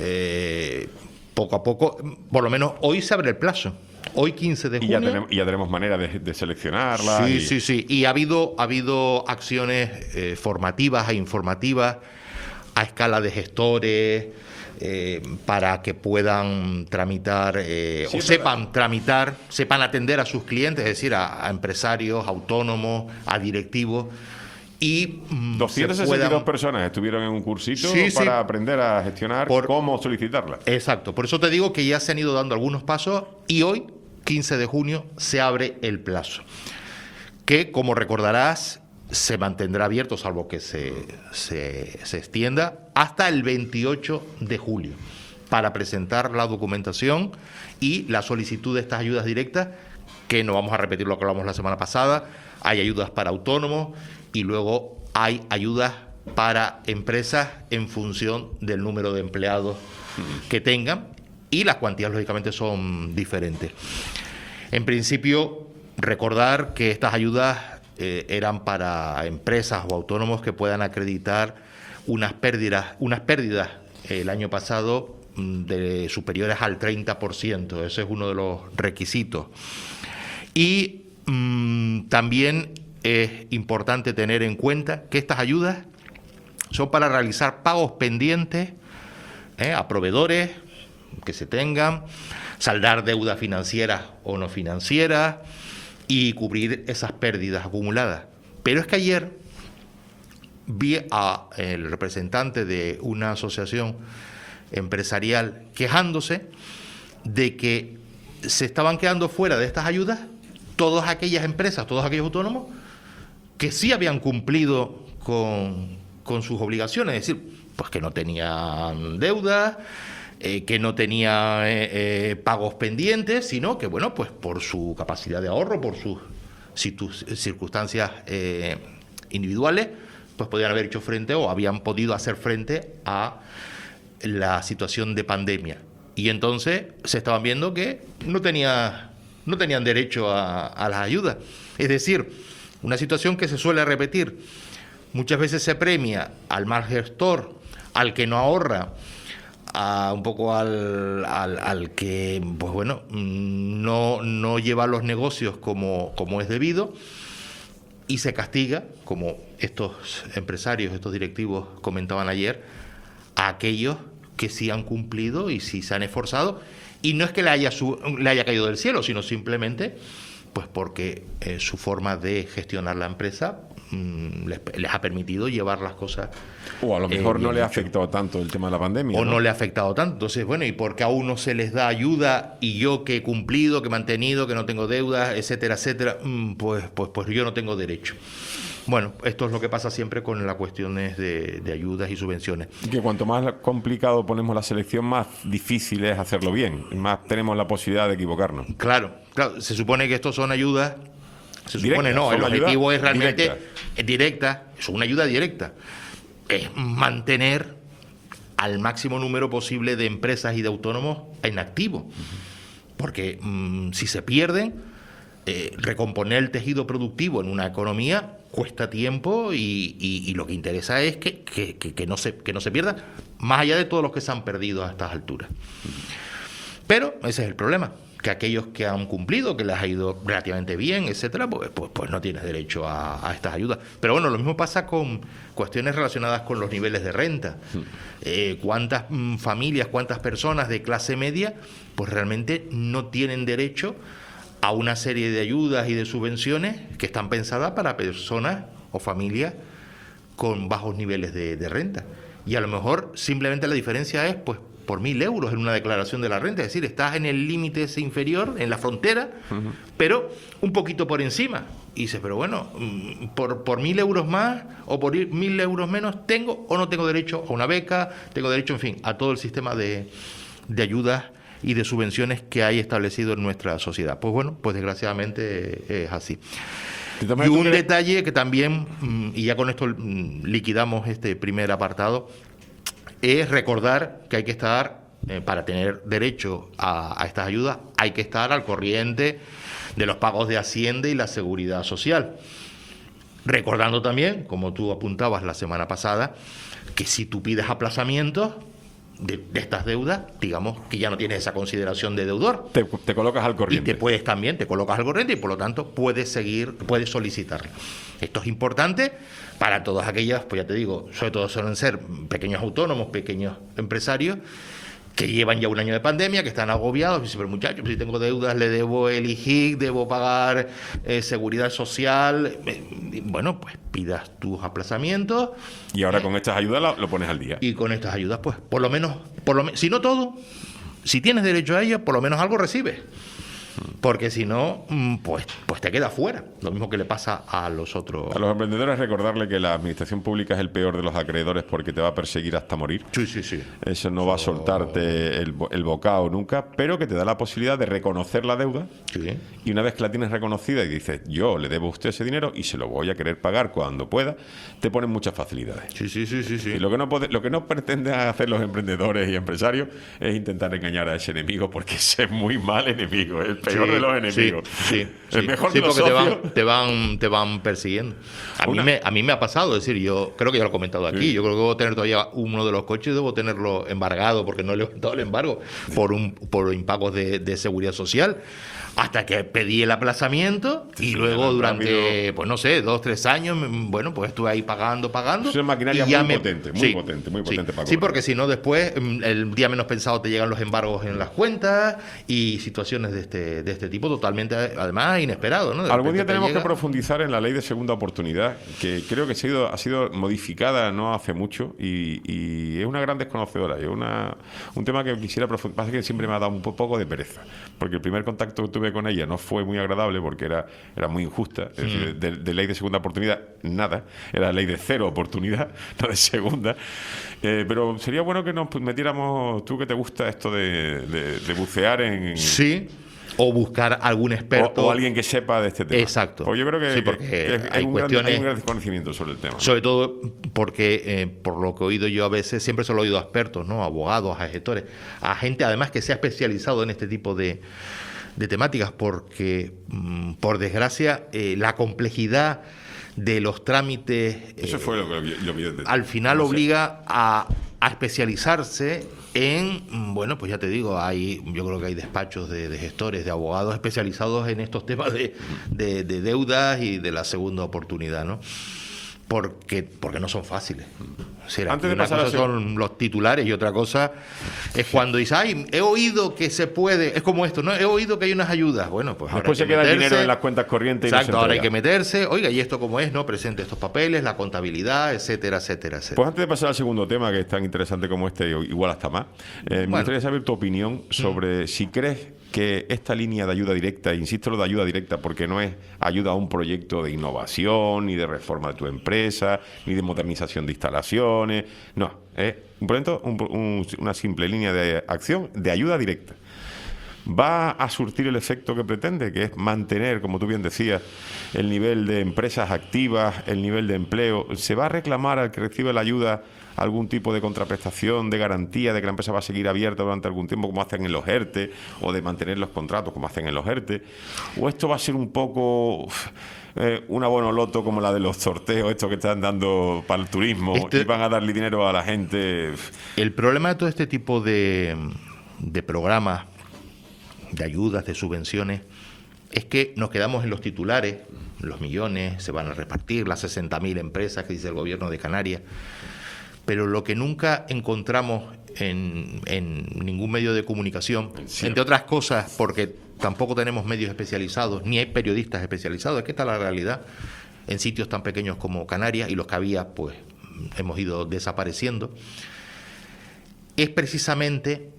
poco a poco, por lo menos hoy se abre el plazo. Hoy 15 de junio. Y ya tenemos manera de seleccionarla. Sí. Y ha habido acciones formativas e informativas a escala de gestores, para que puedan tramitar o sepan tramitar, sepan atender a sus clientes, es decir, a empresarios, autónomos, a directivos. Y 262 personas estuvieron en un cursito para aprender a gestionar cómo solicitarla. Exacto, por eso te digo que ya se han ido dando algunos pasos y hoy, 15 de junio, se abre el plazo, que, como recordarás, se mantendrá abierto, salvo que se extienda, hasta el 28 de julio, para presentar la documentación y la solicitud de estas ayudas directas, que no vamos a repetir lo que hablamos la semana pasada. Hay ayudas para autónomos y luego hay ayudas para empresas en función del número de empleados que tengan, y las cuantías, lógicamente, son diferentes. En principio, recordar que estas ayudas eran para empresas o autónomos que puedan acreditar unas pérdidas el año pasado superiores al 30%. Ese es uno de los requisitos. Y también es importante tener en cuenta que estas ayudas son para realizar pagos pendientes a proveedores que se tengan, saldar deudas financieras o no financieras y cubrir esas pérdidas acumuladas. Pero es que ayer vi a el representante de una asociación empresarial quejándose de que se estaban quedando fuera de estas ayudas todas aquellas empresas, todos aquellos autónomos que sí habían cumplido con sus obligaciones, es decir, pues que no tenían deudas, que no tenía pagos pendientes, sino que, bueno, pues por su capacidad de ahorro, por sus circunstancias individuales, pues podían haber hecho frente o habían podido hacer frente a la situación de pandemia. Y entonces se estaban viendo que no tenían derecho a las ayudas. Es decir, una situación que se suele repetir. Muchas veces se premia al mal gestor, al que no ahorra, un poco al que, pues bueno, no lleva los negocios como es debido, y se castiga, como estos empresarios, estos directivos comentaban ayer, a aquellos que sí han cumplido y sí se han esforzado, y no es que le haya caído del cielo, sino simplemente pues porque su forma de gestionar la empresa les ha permitido llevar las cosas. O a lo mejor no le ha afectado tanto el tema de la pandemia. O no le ha afectado tanto. Entonces, bueno, ¿y por qué a uno se les da ayuda y yo que he cumplido, que he mantenido, que no tengo deudas, etcétera, etcétera? Pues yo no tengo derecho. Bueno, esto es lo que pasa siempre con las cuestiones de ayudas y subvenciones. Que cuanto más complicado ponemos la selección, más difícil es hacerlo bien. Y más tenemos la posibilidad de equivocarnos. Claro. Se supone que estos son ayudas. Se supone directa, no, el objetivo es realmente directa. Es una ayuda directa. Es mantener al máximo número posible de empresas y de autónomos en activo. Porque si se pierden, recomponer el tejido productivo en una economía cuesta tiempo y lo que interesa es que no se pierdan, más allá de todos los que se han perdido a estas alturas. Pero ese es el problema, que aquellos que han cumplido, que les ha ido relativamente bien, etcétera, pues no tienes derecho a estas ayudas. Pero bueno, lo mismo pasa con cuestiones relacionadas con los niveles de renta. ¿Cuántas familias, cuántas personas de clase media, pues realmente no tienen derecho a una serie de ayudas y de subvenciones que están pensadas para personas o familias con bajos niveles de renta? Y a lo mejor simplemente la diferencia es, pues, por 1.000 euros en una declaración de la renta, es decir, estás en el límite ese inferior, en la frontera, pero un poquito por encima. Y dices, pero bueno, por 1.000 euros más o por 1.000 euros menos, ¿tengo o no tengo derecho a una beca? ¿Tengo derecho, en fin, a todo el sistema de ayudas y de subvenciones que hay establecido en nuestra sociedad? Pues bueno, pues desgraciadamente es así. Y un detalle que también, y ya con esto liquidamos este primer apartado, es recordar que hay que estar, para tener derecho a estas ayudas, hay que estar al corriente de los pagos de Hacienda y la Seguridad Social. Recordando también, como tú apuntabas la semana pasada, que si tú pides aplazamientos de estas deudas, digamos que ya no tienes esa consideración de deudor. Te colocas al corriente. Y te colocas al corriente y por lo tanto puedes solicitarlo. Esto es importante para todas aquellas, pues ya te digo, sobre todo suelen ser pequeños autónomos, pequeños empresarios, que llevan ya un año de pandemia, que están agobiados, y dicen, pero muchachos, si tengo deudas, le debo el IJIC, debo pagar seguridad social. Bueno, pues pidas tus aplazamientos. Y ahora con estas ayudas lo pones al día. Y con estas ayudas, pues, por lo menos, si no todo, si tienes derecho a ellas, por lo menos algo recibes. Porque si no, pues te queda fuera. Lo mismo que le pasa a los otros. A los emprendedores, recordarle que la administración pública es el peor de los acreedores porque te va a perseguir hasta morir. Sí. Eso no va a soltarte el bocado nunca, pero que te da la posibilidad de reconocer la deuda. Sí. Y una vez que la tienes reconocida y dices, yo le debo a usted ese dinero y se lo voy a querer pagar cuando pueda, te ponen muchas facilidades. Sí. Y lo que no pretenden hacer los emprendedores y empresarios es intentar engañar a ese enemigo, porque ese es muy mal enemigo, el peor de los enemigos. El mejor de los socios. Te van persiguiendo. A mí me ha pasado, es decir, yo creo que ya lo he comentado aquí, yo creo que debo tener todavía uno de los coches, debo tenerlo embargado porque no he levantado el embargo por impagos de seguridad social. Hasta que pedí el aplazamiento y luego durante, pues no sé, 2-3 años, bueno, pues estuve ahí pagando. Es una maquinaria muy potente para cobrar. Sí, porque si no después, el día menos pensado te llegan los embargos en las cuentas y situaciones de este tipo totalmente, además, inesperado, ¿no? Algún día tenemos que profundizar en la ley de segunda oportunidad, que creo que ha sido modificada no hace mucho y es una gran desconocedora. Es un tema que quisiera profundizar, pasa que siempre me ha dado un poco de pereza, porque el primer contacto que tuve con ella no fue muy agradable porque era muy injusta. Es decir, de ley de segunda oportunidad, nada. Era ley de cero oportunidad, no de segunda. Pero sería bueno que nos metiéramos, tú que te gusta esto de bucear en... Sí. O buscar algún experto. O alguien que sepa de este tema. Exacto. Pues yo creo que, sí, porque hay un gran desconocimiento sobre el tema. Sobre todo porque, por lo que he oído yo a veces, siempre se lo he oído a expertos, ¿no? A abogados, a gestores, a gente además que se ha especializado en este tipo de temáticas, porque, por desgracia, la complejidad de los trámites eso fue lo que al final obliga a especializarse en, bueno, pues ya te digo, yo creo que hay despachos de gestores, de abogados especializados en estos temas de deudas y de la segunda oportunidad, ¿no? Porque no son fáciles. O sea, antes de una pasar cosa son los titulares y otra cosa es cuando dices, he oído que se puede, es como esto, ¿no? He oído que hay unas ayudas. Bueno, pues después se queda el dinero en las cuentas corrientes. Exacto, ahora hay que meterse. Oiga, ¿y esto cómo es? ¿No? Presente estos papeles, la contabilidad, etcétera. Pues antes de pasar al segundo tema, que es tan interesante como este, igual hasta más, me gustaría saber tu opinión sobre si crees que esta línea de ayuda directa, insisto lo de ayuda directa porque no es ayuda a un proyecto de innovación, ni de reforma de tu empresa, ni de modernización de instalaciones, no, es un proyecto, una simple línea de acción de ayuda directa. Va a surtir el efecto que pretende, que es mantener, como tú bien decías, el nivel de empresas activas, el nivel de empleo. ¿Se va a reclamar al que recibe la ayuda algún tipo de contraprestación, de garantía de que la empresa va a seguir abierta durante algún tiempo, como hacen en los ERTE, o de mantener los contratos, como hacen en los ERTE? ¿O esto va a ser un poco una bonoloto como la de los sorteos, estos que están dando para el turismo, y van a darle dinero a la gente? El problema de todo este tipo de programas de ayudas, de subvenciones, es que nos quedamos en los titulares, los millones se van a repartir, las 60.000 empresas que dice el gobierno de Canarias, pero lo que nunca encontramos en ningún medio de comunicación, entre otras cosas porque tampoco tenemos medios especializados, ni hay periodistas especializados, es que está la realidad en sitios tan pequeños como Canarias, y los que había, pues, hemos ido desapareciendo, es precisamente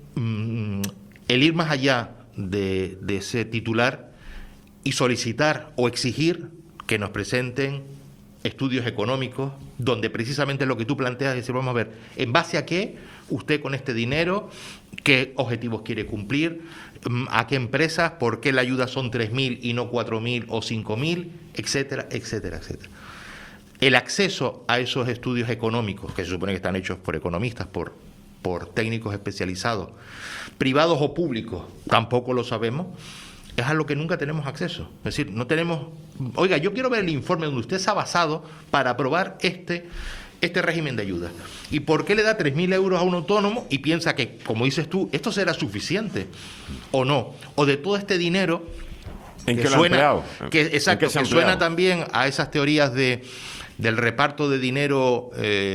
el ir más allá de ese titular y solicitar o exigir que nos presenten estudios económicos donde precisamente lo que tú planteas es decir, vamos a ver, ¿en base a qué usted con este dinero, qué objetivos quiere cumplir, a qué empresas, por qué la ayuda son 3.000 y no 4.000 o 5.000, etcétera, etcétera, etcétera? El acceso a esos estudios económicos, que se supone que están hechos por economistas, por técnicos especializados, privados o públicos, tampoco lo sabemos, es a lo que nunca tenemos acceso. Es decir, no tenemos... Oiga, yo quiero ver el informe donde usted se ha basado para aprobar este régimen de ayuda. ¿Y por qué le da 3.000 euros a un autónomo y piensa que, como dices tú, esto será suficiente o no? O de todo este dinero ¿En que qué lo ha suena, empleado? exacto, ¿En qué se ha que suena empleado? también a esas teorías del reparto de dinero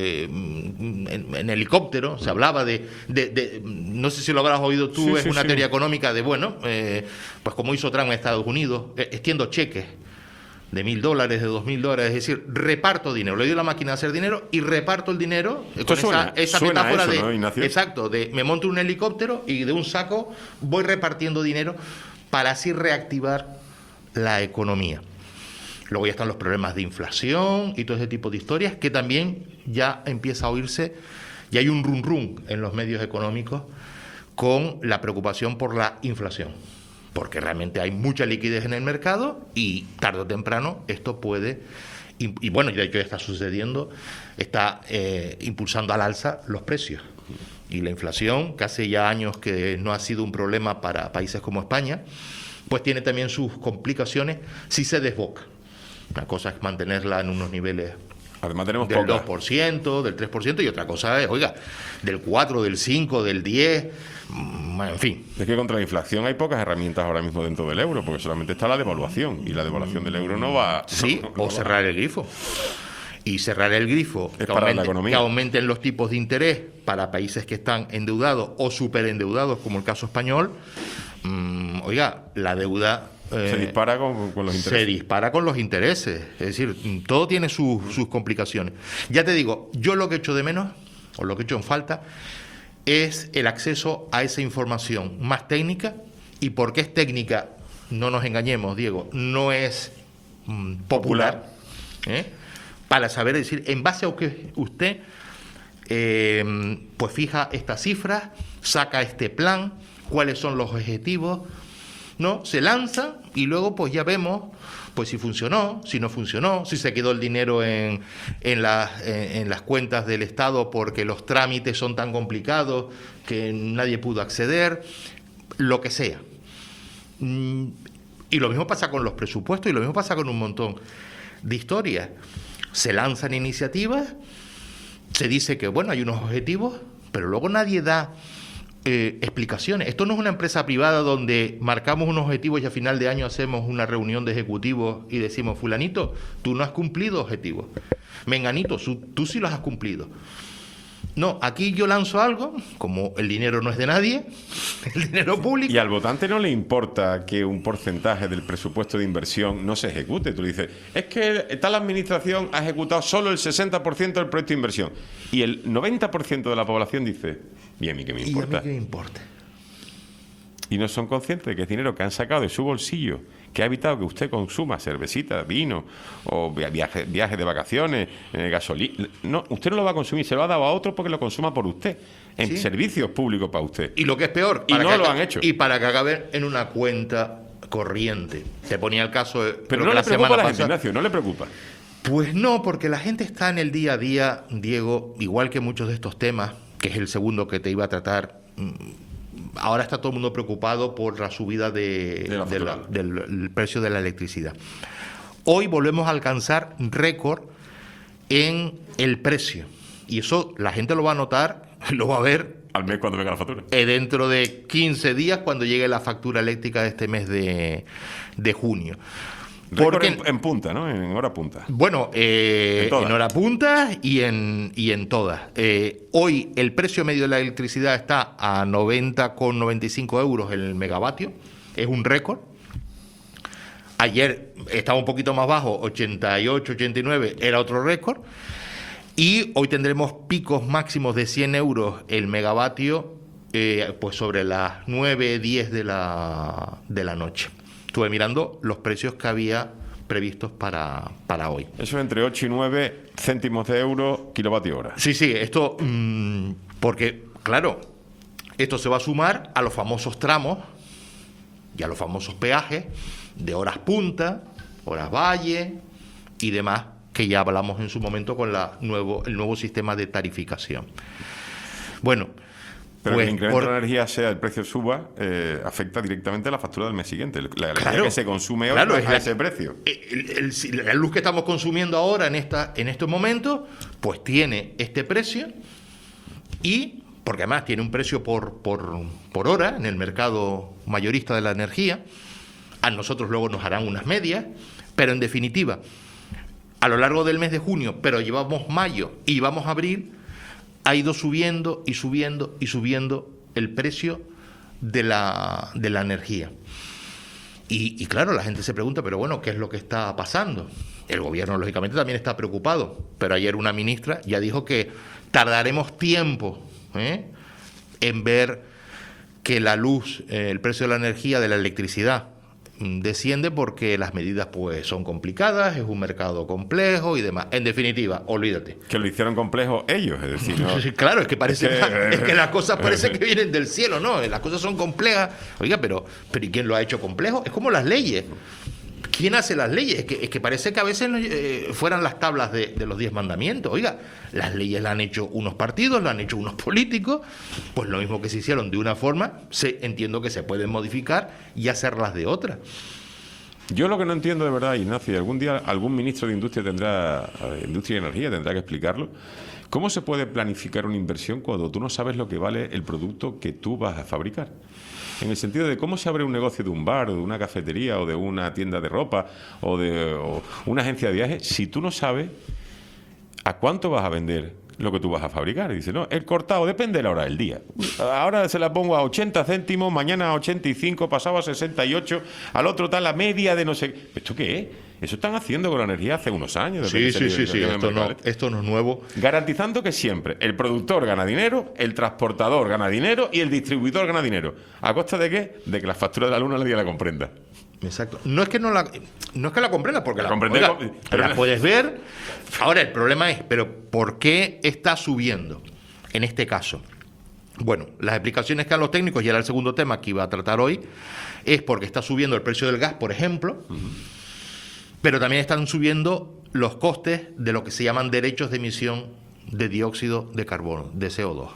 en helicóptero. Se hablaba de no sé si lo habrás oído tú, Sí, es sí, una sí. teoría económica de, bueno, pues como hizo Trump en Estados Unidos, extiendo cheques de $1.000, de $2.000, es decir, reparto dinero, le doy la máquina a hacer dinero y reparto el dinero con esa suena metáfora eso, de, ¿no, Ignacio? exacto, de me monto un helicóptero y de un saco voy repartiendo dinero para así reactivar la economía. Luego ya están los problemas de inflación y todo ese tipo de historias que también ya empieza a oírse, y hay un rum en los medios económicos con la preocupación por la inflación, porque realmente hay mucha liquidez en el mercado y tarde o temprano esto puede, y bueno, de hecho ya está sucediendo, está impulsando al alza los precios. Y la inflación, que hace ya años que no ha sido un problema para países como España, pues tiene también sus complicaciones si se desboca. Una cosa es mantenerla en unos niveles Además tenemos del pocas. 2%, del 3%, y otra cosa es, oiga, del 4%, del 5%, del 10%, en fin. Es que contra la inflación hay pocas herramientas ahora mismo dentro del euro, porque solamente está la devaluación, y la devaluación del euro no va... Sí, no o va. cerrar el grifo. Y cerrar el grifo, Es para la economía. que aumenten los tipos de interés para países que están endeudados o superendeudados, como el caso español, oiga, la deuda... Se dispara con los intereses. Se dispara con los intereses. Es decir, todo tiene sus complicaciones. Ya te digo, yo lo que echo de menos, o lo que echo en falta, es el acceso a esa información más técnica. ¿Y por qué es técnica? No nos engañemos, Diego, no es popular. Para saber decir, en base a que usted pues fija estas cifras, saca este plan, cuáles son los objetivos, ¿no? Se lanza y luego pues ya vemos pues si funcionó, si no funcionó, si se quedó el dinero en las cuentas del Estado porque los trámites son tan complicados que nadie pudo acceder, lo que sea. Y lo mismo pasa con los presupuestos y lo mismo pasa con un montón de historias. Se lanzan iniciativas, se dice que bueno, hay unos objetivos, pero luego nadie da explicaciones. Esto no es una empresa privada donde marcamos unos objetivos y a final de año hacemos una reunión de ejecutivos y decimos, fulanito, tú no has cumplido objetivos. Menganito, tú sí los has cumplido. No, aquí yo lanzo algo, como el dinero no es de nadie, el dinero público. Y al votante no le importa que un porcentaje del presupuesto de inversión no se ejecute. Tú le dices, es que tal administración ha ejecutado solo el 60% del proyecto de inversión. Y el 90% de la población dice, ¿y a mí qué me ¿Y a importa? mí qué me importa? Y no son conscientes de que es dinero que han sacado de su bolsillo, que ha evitado que usted consuma cervecita, vino, o viajes de vacaciones, gasolina. No, usted no lo va a consumir, se lo ha dado a otro porque lo consuma por usted, en Sí. servicios públicos para usted. Y lo que es peor, Y no lo han hecho. Y para que acabe en una cuenta corriente. Te ponía el caso de... Pero creo no que le la preocupa a semana la gente, pasada- Ignacio, no le preocupa. Pues no, porque la gente está en el día a día, Diego, igual que muchos de estos temas, que es el segundo que te iba a tratar. Ahora está todo el mundo preocupado por la subida del precio de la electricidad. Hoy volvemos a alcanzar récord en el precio. Y eso la gente lo va a notar, lo va a ver al mes cuando venga la factura. Dentro de 15 días, cuando llegue la factura eléctrica de este mes de junio. Récord en punta, ¿no? En hora punta. Bueno, en hora punta y en todas. Hoy el precio medio de la electricidad está a 90,95 euros el megavatio. Es un récord. Ayer estaba un poquito más bajo, 88, 89, era otro récord. Y hoy tendremos picos máximos de 100 euros el megavatio, pues sobre las 9, 10 de la noche. Estuve mirando los precios que había previstos para hoy. Eso entre 8 y 9 céntimos de euro kilovatio hora. Sí, esto, porque, claro, esto se va a sumar a los famosos tramos y a los famosos peajes de horas punta, horas valle y demás, que ya hablamos en su momento con el nuevo sistema de tarificación. Bueno, pero pues, que el incremento de la energía sea el precio suba, afecta directamente a la factura del mes siguiente. La energía que se consume hoy no es a ese precio. La luz que estamos consumiendo ahora en estos momentos, pues tiene este precio, y porque además tiene un precio por hora en el mercado mayorista de la energía. A nosotros luego nos harán unas medias, pero en definitiva, a lo largo del mes de junio, pero llevamos mayo y vamos a abril, ha ido subiendo y subiendo y subiendo el precio de la energía. Y claro, la gente se pregunta, pero bueno, ¿qué es lo que está pasando? El gobierno, lógicamente, también está preocupado, pero ayer una ministra ya dijo que tardaremos tiempo en ver que la luz, el precio de la energía, de la electricidad, desciende, porque las medidas pues son complicadas, es un mercado complejo y demás. En definitiva, olvídate. Que lo hicieron complejo ellos, es decir, ¿no? Sí, claro, es que las cosas parece que vienen del cielo, ¿no? Las cosas son complejas. Oiga, pero ¿y quién lo ha hecho complejo? Es como las leyes. ¿Quién hace las leyes? Es que parece que a veces fueran las tablas de los 10 mandamientos. Oiga, las leyes las han hecho unos partidos, las han hecho unos políticos, pues lo mismo que se hicieron de una forma, entiendo que se pueden modificar y hacerlas de otra. Yo lo que no entiendo de verdad, Ignacio, y algún día algún ministro de Industria y Energía tendrá que explicarlo, ¿cómo se puede planificar una inversión cuando tú no sabes lo que vale el producto que tú vas a fabricar? En el sentido de cómo se abre un negocio de un bar, o de una cafetería, o de una tienda de ropa, o una agencia de viajes, si tú no sabes a cuánto vas a vender lo que tú vas a fabricar. Y dice, no, el cortado depende de la hora del día. Ahora se la pongo a 80 céntimos, mañana a 85, pasado a 68, al otro tal, la media de no sé... ¿Esto qué es? Eso están haciendo con la energía hace unos años. Sí. Esto no es nuevo. Garantizando que siempre el productor gana dinero, el transportador gana dinero y el distribuidor gana dinero. ¿A costa de qué? De que la factura de la luz nadie la comprenda. Exacto. No es que la comprendas, porque la puedes ver. Ahora, el problema es, ¿pero por qué está subiendo en este caso? Bueno, las explicaciones que dan los técnicos, y era el segundo tema que iba a tratar hoy, es porque está subiendo el precio del gas, por ejemplo, pero también están subiendo los costes de lo que se llaman derechos de emisión de dióxido de carbono, de CO2.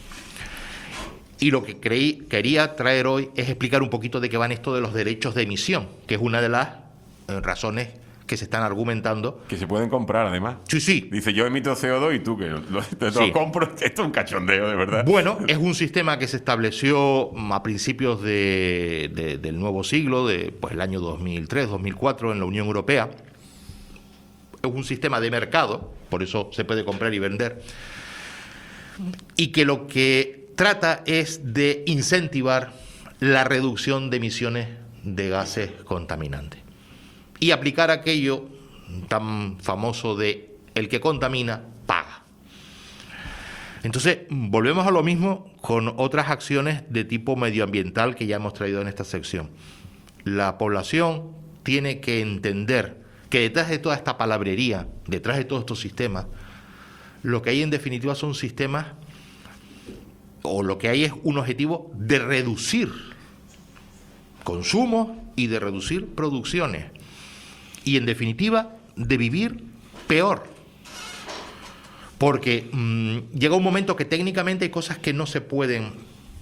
Y lo que quería traer hoy es explicar un poquito de qué van esto de los derechos de emisión, que es una de las razones que se están argumentando. Que se pueden comprar, además. Sí. Dice, yo emito CO2 y tú que lo compro. Esto es un cachondeo, de verdad. Bueno, es un sistema que se estableció a principios del nuevo siglo, pues el año 2003, 2004, en la Unión Europea. Es un sistema de mercado, por eso se puede comprar y vender. Y que lo que trata es de incentivar la reducción de emisiones de gases contaminantes y aplicar aquello tan famoso de el que contamina paga. Entonces, volvemos a lo mismo con otras acciones de tipo medioambiental que ya hemos traído en esta sección. La población tiene que entender que detrás de toda esta palabrería, detrás de todos estos sistemas, lo que hay en definitiva son sistemas, o lo que hay es un objetivo de reducir consumos y de reducir producciones. Y en definitiva, de vivir peor. Porque llega un momento que técnicamente hay cosas que no se pueden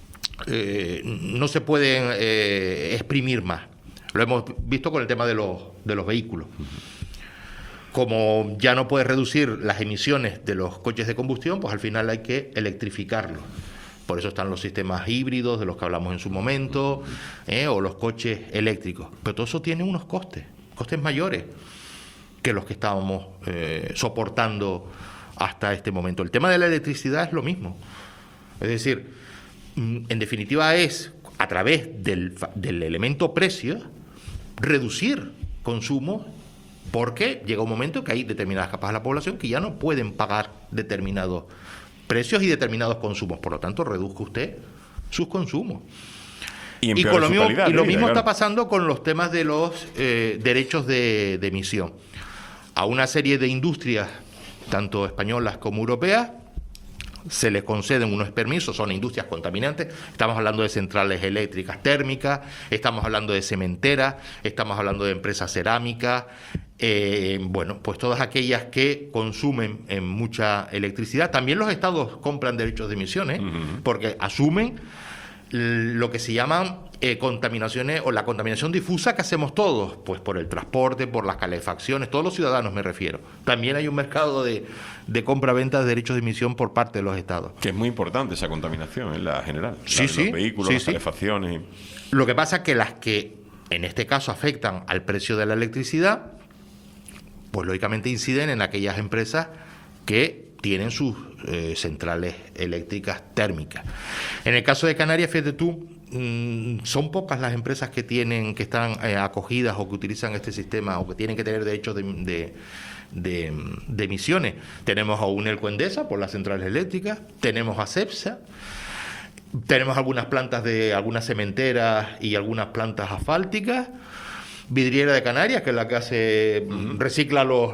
exprimir más. Lo hemos visto con el tema de los vehículos. Como ya no puedes reducir las emisiones de los coches de combustión, pues al final hay que electrificarlos. Por eso están los sistemas híbridos de los que hablamos en su momento, o los coches eléctricos. Pero todo eso tiene unos costes mayores que los que estábamos soportando hasta este momento. El tema de la electricidad es lo mismo. Es decir, en definitiva es, a través del elemento precio, reducir consumo, porque llega un momento que hay determinadas capas de la población que ya no pueden pagar determinados precios y determinados consumos. Por lo tanto, reduzca usted sus consumos. Y lo mismo está pasando con los temas de los derechos de emisión. A una serie de industrias, tanto españolas como europeas, se les conceden unos permisos, son industrias contaminantes. Estamos hablando de centrales eléctricas térmicas, estamos hablando de cementeras, estamos hablando de empresas cerámicas, pues todas aquellas que consumen mucha electricidad. También los estados compran derechos de emisiones, porque asumen lo que se llaman contaminaciones, o la contaminación difusa que hacemos todos, pues por el transporte, por las calefacciones, todos los ciudadanos me refiero. También hay un mercado de compra-venta de derechos de emisión por parte de los estados. Que es muy importante esa contaminación en la general. Sí, los vehículos, las calefacciones. Lo que pasa es que las que en este caso afectan al precio de la electricidad, pues lógicamente inciden en aquellas empresas que tienen sus centrales eléctricas térmicas. En el caso de Canarias, fíjate tú, son pocas las empresas que están acogidas o que utilizan este sistema o que tienen que tener derechos de emisiones. Tenemos a Unelco Endesa por las centrales eléctricas, tenemos a Cepsa, tenemos algunas plantas de algunas cementeras y algunas plantas asfálticas. Vidriera de Canarias, que es la que recicla los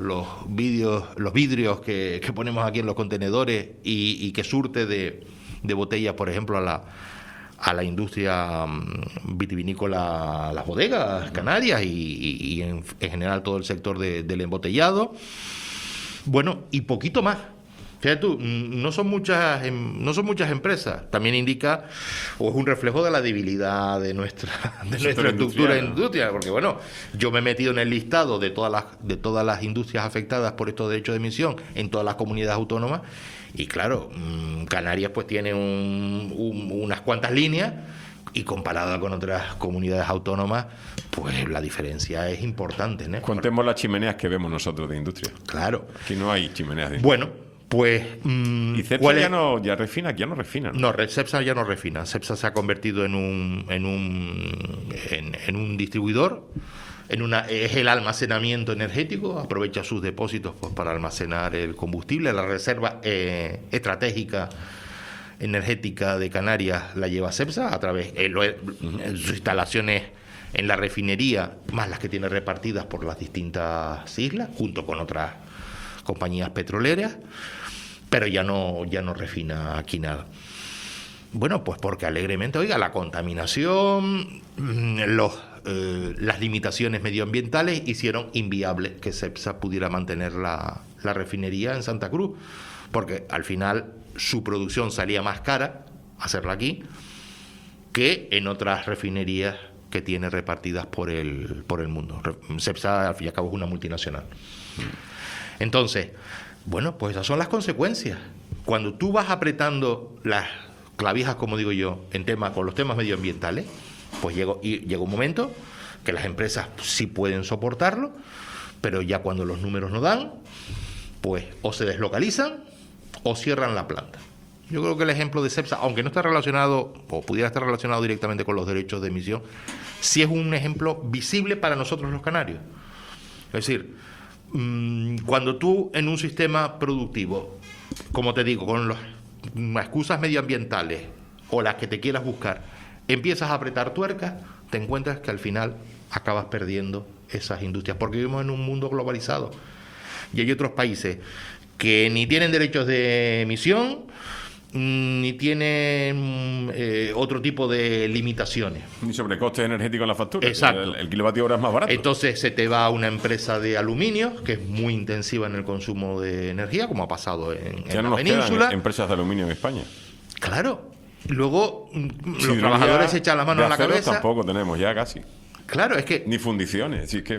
vidrios que ponemos aquí en los contenedores y que surte de botellas, por ejemplo, a la industria vitivinícola, las bodegas canarias y en general todo el sector del embotellado. Bueno, y poquito más. Fíjate tú, no son muchas empresas. También indica, o es un reflejo de la debilidad de nuestra estructura industrial, porque bueno, yo me he metido en el listado de todas las industrias afectadas por estos derechos de emisión en todas las comunidades autónomas, y claro, Canarias pues tiene unas cuantas líneas, y comparada con otras comunidades autónomas, pues la diferencia es importante, ¿no? Contemos las chimeneas que vemos nosotros de industria. Claro. Aquí no hay chimeneas de industria. Bueno, pues... ¿Y Cepsa ya no refina? Ya no refina, ¿no? No, Cepsa ya no refina. Cepsa se ha convertido en un distribuidor, es el almacenamiento energético, aprovecha sus depósitos pues, para almacenar el combustible. La reserva estratégica energética de Canarias la lleva Cepsa a través de sus instalaciones en la refinería, más las que tiene repartidas por las distintas islas, junto con otras compañías petroleras, pero ya no refina aquí nada. Bueno, pues porque alegremente, oiga, la contaminación, las limitaciones medioambientales hicieron inviable que Cepsa pudiera mantener la refinería en Santa Cruz, porque al final su producción salía más cara hacerla aquí que en otras refinerías que tiene repartidas por el mundo. Cepsa, al fin y al cabo, es una multinacional. Entonces, bueno, pues esas son las consecuencias. Cuando tú vas apretando las clavijas, como digo yo, con los temas medioambientales, pues llega un momento que las empresas sí pueden soportarlo, pero ya cuando los números no dan, pues o se deslocalizan o cierran la planta. Yo creo que el ejemplo de Cepsa, aunque no está relacionado o pudiera estar relacionado directamente con los derechos de emisión, sí es un ejemplo visible para nosotros los canarios. Es decir, cuando tú en un sistema productivo, como te digo, con las excusas medioambientales o las que te quieras buscar, empiezas a apretar tuercas, te encuentras que al final acabas perdiendo esas industrias, porque vivimos en un mundo globalizado y hay otros países que ni tienen derechos de emisión ni tienen otro tipo de limitaciones. Ni sobrecostes energéticos en la factura. Exacto. El kilovatio hora es más barato. Entonces se te va a una empresa de aluminio que es muy intensiva en el consumo de energía, como ha pasado en la península. Quedan empresas de aluminio en España. Claro. Luego los trabajadores se echan las manos a la cabeza. Tampoco tenemos ya casi. Claro, es que... Ni fundiciones. Sí,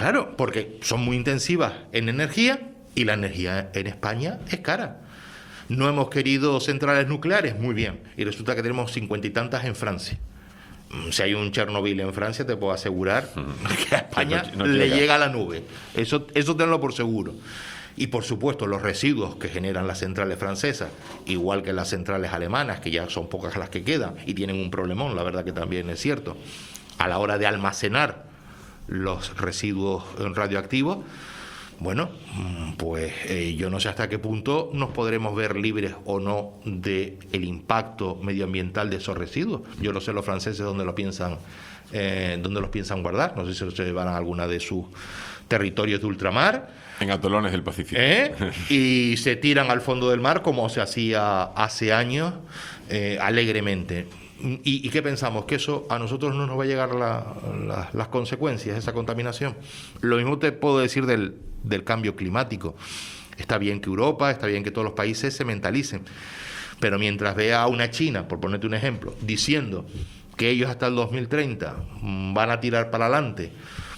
Claro, porque son muy intensivas en energía y la energía en España es cara. No hemos querido centrales nucleares, muy bien. Y resulta que tenemos 50 y tantas en Francia. Si hay un Chernobyl en Francia, te puedo asegurar que a España no le llega. llega a la nube. Eso tenlo por seguro. Y por supuesto, los residuos que generan las centrales francesas, igual que las centrales alemanas, que ya son pocas las que quedan y tienen un problemón, la verdad que también es cierto, a la hora de almacenar los residuos radioactivos. Bueno, pues yo no sé hasta qué punto nos podremos ver libres o no del impacto medioambiental de esos residuos. Yo no sé los franceses dónde los piensan guardar. No sé si se llevarán a alguna de sus territorios de ultramar. En atolones del Pacífico. Y se tiran al fondo del mar como se hacía hace años, alegremente. ¿Y qué pensamos? ¿Que eso a nosotros no nos va a llegar las consecuencias, esa contaminación? Lo mismo te puedo decir del cambio climático. Está bien que Europa, está bien que todos los países se mentalicen, pero mientras vea a una China, por ponerte un ejemplo, diciendo que ellos hasta el 2030 van a tirar para adelante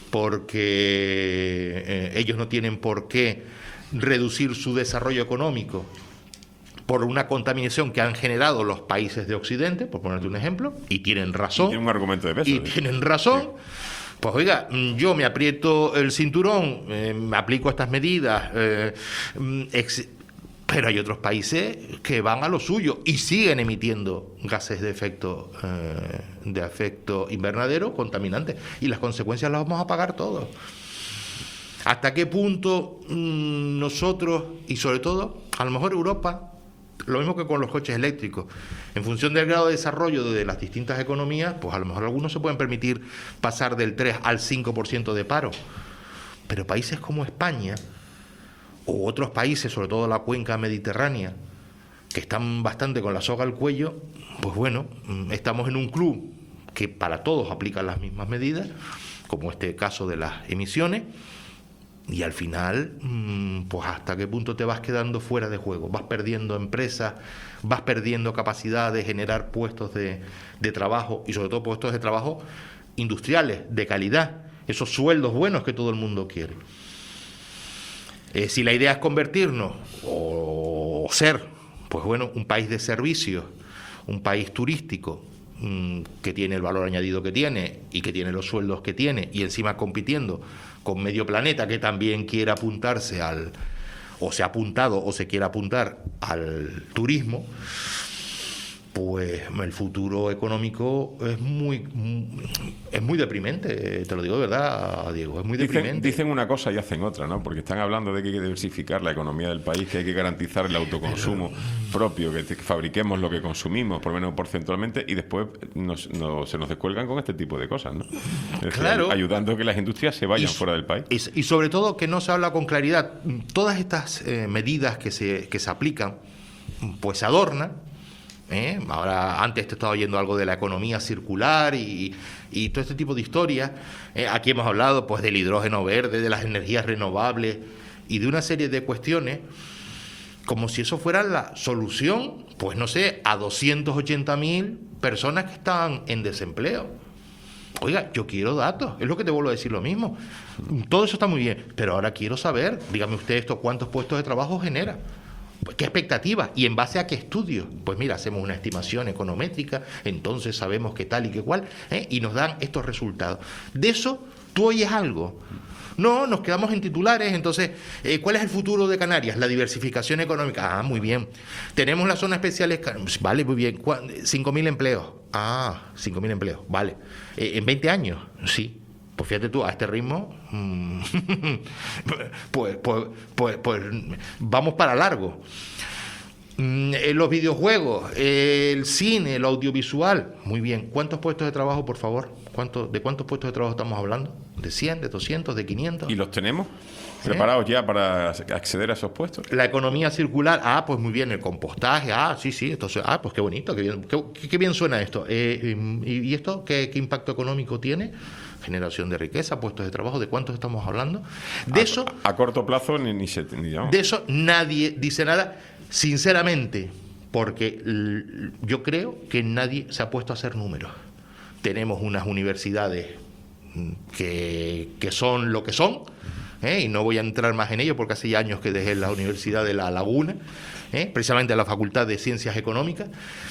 porque ellos no tienen por qué reducir su desarrollo económico por una contaminación que han generado los países de Occidente, por ponerte un ejemplo, y tienen razón. Tiene un argumento de peso. Y tienen razón. Pues oiga, yo me aprieto el cinturón, me aplico estas medidas, pero hay otros países que van a lo suyo y siguen emitiendo gases de efecto invernadero contaminantes, y las consecuencias las vamos a pagar todos. ¿Hasta qué punto nosotros, y sobre todo, a lo mejor Europa, lo mismo que con los coches eléctricos, en función del grado de desarrollo de las distintas economías, pues a lo mejor algunos se pueden permitir pasar del 3 al 5% de paro, pero países como España o otros países, sobre todo la cuenca mediterránea, que están bastante con la soga al cuello, pues bueno, estamos en un club que para todos aplican las mismas medidas, como este caso de las emisiones, y al final, pues hasta qué punto te vas quedando fuera de juego, vas perdiendo empresas, vas perdiendo capacidad de generar puestos de trabajo, y sobre todo puestos de trabajo industriales, de calidad, esos sueldos buenos que todo el mundo quiere. Si la idea es convertirnos o ser, pues bueno, un país de servicios, un país turístico, que tiene el valor añadido que tiene y que tiene los sueldos que tiene, y encima compitiendo con medio planeta que también quiere apuntarse o se ha apuntado o se quiere apuntar al turismo, pues el futuro económico es muy deprimente, te lo digo de verdad, Diego, es muy deprimente. Dicen una cosa y hacen otra, ¿no? Porque están hablando de que hay que diversificar la economía del país, que hay que garantizar el autoconsumo propio, que fabriquemos lo que consumimos, por lo menos porcentualmente, y después se nos descuelgan con este tipo de cosas, ¿no? Es decir, Claro. ayudando a que las industrias se vayan fuera del país. Y sobre todo que no se habla con claridad. Todas estas medidas que se aplican, pues se adornan. Ahora, antes te estaba oyendo algo de la economía circular y todo este tipo de historias. Aquí hemos hablado pues del hidrógeno verde, de las energías renovables y de una serie de cuestiones, como si eso fuera la solución, pues no sé, a 280.000 personas que están en desempleo. Oiga, yo quiero datos, es lo que te vuelvo a decir lo mismo. Todo eso está muy bien, pero ahora quiero saber, dígame usted esto, ¿cuántos puestos de trabajo genera? ¿Qué expectativas? ¿Y en base a qué estudios? Pues mira, hacemos una estimación econométrica, entonces sabemos qué tal y qué cual, y nos dan estos resultados. De eso tú oyes algo. No, nos quedamos en titulares. Entonces, ¿cuál es el futuro de Canarias? La diversificación económica. Ah, muy bien. Tenemos las zonas especiales. Vale, muy bien. 5.000 empleos. Ah, 5.000 empleos. Vale. ¿En 20 años? Sí. Pues fíjate tú, a este ritmo, pues vamos para largo. Los videojuegos, el cine, el audiovisual, muy bien. ¿Cuántos puestos de trabajo, por favor? ¿De cuántos puestos de trabajo estamos hablando? ¿De 100, de 200, de 500? ¿Y los tenemos preparados ya para acceder a esos puestos? La economía circular, pues muy bien, el compostaje, sí, entonces, pues qué bonito, qué bien suena esto. ¿Y esto qué impacto económico tiene? Generación de riqueza, puestos de trabajo, ¿de cuántos estamos hablando? De eso... A corto plazo ni digamos. De eso nadie dice nada, sinceramente, porque yo creo que nadie se ha puesto a hacer números. Tenemos unas universidades que son lo que son, y no voy a entrar más en ello porque hace ya años que dejé la Universidad de La Laguna, precisamente la Facultad de Ciencias Económicas.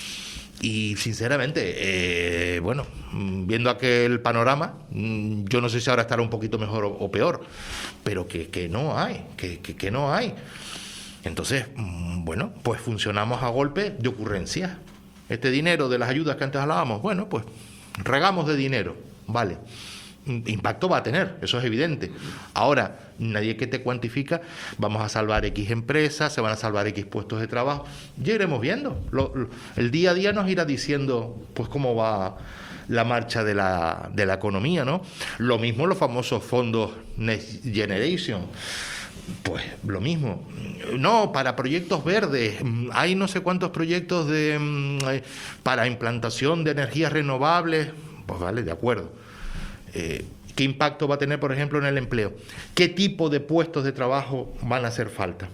Y sinceramente, bueno, viendo aquel panorama, yo no sé si ahora estará un poquito mejor o peor, pero que no hay, que no hay. Entonces, bueno, pues funcionamos a golpe de ocurrencias. Este dinero de las ayudas que antes hablábamos, bueno, pues regamos de dinero, vale. Impacto va a tener, eso es evidente. Ahora, nadie que te cuantifica, vamos a salvar X empresas, se van a salvar X puestos de trabajo. Ya iremos viendo. El día a día nos irá diciendo pues cómo va la marcha de la economía, ¿no? Lo mismo los famosos fondos Next Generation. Pues lo mismo. No, para proyectos verdes. Hay no sé cuántos proyectos para implantación de energías renovables. Pues vale, de acuerdo. ¿Qué impacto va a tener, por ejemplo, en el empleo? ¿Qué tipo de puestos de trabajo van a hacer falta?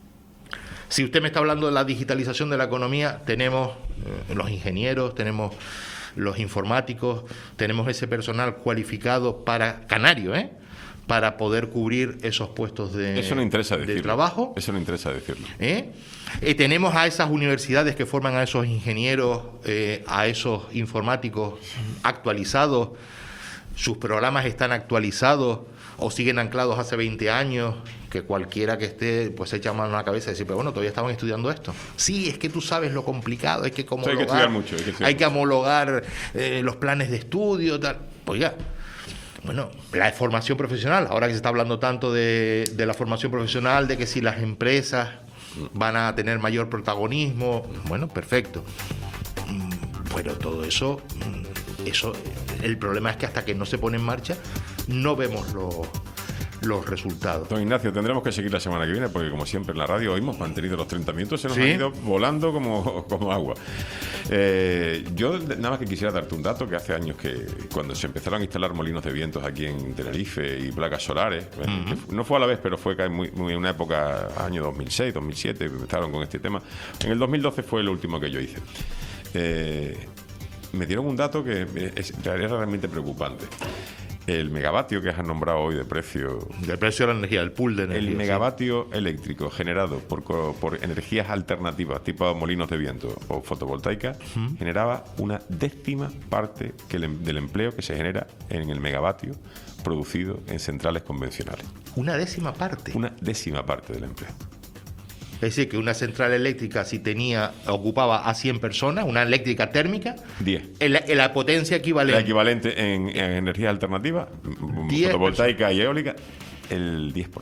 Si usted me está hablando de la digitalización de la economía, tenemos los ingenieros, tenemos los informáticos, tenemos ese personal cualificado canario, para poder cubrir esos puestos de trabajo. Eso no interesa decirlo. Tenemos a esas universidades que forman a esos ingenieros, a esos informáticos actualizados. Sus programas están actualizados o siguen anclados hace 20 años, que cualquiera que esté pues se echa mano a la cabeza y decir, pero bueno, todavía estaban estudiando esto. Sí, es que tú sabes lo complicado, hay que homologar, hay que estudiar mucho, hay que homologar los planes de estudio, tal. Oiga, bueno, la formación profesional, ahora que se está hablando tanto de la formación profesional, de que si las empresas van a tener mayor protagonismo, bueno, perfecto. Pero todo eso, el problema es que hasta que no se pone en marcha, no vemos los resultados. Don Ignacio, tendremos que seguir la semana que viene, porque como siempre en la radio hoy hemos mantenido los 30 minutos, se nos han ido volando como agua. Yo nada más que quisiera darte un dato, que hace años que cuando se empezaron a instalar molinos de vientos aquí en Tenerife y placas solares, que no fue a la vez, pero fue muy en una época, año 2006, 2007, que empezaron con este tema. En el 2012 fue el último que yo hice. Me dieron un dato que era realmente preocupante. El megavatio que has nombrado hoy de precio... Del precio de la energía, el pool de energía. El megavatio eléctrico generado por energías alternativas, tipo molinos de viento o fotovoltaica, generaba una 10ª parte del empleo que se genera en el megavatio producido en centrales convencionales. ¿Una 10ª parte? Una 10ª parte del empleo. Es decir, que una central eléctrica, si ocupaba a 100 personas, una eléctrica térmica, 10. La potencia equivalente. La ecuivalente en energías alternativas, fotovoltaica y eólica, el 10%.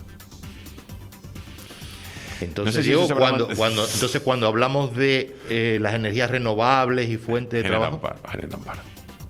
Entonces, no sé si cuando hablamos de las energías renovables y fuentes de trabajo... Generan paro.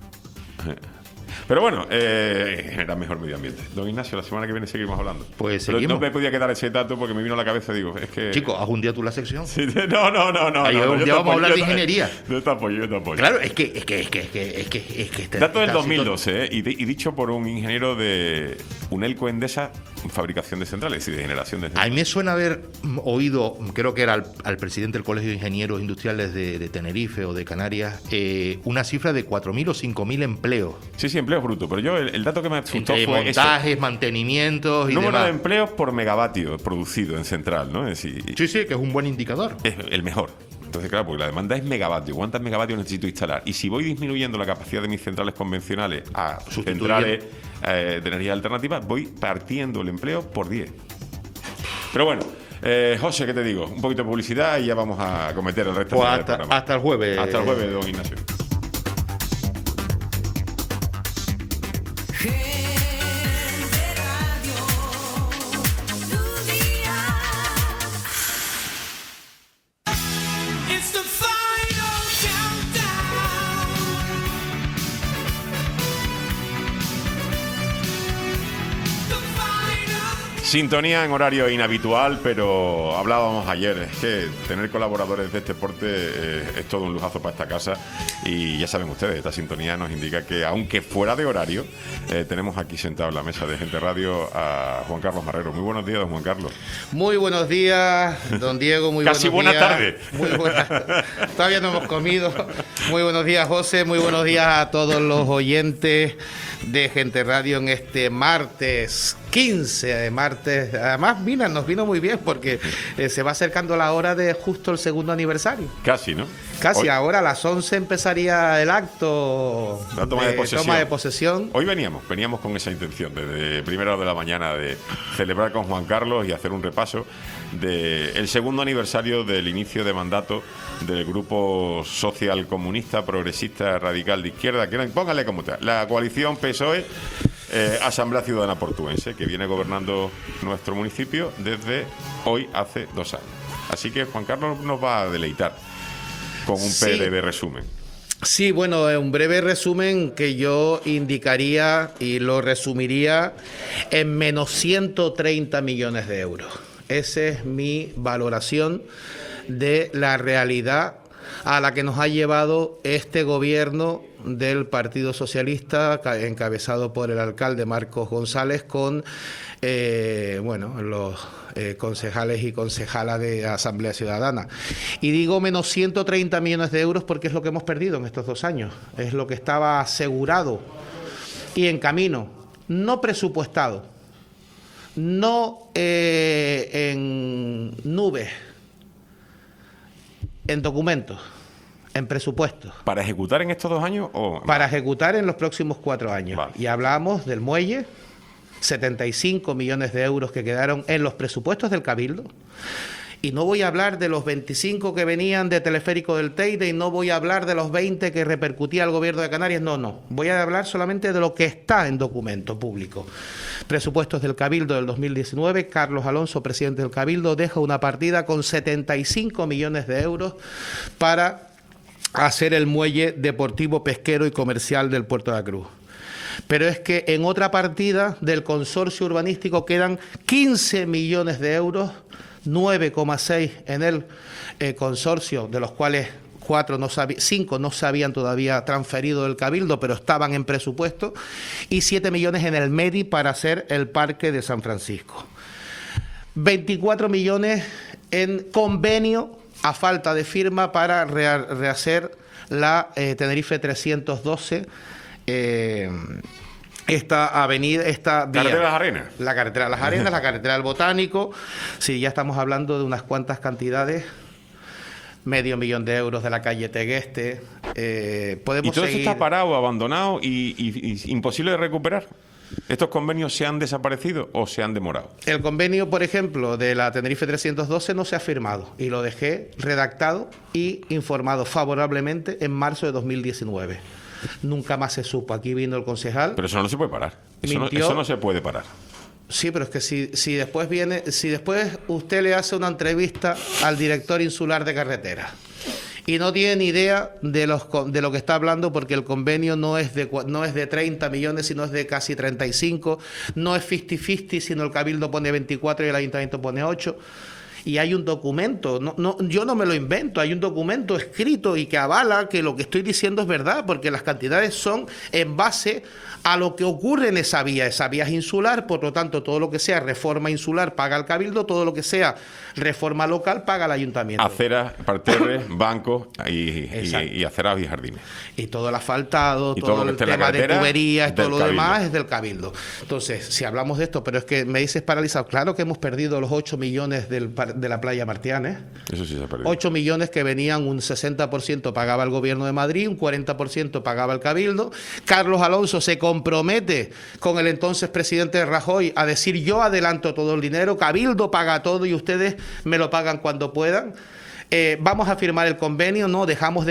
Pero bueno, genera mejor medio ambiente. Don Ignacio, la semana que viene seguimos hablando. Pues seguimos. Pero no me podía quedar ese dato porque me vino a la cabeza, digo, es que... Chico, haz un día tú la sección. Sí, no. Un día vamos a hablar de ingeniería. Yo te apoyo. Claro, es que dato del 2012, y dicho por un ingeniero de Unelco Endesa, fabricación de centrales y de generación de centrales. A mí me suena haber oído, creo que era al presidente del Colegio de Ingenieros Industriales de Tenerife o de Canarias, una cifra de 4.000 o 5.000 empleos. Sí, empleos brutos, pero yo el dato que me asustó fue montajes, eso. Mantenimientos y número demás. De empleos por megavatio producido en central, ¿no? Sí, que es un buen indicador. Es el mejor. Entonces, claro, porque la demanda es megavatio. ¿Cuántos megavatios necesito instalar? Y si voy disminuyendo la capacidad de mis centrales convencionales a centrales de energía alternativa, voy partiendo el empleo por 10. Pero bueno, José, ¿qué te digo? Un poquito de publicidad y ya vamos a cometer el resto del programa. Hasta el jueves. Hasta el jueves, don Ignacio. Sintonía en horario inhabitual, pero hablábamos ayer, es que tener colaboradores de este porte es todo un lujazo para esta casa y ya saben ustedes, esta sintonía nos indica que aunque fuera de horario, tenemos aquí sentado en la mesa de Gente Radio a Juan Carlos Marrero. Muy buenos días, don Juan Carlos. Muy buenos días, don Diego, muy Casi buenos días. Casi buena tarde. Muy buenas. Todavía no hemos comido. Muy buenos días, José, muy buenos días a todos los oyentes de Gente Radio en este martes 15 de martes. Además, mira, nos vino muy bien porque se va acercando la hora de justo el segundo aniversario. Casi, ¿no? Casi, Hoy, ahora a las 11 empezaría el acto la toma de posesión. Hoy veníamos con esa intención, desde primera hora de la mañana, de celebrar con Juan Carlos y hacer un repaso del segundo aniversario del inicio de mandato del grupo social comunista, progresista, radical de izquierda, que póngale como tal, la coalición PSOE, Asamblea Ciudadana Portuense, que viene gobernando nuestro municipio desde hoy hace 2 años. Así que Juan Carlos nos va a deleitar con un breve resumen. Sí, bueno, un breve resumen que yo indicaría y lo resumiría en menos 130 millones de euros. Esa es mi valoración de la realidad a la que nos ha llevado este gobierno del Partido Socialista, encabezado por el alcalde Marcos González, con los concejales y concejalas de Asamblea Ciudadana. Y digo menos 130 millones de euros porque es lo que hemos perdido en estos 2 años. Es lo que estaba asegurado y en camino, no presupuestado, no en nubes, en documentos, en presupuestos. ¿Para ejecutar en estos 2 años o...? Para ejecutar en los próximos 4 años. Vale. Y hablamos del muelle, 75 millones de euros que quedaron en los presupuestos del Cabildo. Y no voy a hablar de los 25 que venían de Teleférico del Teide y no voy a hablar de los 20 que repercutía el gobierno de Canarias. No. Voy a hablar solamente de lo que está en documento público. Presupuestos del Cabildo del 2019. Carlos Alonso, presidente del Cabildo, deja una partida con 75 millones de euros para hacer el muelle deportivo, pesquero y comercial del Puerto de la Cruz. Pero es que en otra partida del consorcio urbanístico quedan 15 millones de euros, 9,6 en el consorcio, de los cuales 5 no se habían todavía transferido del Cabildo, pero estaban en presupuesto, y 7 millones en el MEDI para hacer el Parque de San Francisco. 24 millones en convenio a falta de firma para rehacer la Tenerife 312, esta avenida, esta vía. ¿Carretera de las Arenas? La carretera de las Arenas, la carretera del Botánico. Sí, ya estamos hablando de unas cuantas cantidades. $500,000 de euros de la calle Tegueste. Podemos ¿Y todo seguir... eso está parado, abandonado y imposible de recuperar? ¿Estos convenios se han desaparecido o se han demorado? El convenio, por ejemplo, de la Tenerife 312 no se ha firmado y lo dejé redactado y informado favorablemente en marzo de 2019. Nunca más se supo. Aquí vino el concejal. Pero eso no se puede parar. Eso no se puede parar. Sí, pero es que si después usted le hace una entrevista al director insular de carretera y no tiene ni idea de lo que está hablando, porque el convenio no es de 30 millones, sino es de casi 35, no es 50-50, sino el Cabildo pone 24 y el Ayuntamiento pone 8. Y hay un documento, yo no me lo invento, hay un documento escrito y que avala que lo que estoy diciendo es verdad, porque las cantidades son en base a lo que ocurre en esa vía es insular, por lo tanto todo lo que sea reforma insular paga el Cabildo, todo lo que sea reforma local paga el Ayuntamiento. Aceras, parterres, bancos y aceras y jardines. Y todo el asfaltado, todo el tema de tuberías, todo lo demás es del Cabildo. Entonces, si hablamos de esto, pero es que me dices paralizado, claro que hemos perdido los 8 millones de la playa Martianes. Eso sí se ha perdido. 8 millones que venían, un 60% pagaba el Gobierno de Madrid, un 40% pagaba el Cabildo. Carlos Alonso se compromete con el entonces presidente Rajoy a decir: yo adelanto todo el dinero, Cabildo paga todo y ustedes me lo pagan cuando puedan. Vamos a firmar el convenio, no dejamos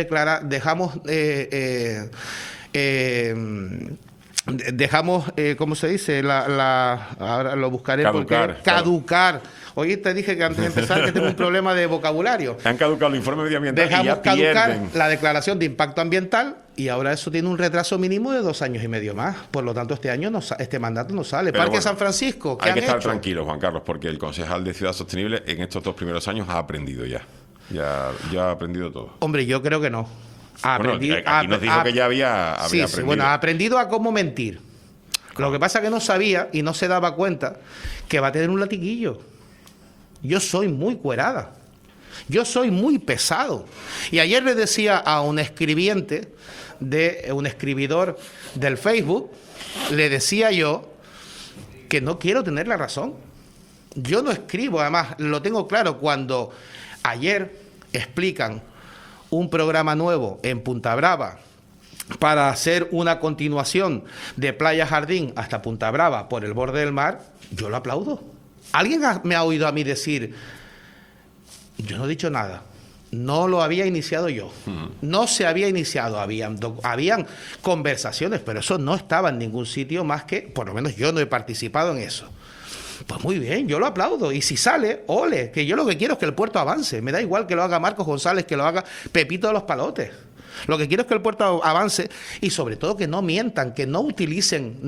¿cómo se dice? Ahora lo buscaré. Caducar. Hoy te dije que antes de empezar que tengo un problema de vocabulario. Han caducado el informe medioambiental. Dejamos caducar la declaración de impacto ambiental y ahora eso tiene un retraso mínimo de 2 años y medio más. Por lo tanto, este mandato no sale. Pero Parque San Francisco, ¿qué hay que estar hecho? Tranquilos, Juan Carlos, porque el concejal de Ciudad Sostenible en estos 2 primeros años ha aprendido ya. Ya ha aprendido todo. Hombre, yo creo que no. Aquí nos dijo que ya había aprendido. Sí, bueno, ha aprendido a cómo mentir. Lo que pasa es que no sabía y no se daba cuenta que va a tener un latiguillo. Yo soy muy cuerada. Yo soy muy pesado. Y ayer le decía a un escribiente, un escribidor del Facebook, le decía yo que no quiero tener la razón. Yo no escribo, además, lo tengo claro, cuando ayer explican un programa nuevo en Punta Brava para hacer una continuación de Playa Jardín hasta Punta Brava por el borde del mar, yo lo aplaudo. ¿Alguien me ha oído a mí decir? Yo no he dicho nada. No lo había iniciado yo. No se había iniciado. Habían conversaciones, pero eso no estaba en ningún sitio más que, por lo menos yo no he participado en eso. Pues muy bien, yo lo aplaudo. Y si sale, ole, que yo lo que quiero es que el puerto avance. Me da igual que lo haga Marcos González, que lo haga Pepito de los Palotes. Lo que quiero es que el puerto avance y sobre todo que no mientan, que no utilicen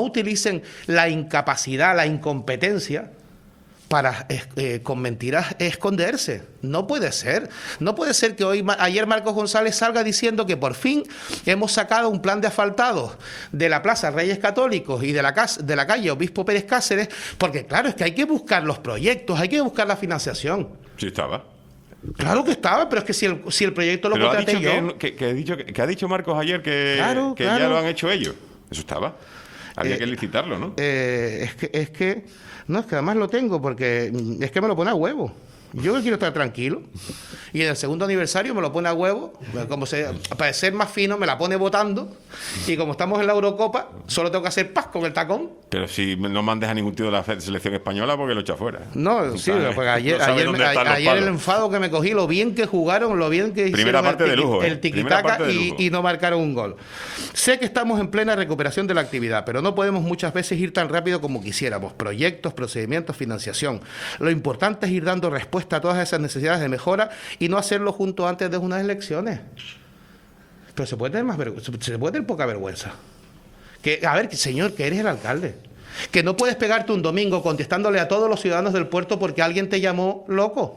la incapacidad, la incompetencia para con mentiras esconderse. No puede ser. No puede ser que ayer Marcos González salga diciendo que por fin hemos sacado un plan de asfaltados de la Plaza Reyes Católicos y de la calle Obispo Pérez Cáceres, porque claro, es que hay que buscar los proyectos, hay que buscar la financiación. Sí estaba. Claro que estaba, pero es que si el proyecto lo contraté yo... Que ha dicho Marcos ayer que ya lo han hecho ellos. Eso estaba. Había que licitarlo, ¿no? Es que además lo tengo porque es que me lo pone a huevo. Yo quiero estar tranquilo. Y en el segundo aniversario me lo pone a huevo. Para ser más fino, me la pone votando. Y como estamos en la Eurocopa, solo tengo que hacer paz con el tacón. Pero si no mandes a ningún tío de la selección española porque lo echa fuera. No, sí, porque ayer el enfado que me cogí, lo bien que jugaron, lo bien que hicieron el tiquitaca y no marcaron un gol. Sé que estamos en plena recuperación de la actividad, pero no podemos muchas veces ir tan rápido como quisiéramos. Proyectos, procedimientos, financiación. Lo importante es ir dando respuesta a todas esas necesidades de mejora y no hacerlo junto antes de unas elecciones. Pero se puede tener poca vergüenza. A ver, señor, que eres el alcalde. Que no puedes pegarte un domingo contestándole a todos los ciudadanos del puerto porque alguien te llamó loco.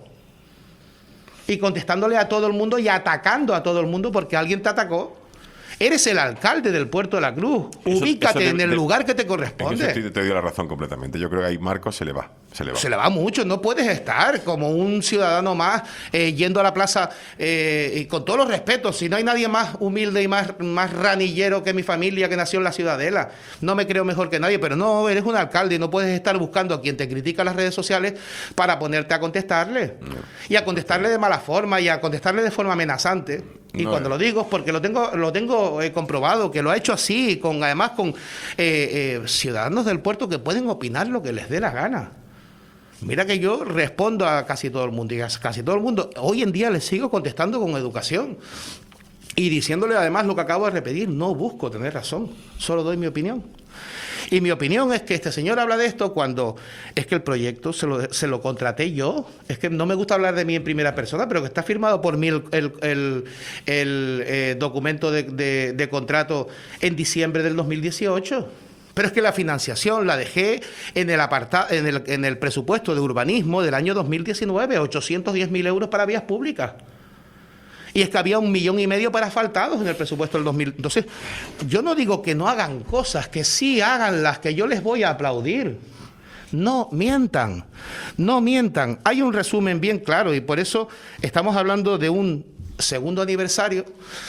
Y contestándole a todo el mundo y atacando a todo el mundo porque alguien te atacó. Eres el alcalde del Puerto de la Cruz. Ubícate en el lugar que te corresponde. Te doy la razón completamente. Yo creo que ahí Marcos se le va. Se le va mucho. No puedes estar como un ciudadano más yendo a la plaza y con todos los respetos. Si no hay nadie más humilde y más ranillero que mi familia que nació en la Ciudadela. No me creo mejor que nadie, pero no, eres un alcalde y no puedes estar buscando a quien te critica en las redes sociales para ponerte a contestarle. No. Y a contestarle de mala forma y a contestarle de forma amenazante. Y cuando lo digo es porque lo tengo comprobado, que lo ha hecho así, además con ciudadanos del puerto que pueden opinar lo que les dé la gana. Mira que yo respondo a casi todo el mundo, y a casi todo el mundo hoy en día les sigo contestando con educación. Y diciéndole además lo que acabo de repetir, no busco tener razón, solo doy mi opinión. Y mi opinión es que este señor habla de esto cuando es que el proyecto se lo contraté yo. Es que no me gusta hablar de mí en primera persona, pero que está firmado por mí el documento de contrato en diciembre del 2018. Pero es que la financiación la dejé en el presupuesto de urbanismo del año 2019, 810.000 euros para vías públicas. Y es que había 1,5 millones para asfaltados en el presupuesto del 2000. Entonces, yo no digo que no hagan cosas, que sí hagan las que yo les voy a aplaudir. No mientan, no mientan. Hay un resumen bien claro y por eso estamos hablando de un segundo aniversario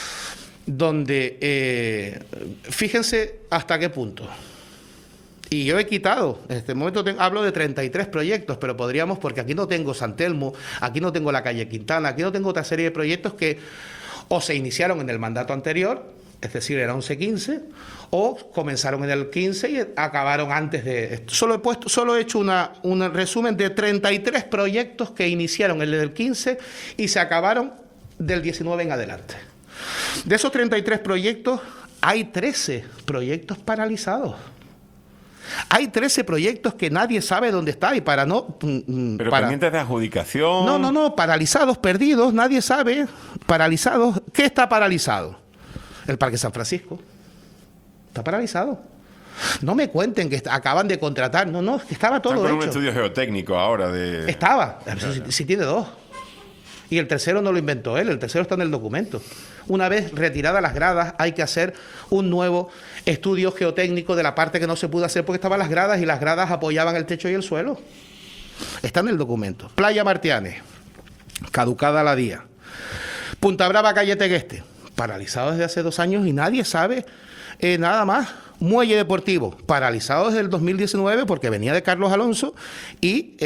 donde, fíjense hasta qué punto. Y yo he quitado, en este momento hablo de 33 proyectos, pero podríamos, porque aquí no tengo San Telmo, aquí no tengo la calle Quintana, aquí no tengo otra serie de proyectos que o se iniciaron en el mandato anterior, es decir, era 11-15, o comenzaron en el 15 y acabaron antes de... Solo he hecho un resumen de 33 proyectos que iniciaron en el 15 y se acabaron del 19 en adelante. De esos 33 proyectos, hay 13 proyectos paralizados. Hay 13 proyectos que nadie sabe dónde está y para no... Pero pendientes de adjudicación... No, paralizados, perdidos, nadie sabe. Paralizados. ¿Qué está paralizado? El Parque San Francisco. Está paralizado. No me cuenten que acaban de contratar. No, que estaba todo hecho. Están con un estudio geotécnico ahora de... Estaba. Si tiene 2. Y el tercero no lo inventó él, el tercero está en el documento. Una vez retiradas las gradas, hay que hacer un nuevo estudio geotécnico de la parte que no se pudo hacer porque estaban las gradas y las gradas apoyaban el techo y el suelo. Está en el documento. Playa Martianes, caducada la día. Punta Brava, calle Tegueste, paralizado desde hace 2 años y nadie sabe nada más. Muelle deportivo, paralizado desde el 2019 porque venía de Carlos Alonso y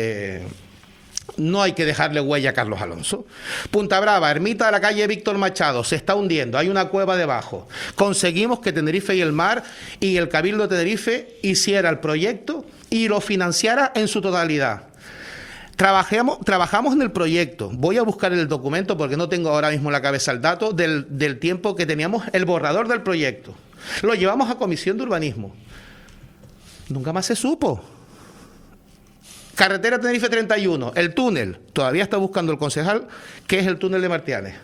no hay que dejarle huella a Carlos Alonso. Punta Brava, ermita de la calle Víctor Machado, se está hundiendo, hay una cueva debajo. Conseguimos que Tenerife y el Mar y el Cabildo de Tenerife hiciera el proyecto y lo financiara en su totalidad. Trabajamos en el proyecto. Voy a buscar el documento porque no tengo ahora mismo en la cabeza el dato del tiempo que teníamos el borrador del proyecto. Lo llevamos a Comisión de Urbanismo. Nunca más se supo. Carretera Tenerife 31, el túnel. Todavía está buscando el concejal, que es el túnel de Martianes.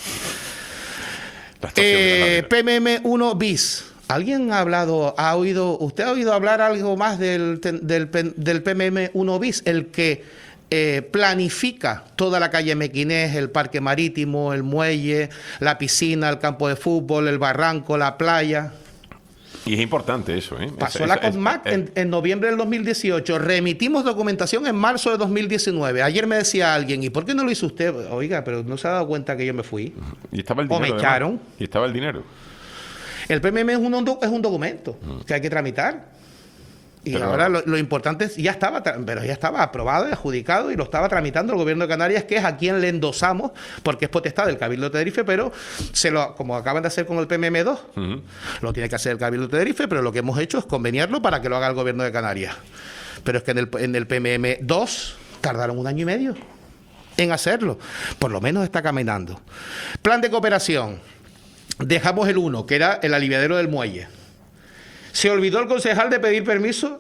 PMM 1 bis. ¿Alguien usted ha oído hablar algo más del PMM 1 bis? El que planifica toda la calle Mequinés, el parque marítimo, el muelle, la piscina, el campo de fútbol, el barranco, la playa. Y es importante eso, ¿eh? Pasó la COSMAC en noviembre del 2018. Remitimos documentación en marzo de 2019. Ayer me decía alguien, ¿y por qué no lo hizo usted? Oiga, pero no se ha dado cuenta que yo me fui. Y estaba el dinero. O me echaron. Y estaba el dinero. El PMM es un documento que hay que tramitar. Y pero ahora lo importante es, ya estaba aprobado y adjudicado y lo estaba tramitando el Gobierno de Canarias, que es a quien le endosamos, porque es potestad del Cabildo de Tenerife, pero como acaban de hacer con el PMM2, lo tiene que hacer el Cabildo de Tenerife, pero lo que hemos hecho es conveniarlo para que lo haga el Gobierno de Canarias. Pero es que en el PMM2 tardaron 1 año y medio en hacerlo. Por lo menos está caminando. Plan de cooperación. Dejamos el 1, que era el aliviadero del muelle. Se olvidó el concejal de pedir permiso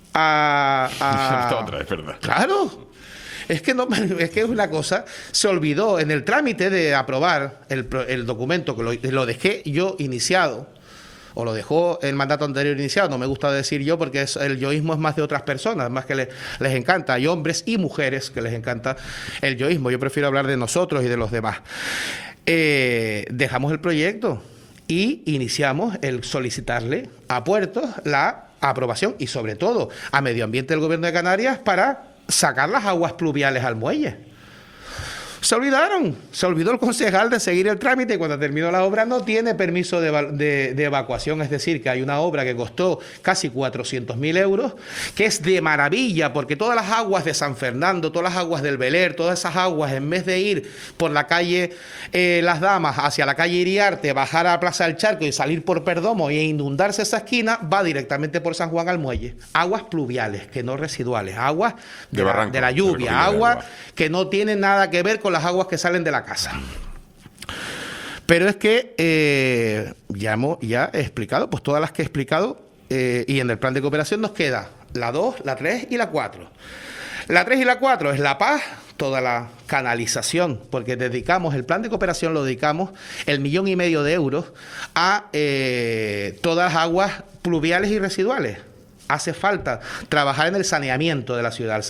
Otra vez, ¿verdad? Claro. Es que es una cosa. Se olvidó en el trámite de aprobar el documento, que lo dejé yo iniciado, o lo dejó el mandato anterior iniciado. No me gusta decir yo porque el yoísmo es más de otras personas, más que les encanta. Hay hombres y mujeres que les encanta el yoísmo. Yo prefiero hablar de nosotros y de los demás. Dejamos el proyecto y iniciamos el solicitarle a Puertos la aprobación y sobre todo a Medio Ambiente del Gobierno de Canarias para sacar las aguas pluviales al muelle. Se olvidó el concejal de seguir el trámite y cuando terminó la obra no tiene permiso de evacuación, es decir, que hay una obra que costó casi 400.000 euros, que es de maravilla porque todas las aguas de San Fernando, todas las aguas del Beler, todas esas aguas, en vez de ir por la calle Las Damas hacia la calle Iriarte, bajar a la Plaza del Charco y salir por Perdomo e inundarse esa esquina, va directamente por San Juan al muelle. Aguas pluviales, que no residuales, aguas de la lluvia, aguas que no tienen nada que ver con las aguas que salen de la casa. Pero es que ya he explicado, pues todas las que he explicado, y en el plan de cooperación nos queda la 2, la 3 y la 4. La 3 y la 4 es La Paz, toda la canalización, porque el plan de cooperación lo dedicamos 1,5 millones de euros a todas las aguas pluviales y residuales. Hace falta trabajar en el saneamiento de la ciudad.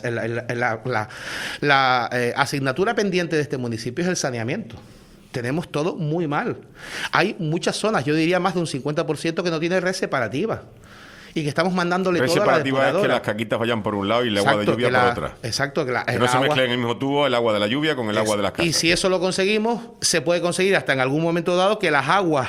La asignatura pendiente de este municipio es el saneamiento. Tenemos todo muy mal. Hay muchas zonas, yo diría más de un 50% que no tiene red separativa. Y que estamos mandándole red todo a la separativa es que las caquitas vayan por un lado y el agua de lluvia por otra. Exacto. Que no se mezcle en el mismo tubo el agua de la lluvia con el agua de las casas. Y si eso lo conseguimos, se puede conseguir hasta en algún momento dado que las aguas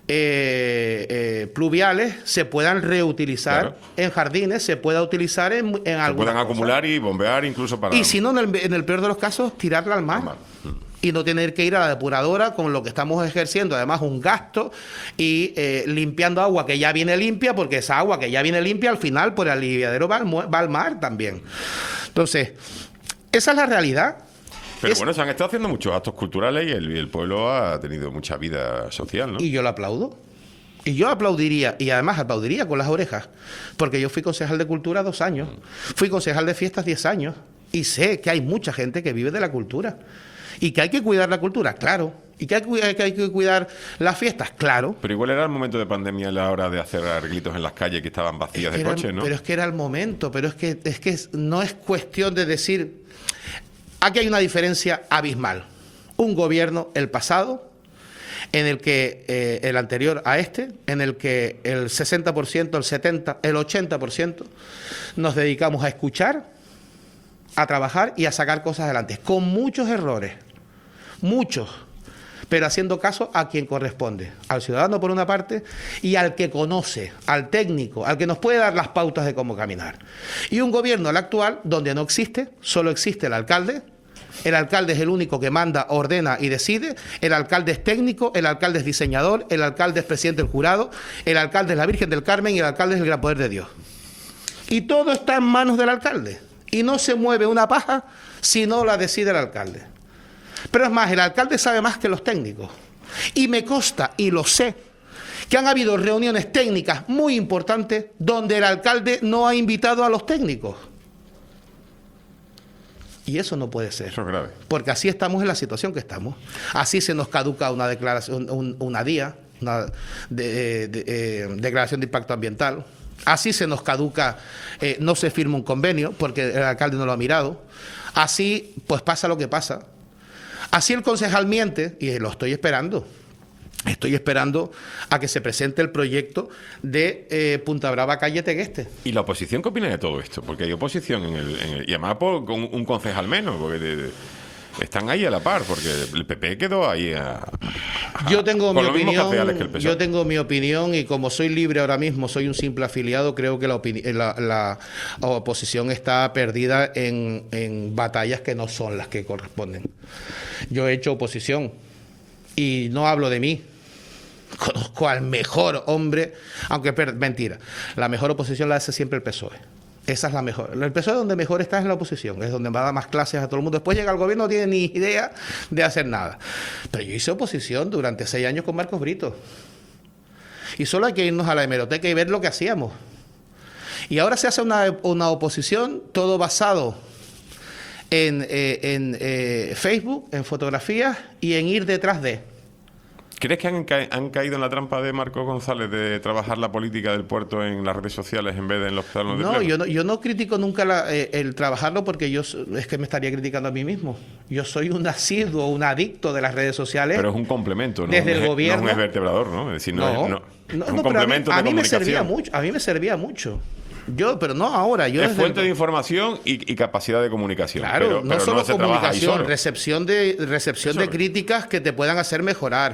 pluviales se puedan reutilizar en jardines, se pueda utilizar en algunas se puedan acumular cosas. Y bombear incluso para... Y si no, en el peor de los casos, tirarla al mar. Y no tener que ir a la depuradora con lo que estamos ejerciendo, además un gasto y limpiando agua que ya viene limpia, porque esa agua que ya viene limpia al final por el aliviadero va al mar también. Entonces, esa es la realidad. Pero bueno, se han estado haciendo muchos actos culturales y el pueblo ha tenido mucha vida social, ¿no? Y yo lo aplaudo. Y yo aplaudiría, y además aplaudiría con las orejas, porque yo fui concejal de cultura 2 años, fui concejal de fiestas 10 años, y sé que hay mucha gente que vive de la cultura. Y que hay que cuidar la cultura, claro. Y que hay que cuidar las fiestas, claro. Pero igual era el momento de pandemia a la hora de hacer arreglitos en las calles que estaban vacías de coches, ¿no? Pero es que era el momento, pero es que no es cuestión de decir... Aquí hay una diferencia abismal. Un gobierno, el pasado, en el que el anterior a este, en el que el 60%, el 70%, el 80% nos dedicamos a escuchar, a trabajar y a sacar cosas adelante, con muchos errores, muchos, pero haciendo caso a quien corresponde, al ciudadano por una parte y al que conoce, al técnico, al que nos puede dar las pautas de cómo caminar. Y un gobierno, el actual, donde no existe, solo existe el alcalde. El alcalde es el único que manda, ordena y decide. El alcalde es técnico, el alcalde es diseñador, el alcalde es presidente del jurado, el alcalde es la Virgen del Carmen y el alcalde es el gran poder de Dios. Y todo está en manos del alcalde. Y no se mueve una paja si no la decide el alcalde. Pero es más, el alcalde sabe más que los técnicos. Y me consta, y lo sé, que han habido reuniones técnicas muy importantes donde el alcalde no ha invitado a los técnicos. Y eso no puede ser. Eso es grave. Porque así estamos en la situación que estamos. Así se nos caduca una declaración, una DIA, una declaración de impacto ambiental. Así se nos caduca, no se firma un convenio porque el alcalde no lo ha mirado. Así, pues pasa lo que pasa. Así el concejal miente, y lo estoy esperando. Estoy esperando a que se presente el proyecto de Punta Brava, calle Tegueste. ¿Y la oposición qué opina de todo esto? Porque hay oposición y además con un concejal menos, porque están ahí a la par, porque el PP quedó ahí Yo tengo mi con los mismos opinión, caceales que el PSOE. yo tengo mi opinión y como soy libre ahora mismo, soy un simple afiliado, creo que la oposición está perdida en batallas que no son las que corresponden. Yo he hecho oposición y no hablo de mí. Conozco al mejor hombre, aunque mentira, la mejor oposición la hace siempre el PSOE. Esa es la mejor. El PSOE donde mejor está es en la oposición, es donde va a dar más clases a todo el mundo. Después llega el gobierno, no tiene ni idea de hacer nada. Pero yo hice oposición durante 6 años con Marcos Brito. Y solo hay que irnos a la hemeroteca y ver lo que hacíamos. Y ahora se hace una oposición todo basado en Facebook, en fotografías y en ir detrás de. ¿Crees que han caído en la trampa de Marcos González de trabajar la política del puerto en las redes sociales en vez de en los planos de pleno? Yo no critico nunca el trabajarlo porque es que me estaría criticando a mí mismo. Yo soy un asiduo, un adicto de las redes sociales. Pero es un complemento, ¿no? Desde el gobierno. No es un vertebrador, ¿no? Es decir, es un pero complemento a mí de me comunicación. servía mucho. A mí me servía mucho. Pero no ahora. Es fuente de información y capacidad de comunicación. Claro, pero no solo se trabaja ahí comunicación, solo. recepción de críticas que te puedan hacer mejorar.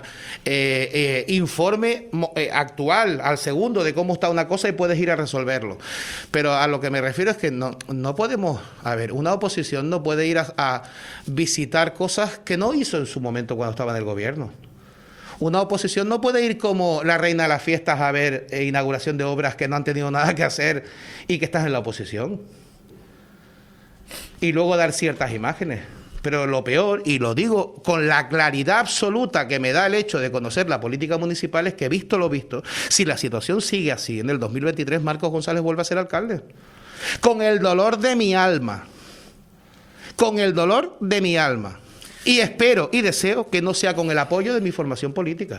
Informe actual, al segundo, de cómo está una cosa y puedes ir a resolverlo. Pero a lo que me refiero es que no podemos... A ver, una oposición no puede ir a visitar cosas que no hizo en su momento cuando estaba en el gobierno. Una oposición no puede ir como la reina de las fiestas a ver inauguración de obras que no han tenido nada que hacer y que estás en la oposición. Y luego dar ciertas imágenes. Pero lo peor, y lo digo con la claridad absoluta que me da el hecho de conocer la política municipal, es que visto lo visto, si la situación sigue así, en el 2023 Marcos González vuelve a ser alcalde. Con el dolor de mi alma. Con el dolor de mi alma. Y espero y deseo que no sea con el apoyo de mi formación política.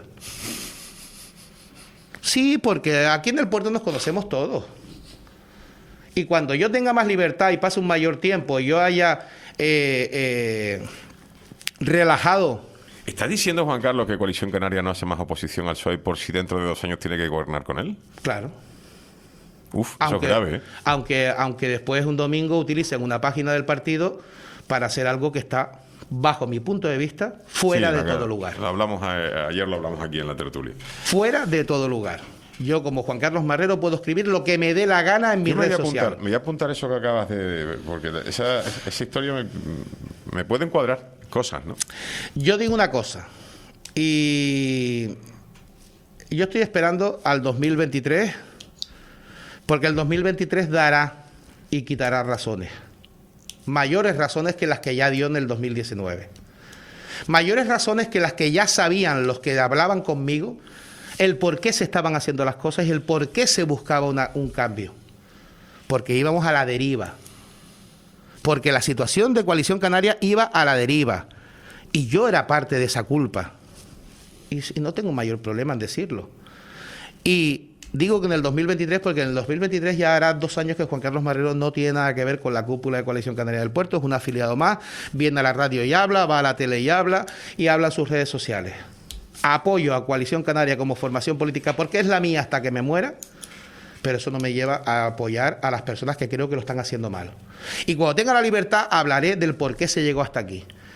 Sí, porque aquí en el puerto nos conocemos todos. Y cuando yo tenga más libertad y pase un mayor tiempo y yo haya relajado... ¿Está diciendo Juan Carlos que Coalición Canaria no hace más oposición al PSOE por si dentro de 2 años tiene que gobernar con él? Claro. Uf, eso es grave, ¿eh? Aunque después un domingo utilicen una página del partido para hacer algo que está... bajo mi punto de vista, fuera de todo lugar. Ayer lo hablamos aquí en la tertulia. Fuera de todo lugar. Yo, como Juan Carlos Marrero, puedo escribir lo que me dé la gana en mi red social. Me voy a apuntar eso que acabas de... Porque esa historia me puede encuadrar cosas, ¿no? Yo digo una cosa. Y yo estoy esperando al 2023, porque el 2023 dará y quitará razones. Mayores razones que las que ya dio en el 2019. Mayores razones que las que ya sabían los que hablaban conmigo, el por qué se estaban haciendo las cosas y el por qué se buscaba un cambio. Porque íbamos a la deriva. Porque la situación de Coalición Canaria iba a la deriva. Y yo era parte de esa culpa. Y no tengo mayor problema en decirlo. Y... digo que en el 2023, porque en el 2023 ya hará 2 años que Juan Carlos Marrero no tiene nada que ver con la cúpula de Coalición Canaria del Puerto, es un afiliado más, viene a la radio y habla, va a la tele y habla en sus redes sociales. Apoyo a Coalición Canaria como formación política porque es la mía hasta que me muera, pero eso no me lleva a apoyar a las personas que creo que lo están haciendo mal. Y cuando tenga la libertad hablaré del por qué se llegó hasta aquí.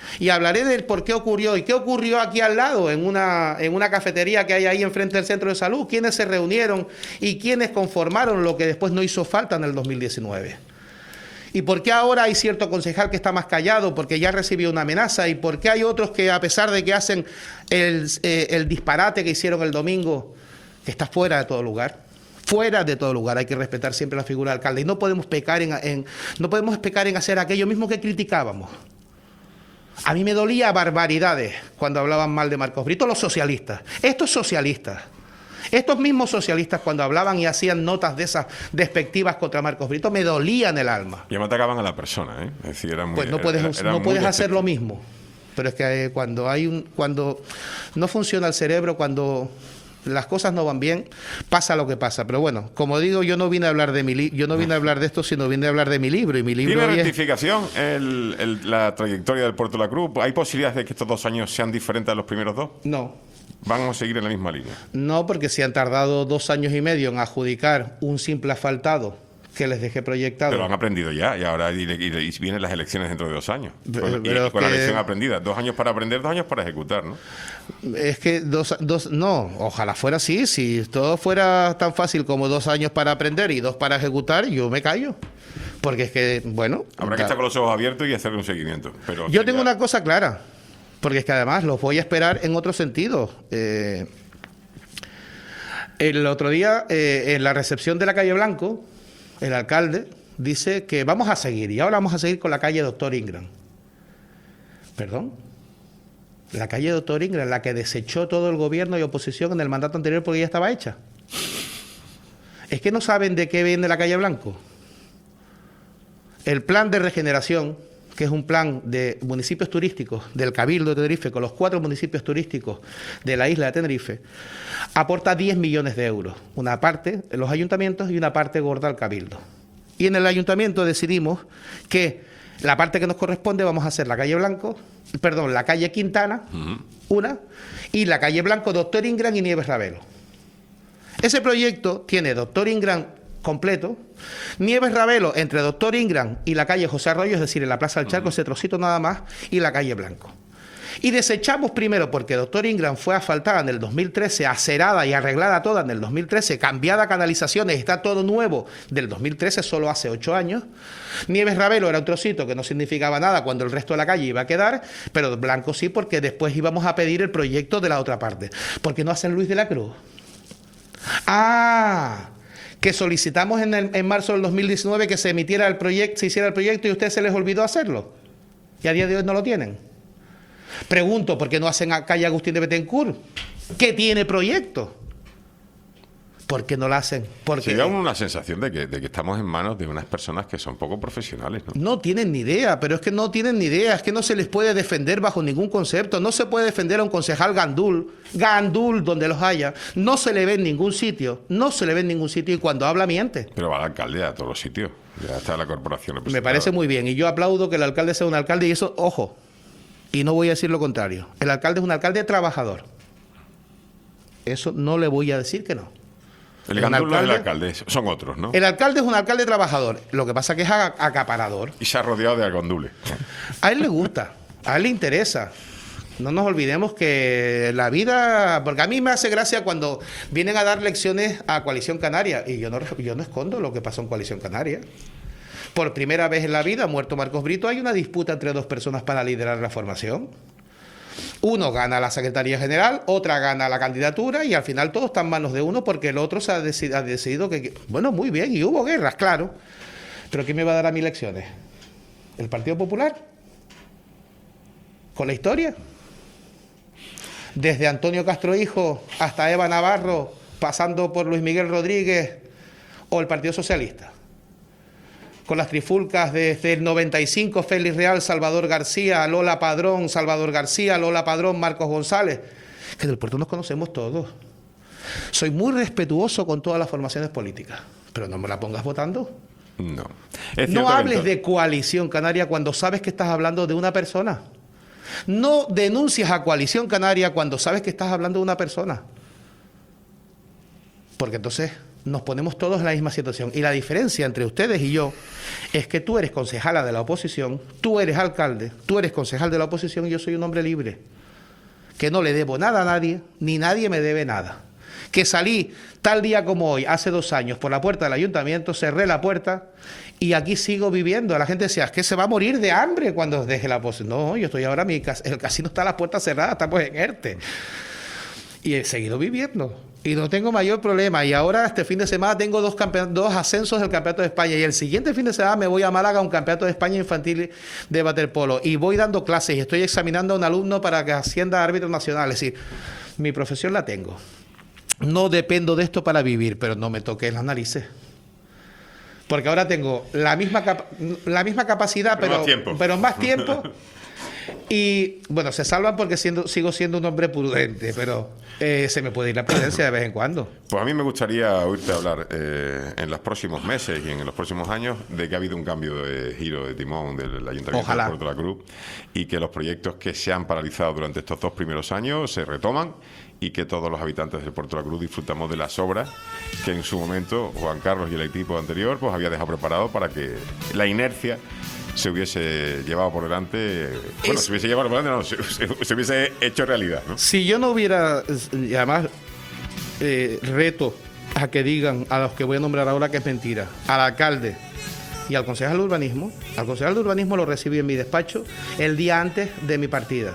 Y hablaré del por qué ocurrió y qué ocurrió aquí al lado, en una cafetería que hay ahí enfrente del centro de salud, quiénes se reunieron y quiénes conformaron lo que después no hizo falta en el 2019. ¿Y por qué ahora hay cierto concejal que está más callado porque ya recibió una amenaza? ¿Y por qué hay otros que, a pesar de que hacen el disparate que hicieron el domingo, que está fuera de todo lugar? Fuera de todo lugar. Hay que respetar siempre la figura del alcalde. Y no podemos pecar en hacer aquello mismo que criticábamos. A mí me dolía barbaridades cuando hablaban mal de Marcos Brito los socialistas. Estos socialistas. Estos mismos socialistas, cuando hablaban y hacían notas de esas despectivas contra Marcos Brito, me dolían el alma. Ya me atacaban a la persona, ¿eh? Es decir, eran muy, pues no puedes hacer lo mismo. Pero es que cuando no funciona el cerebro, cuando las cosas no van bien, pasa lo que pasa. Pero bueno, como digo, yo no vine a hablar de esto, sino vine a hablar de mi libro. Y mi libro ¿Tiene rectificación la trayectoria del Puerto de la Cruz? ¿Hay posibilidades de que estos 2 años sean diferentes a los primeros 2? No. ¿Van a seguir en la misma línea? No, porque si han tardado 2 años y medio en adjudicar un simple asfaltado que les dejé proyectado. Pero han aprendido ya, y ahora y vienen las elecciones dentro de 2 años. Pero con la lección aprendida. 2 años para aprender, 2 años para ejecutar, ¿no? Es que no, ojalá fuera así. Si todo fuera tan fácil como 2 años para aprender y 2 para ejecutar, yo me callo. Porque es que, bueno... Habrá que estar con los ojos abiertos y hacerle un seguimiento. Pero yo tengo una cosa clara. Porque es que además los voy a esperar en otro sentido. El otro día, en la recepción de la calle Blanco, el alcalde dice que vamos a seguir, y ahora vamos a seguir con la calle Doctor Ingram. ¿Perdón? La calle Doctor Ingram, la que desechó todo el gobierno y oposición en el mandato anterior porque ya estaba hecha. ¿Es que no saben de qué viene la calle Blanco? El plan de regeneración, que es un plan de municipios turísticos del Cabildo de Tenerife, con los 4 municipios turísticos de la isla de Tenerife, aporta 10 millones de euros. Una parte en los ayuntamientos y una parte gorda al Cabildo. Y en el ayuntamiento decidimos que la parte que nos corresponde vamos a hacer la calle Quintana, una, y la calle Blanco, Doctor Ingram y Nieves Ravelo. Ese proyecto tiene Doctor Ingram completo, Nieves Ravelo entre Doctor Ingram y la calle José Arroyo, es decir, en la Plaza del Charco, ese trocito nada más, y la calle Blanco. Y desechamos primero porque Doctor Ingram fue asfaltada en el 2013, acerada y arreglada toda en el 2013, cambiada canalizaciones, está todo nuevo del 2013, solo hace 8 años. Nieves Ravelo era un trocito que no significaba nada cuando el resto de la calle iba a quedar, pero Blanco sí, porque después íbamos a pedir el proyecto de la otra parte. ¿Por qué no hacen Luis de la Cruz? Que solicitamos en marzo del 2019 que se emitiera el proyecto, se hiciera el proyecto y a ustedes se les olvidó hacerlo. Y a día de hoy no lo tienen. Pregunto, ¿por qué no hacen a calle Agustín de Betancourt? ¿Qué tiene proyecto? ¿Por qué no lo hacen? Porque se da una sensación de que estamos en manos de unas personas que son poco profesionales, ¿no? No tienen ni idea, pero es que no tienen ni idea, es que no se les puede defender bajo ningún concepto, no se puede defender a un concejal gandul donde los haya, no se le ve en ningún sitio, y cuando habla miente. Pero va el alcalde a todos los sitios, ya está la corporación. Me parece muy bien, y yo aplaudo que el alcalde sea un alcalde, y eso, ojo, y no voy a decir lo contrario, el alcalde es un alcalde trabajador. Eso no le voy a decir que no. El gandul no es el alcalde, son otros, ¿no? El alcalde es un alcalde trabajador. Lo que pasa es que es acaparador. Y se ha rodeado de gandules. A él le gusta, a él le interesa. No nos olvidemos que la vida... Porque a mí me hace gracia cuando vienen a dar lecciones a Coalición Canaria. Y yo no escondo lo que pasó en Coalición Canaria. Por primera vez en la vida, muerto Marcos Brito, hay una disputa entre 2 personas para liderar la formación. Uno gana la Secretaría General, otra gana la candidatura y al final todo está en manos de uno porque el otro se ha decidido que... Bueno, muy bien, y hubo guerras, claro. Pero ¿quién me va a dar a mí lecciones? ¿El Partido Popular? ¿Con la historia? Desde Antonio Castro Hijo hasta Eva Navarro, pasando por Luis Miguel Rodríguez o el Partido Socialista. Con las trifulcas desde el 95, Félix Real, Salvador García, Lola Padrón, Salvador García, Lola Padrón, Marcos González. Que del puerto nos conocemos todos. Soy muy respetuoso con todas las formaciones políticas, pero no me la pongas votando. No. No hables de Coalición Canaria cuando sabes que estás hablando de una persona. No denuncias a Coalición Canaria cuando sabes que estás hablando de una persona. Porque entonces nos ponemos todos en la misma situación. Y la diferencia entre ustedes y yo es que tú eres concejala de la oposición, tú eres alcalde, tú eres concejal de la oposición y yo soy un hombre libre, que no le debo nada a nadie, ni nadie me debe nada. Que salí tal día como hoy, hace 2 años, por la puerta del ayuntamiento, cerré la puerta y aquí sigo viviendo. La gente decía, es que se va a morir de hambre cuando deje la oposición. No, yo estoy ahora, el casino está a las puertas cerradas, estamos en ERTE. Y he seguido viviendo. Y no tengo mayor problema. Y ahora este fin de semana tengo 2 ascensos del Campeonato de España. Y el siguiente fin de semana me voy a Málaga a un Campeonato de España infantil de waterpolo. Y voy dando clases y estoy examinando a un alumno para que ascienda a árbitro nacional. Es decir, mi profesión la tengo. No dependo de esto para vivir, pero no me toques las narices. Porque ahora tengo la misma capacidad, pero más tiempo. Y bueno, se salvan porque sigo siendo un hombre prudente, pero se me puede ir la prudencia de vez en cuando. Pues a mí me gustaría oírte hablar en los próximos meses y en los próximos años de que ha habido un cambio de giro de timón del Ayuntamiento de Puerto de la Cruz y que los proyectos que se han paralizado durante estos 2 primeros años se retoman y que todos los habitantes de Puerto de la Cruz disfrutamos de las obras que en su momento Juan Carlos y el equipo anterior pues había dejado preparado para que la inercia se hubiese llevado por delante, se hubiese llevado por delante, no, se hubiese hecho realidad, ¿no? Si yo no hubiera, y además reto a que digan a los que voy a nombrar ahora que es mentira, al alcalde y al concejal de urbanismo lo recibí en mi despacho el día antes de mi partida.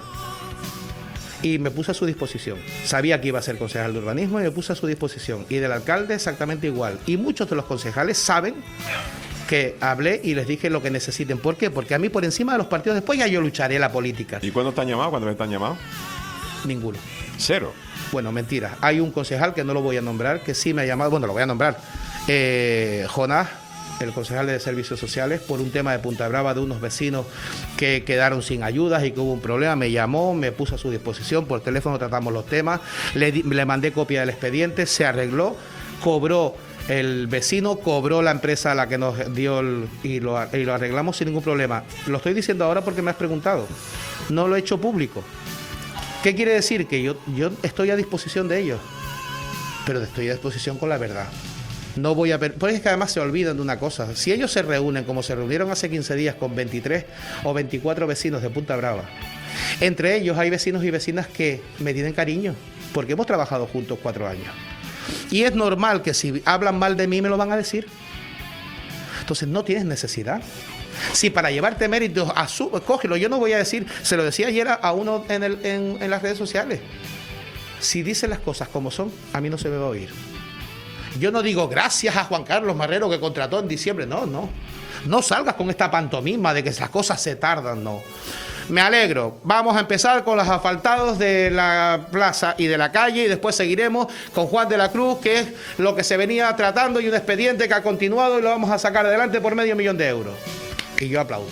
Y me puse a su disposición. Sabía que iba a ser concejal de urbanismo y me puse a su disposición. Y del alcalde exactamente igual. Y muchos de los concejales saben que hablé y les dije lo que necesiten. ¿Por qué? Porque a mí por encima de los partidos después ya yo lucharé la política. ¿Y cuándo te han llamado? ¿Cuándo me están llamado? Ninguno. ¿Cero? Bueno, mentira. Hay un concejal que no lo voy a nombrar, que sí me ha llamado, bueno, lo voy a nombrar. Jonás, el concejal de Servicios Sociales, por un tema de Punta Brava de unos vecinos que quedaron sin ayudas y que hubo un problema, me llamó, me puso a su disposición, por teléfono tratamos los temas, le mandé copia del expediente, se arregló, cobró el vecino, cobró la empresa a la que nos dio y lo arreglamos sin ningún problema. Lo estoy diciendo ahora porque me has preguntado, no lo he hecho público. ¿Qué quiere decir? Que yo estoy a disposición de ellos, pero estoy a disposición con la verdad. No voy a porque es que además se olvidan de una cosa. Si ellos se reúnen como se reunieron hace 15 días con 23 o 24 vecinos de Punta Brava, entre ellos hay vecinos y vecinas que me tienen cariño, porque hemos trabajado juntos 4 años. Y es normal que si hablan mal de mí me lo van a decir. Entonces no tienes necesidad. Si para llevarte méritos, cógelo. Yo no voy a decir, se lo decía ayer a uno en las redes sociales. Si dicen las cosas como son, a mí no se me va a oír. Yo no digo gracias a Juan Carlos Marrero que contrató en diciembre. No. No salgas con esta pantomima de que esas cosas se tardan, no. Me alegro. Vamos a empezar con los asfaltados de la plaza y de la calle y después seguiremos con Juan de la Cruz, que es lo que se venía tratando y un expediente que ha continuado y lo vamos a sacar adelante por $500,000 euros. Y yo aplaudo.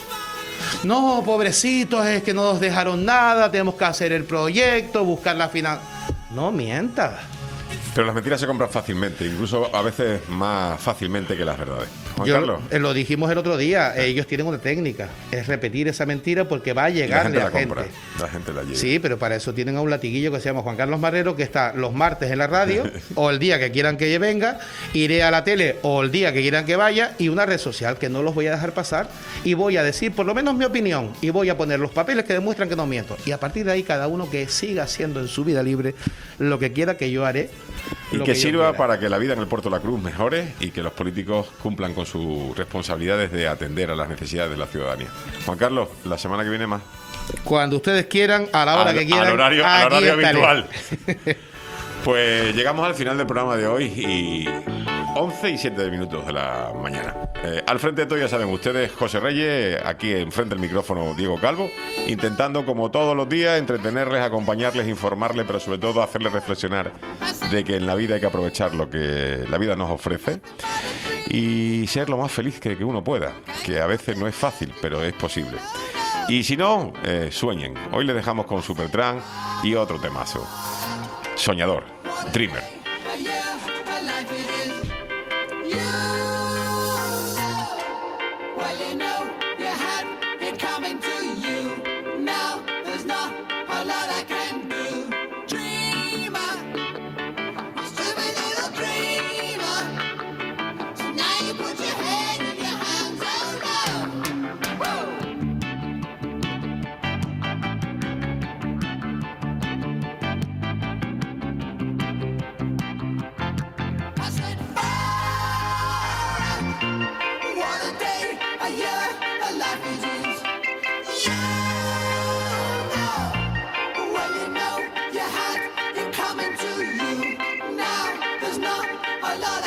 No, pobrecitos, es que no nos dejaron nada, tenemos que hacer el proyecto, buscar la final. No mientas. Pero las mentiras se compran fácilmente, incluso a veces más fácilmente que las verdades. Juan Carlos. Lo dijimos el otro día, ellos tienen una técnica, es repetir esa mentira porque va a llegarle a la gente. La gente la lleva. Sí, pero para eso tienen a un latiguillo que se llama Juan Carlos Marrero, que está los martes en la radio, o el día que quieran que venga, iré a la tele o el día que quieran que vaya, y una red social que no los voy a dejar pasar, y voy a decir por lo menos mi opinión, y voy a poner los papeles que demuestran que no miento. Y a partir de ahí cada uno que siga haciendo en su vida libre lo que quiera, que yo haré. Y que sirva para que la vida en el Puerto de la Cruz mejore y que los políticos cumplan con sus responsabilidades de atender a las necesidades de la ciudadanía. Juan Carlos, la semana que viene más. Cuando ustedes quieran, a la hora que quieran. Al horario habitual. Pues llegamos al final del programa de hoy y 11:07 de la mañana. Al frente de todo, ya saben ustedes, José Reyes, aquí enfrente del micrófono Diego Calvo, intentando como todos los días entretenerles, acompañarles, informarles, pero sobre todo hacerles reflexionar de que en la vida hay que aprovechar lo que la vida nos ofrece y ser lo más feliz que uno pueda, que a veces no es fácil, pero es posible. Y si no, sueñen. Hoy les dejamos con Supertramp y otro temazo. Soñador, Dreamer. Dreamer, stupid little dreamer. la, la.